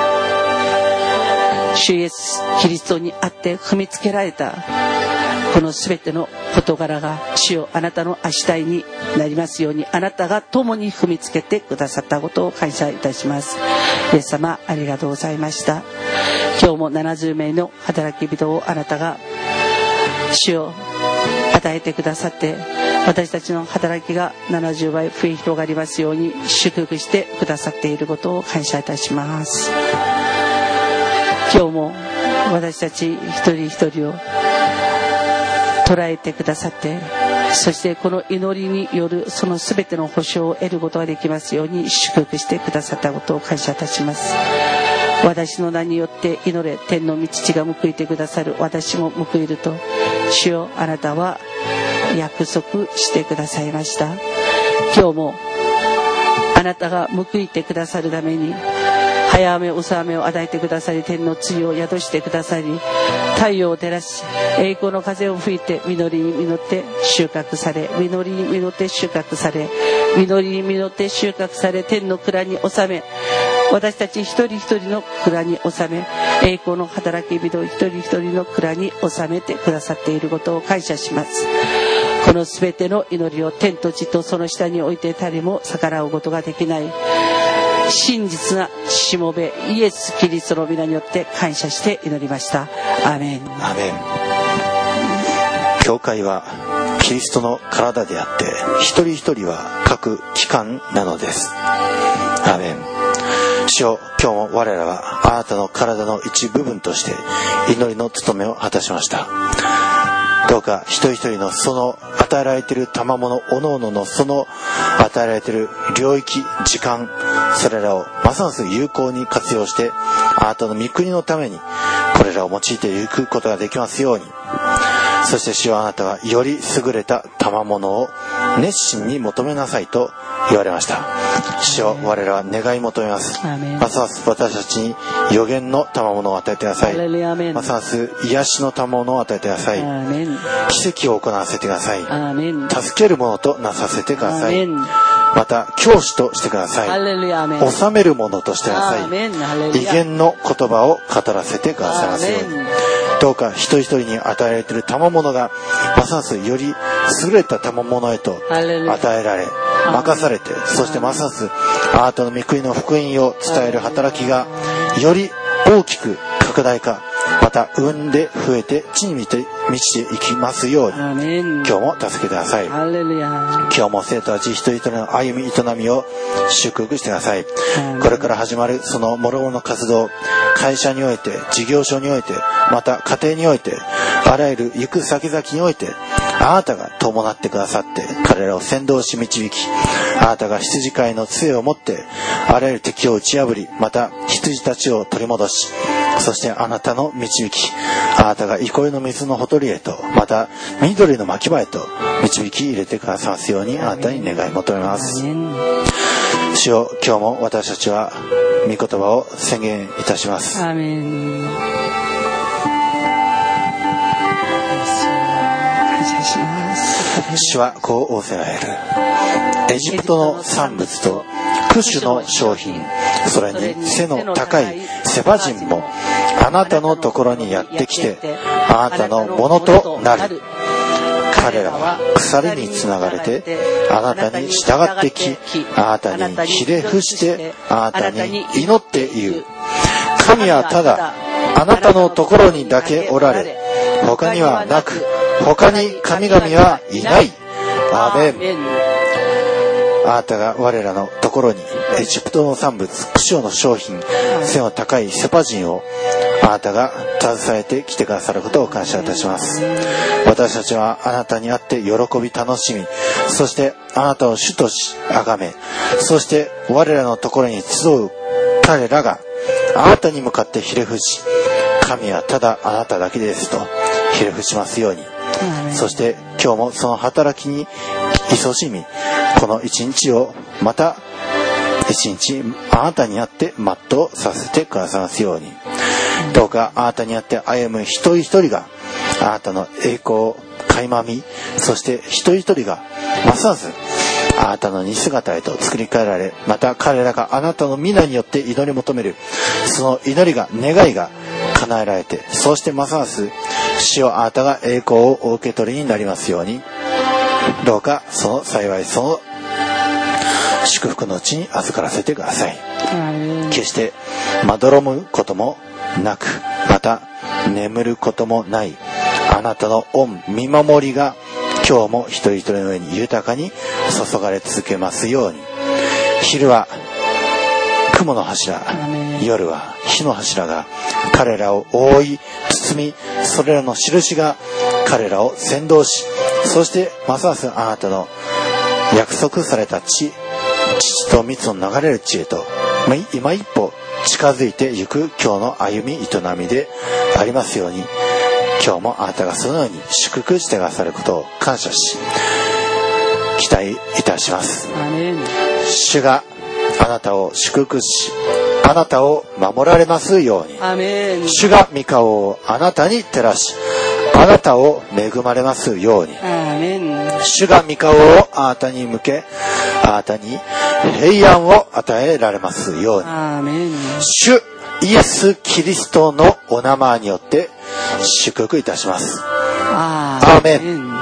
主イエス・キリストにあって踏みつけられたこのすべての事柄が、主よ、あなたの足台になりますように、あなたが共に踏みつけてくださったことを感謝いたします。イエス様、ありがとうございました。今日も70名の働き人をあなたが主を与えてくださって、私たちの働きが70倍増え広がりますように祝福してくださっていることを感謝いたします。今日も私たち一人一人を捉えてくださって、そしてこの祈りによるその全ての保証を得ることができますように祝福してくださったことを感謝いたします。私の名によって祈れ、天の御父が報いてくださる。私も報いると主よ、あなたは約束してくださいました。今日もあなたが報いてくださるために早雨遅雨を与えてくださり、天の露を宿してくださり、太陽を照らし、栄光の風を吹いて、実りに実って収穫され、実りに実って収穫され、実りに実って収穫され、天の蔵に収め、私たち一人一人の蔵に収め、栄光の働き人一人一人の蔵に収めてくださっていることを感謝します。このすべての祈りを天と地とその下に置いて誰も逆らうことができない真実なしもべイエス・キリストの皆によって感謝して祈りました。アーメン。 アーメン。教会はキリストの体であって、一人一人は各機関なのです。アーメン。主よ、今日も我らはあなたの体の一部分として祈りの務めを果たしました。どうか一人一人のその与えられている賜物、各々のその与えられている領域、時間、それらをますます有効に活用して、あなたの御国のためにこれらを用いていくことができますように。そして主よ、あなたはより優れた賜物を熱心に求めなさいと言われました。主よ、我らは願い求めます。ますます私たちに予言の賜物を与えてください。ますます癒しの賜物を与えてください。奇跡を行わせてください。助けるものとなさせてください。また教師としてください。治めるものとしてください。威厳の言葉を語らせてくださいますように。どうか一人一人に与えられている賜物がますますより優れた賜物へと与えられ任されて、そしてますますあなたの御国の福音を伝える働きがより大きく拡大化、 また産んで増えて地に満ちていきますように、 アーメン。 今日も助けてください。 ハレルヤ。 今日も生徒たち一人一人の歩み営みを祝福してください。これから始まるその諸々の活動、会社において、事業所において、また家庭において、あらゆる行く先々において、あなたが伴ってくださって彼らを先導し導き、あなたが羊飼いの杖を持ってあらゆる敵を打ち破り、また羊たちを取り戻し、そしてあなたの導き、あなたが憩いの水のほとりへと、また緑の牧場へと導き入れてくださますように、あなたに願い求めます。主よ、今日も私たちは御言葉を宣言いたします。 アーメン。 主はこう仰せられる。エジプトの産物とクシュの商品、それに背の高いセバ人もあなたのところにやってきて、あなたのものとなる。彼らは鎖につながれてあなたに従ってき、あなたにひれ伏してあなたに祈って言う。神はただあなたのところにだけおられ、他にはなく、他に神々はいない。アーメン。あなたが我らのところにエジプトの産物、クショの商品、背の高いセパ人をあなたが携えてきてくださることを感謝いたします。私たちはあなたにあって喜び楽しみ、そしてあなたを主とし崇め、そして我らのところに集う彼らがあなたに向かってひれ伏し、神はただあなただけですとひれ伏しますように。そして今日もその働きに勤しみ、この一日をまた一日あなたにあって全うさせてくださいますように。どうかあなたにあって歩む一人一人があなたの栄光を垣間見、そして一人一人がますますあなたの似姿へと作り変えられ、また彼らがあなたの皆によって祈り求めるその祈りが願いが叶えられて、そしてますます主よ、あなたが栄光をお受け取りになりますように。どうかその幸い、その祝福のうちに預からせてください。決してまどろむこともなく、また眠ることもないあなたの御見守りが今日も一人一人の上に豊かに注がれ続けますように。昼は雲の柱、夜は火の柱が彼らを覆い包み、それらの印が彼らを先導し、そしてますますあなたの約束された父と蜜の流れる地へと今一歩近づいてゆく今日の歩み営みでありますように。今日もあなたがそのように祝福してくださることを感謝し期待いたします。主があなたを祝福し、あなたを守られますように。主が御顔をあなたに照らし、あなたを恵まれますように。主が御顔をあなたに向け、あなたに平安を与えられますように。主イエス・キリストのお名前によって祝福いたします。アーメン。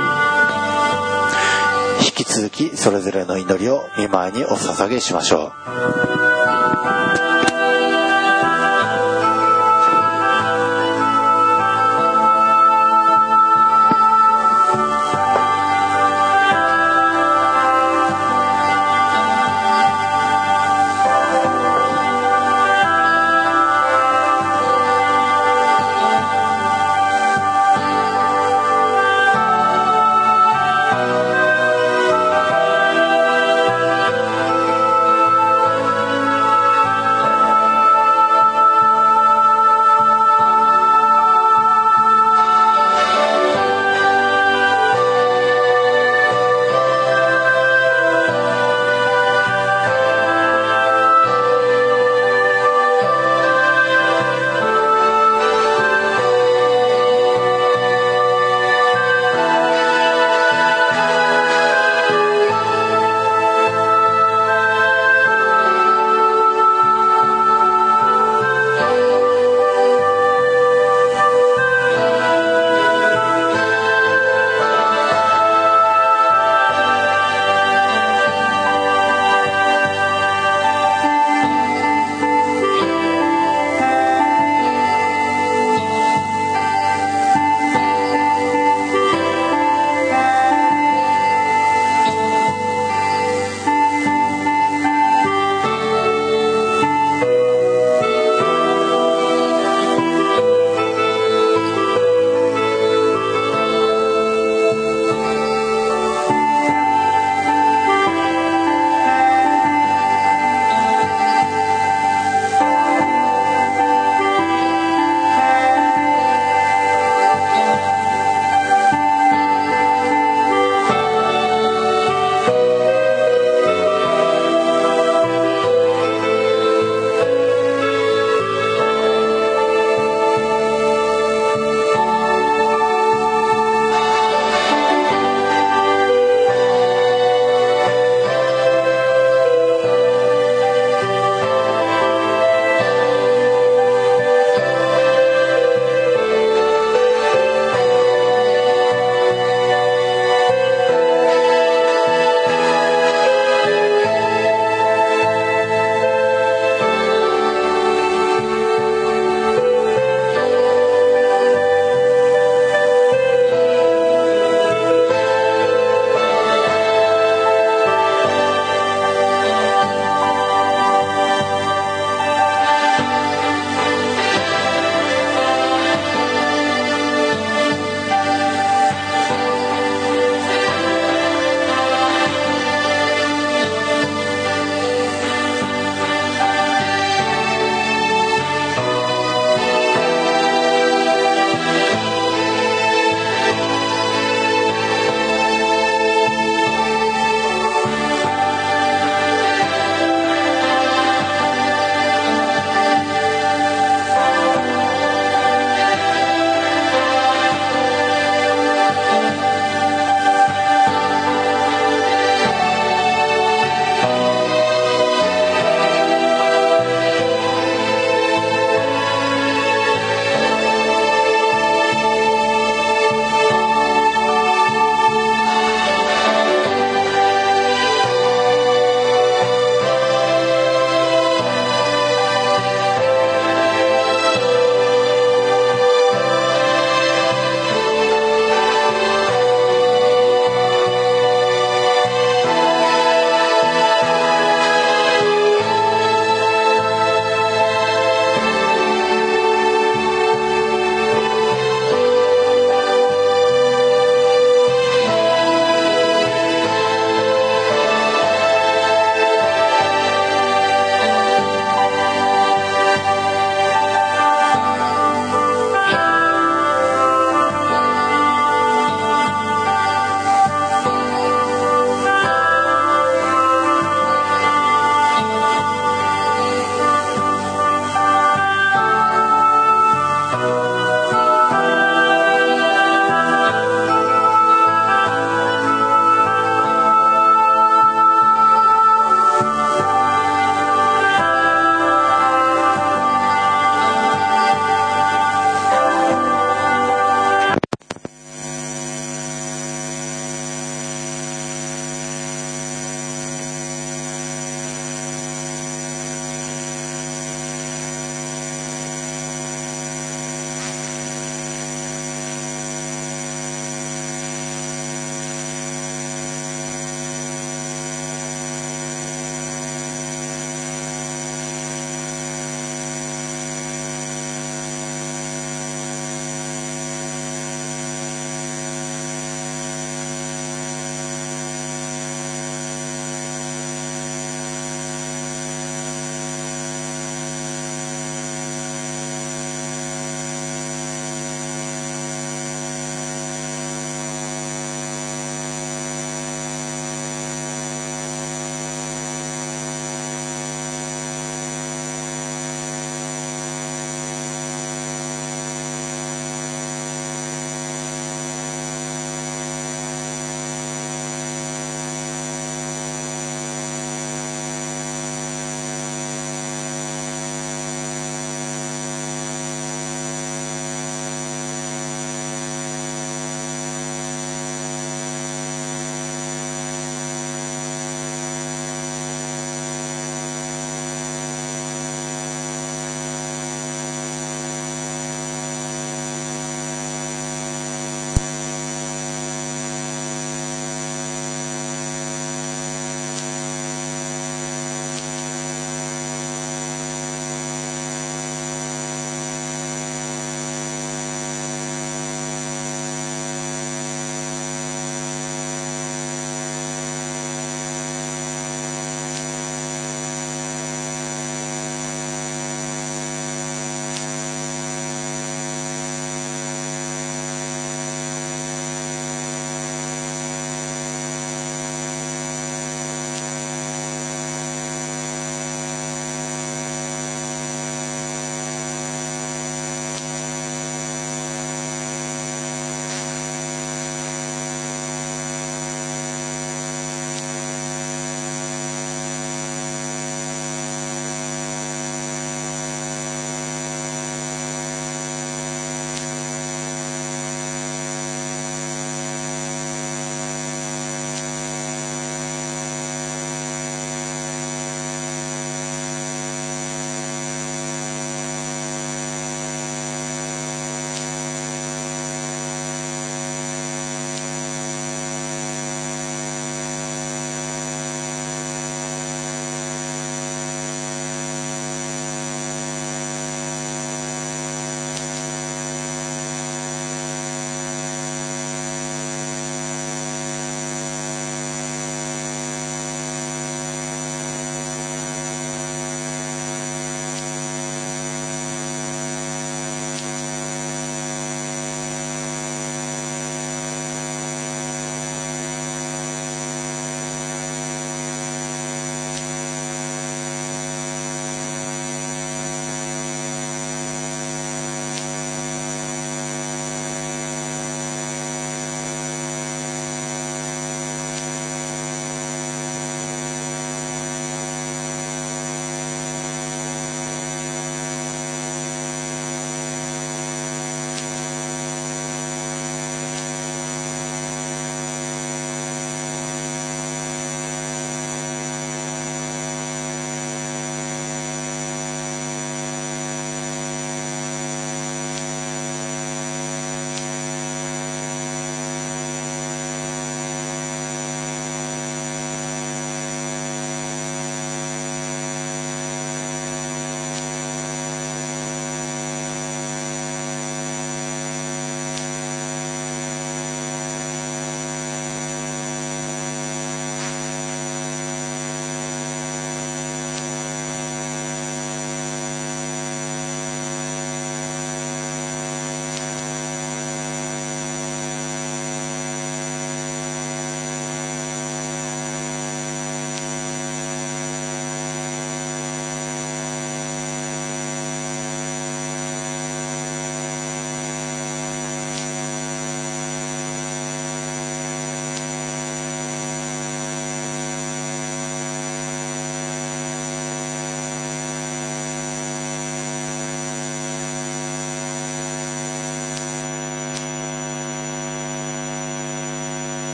引き続きそれぞれの祈りを御前にお捧げしましょう。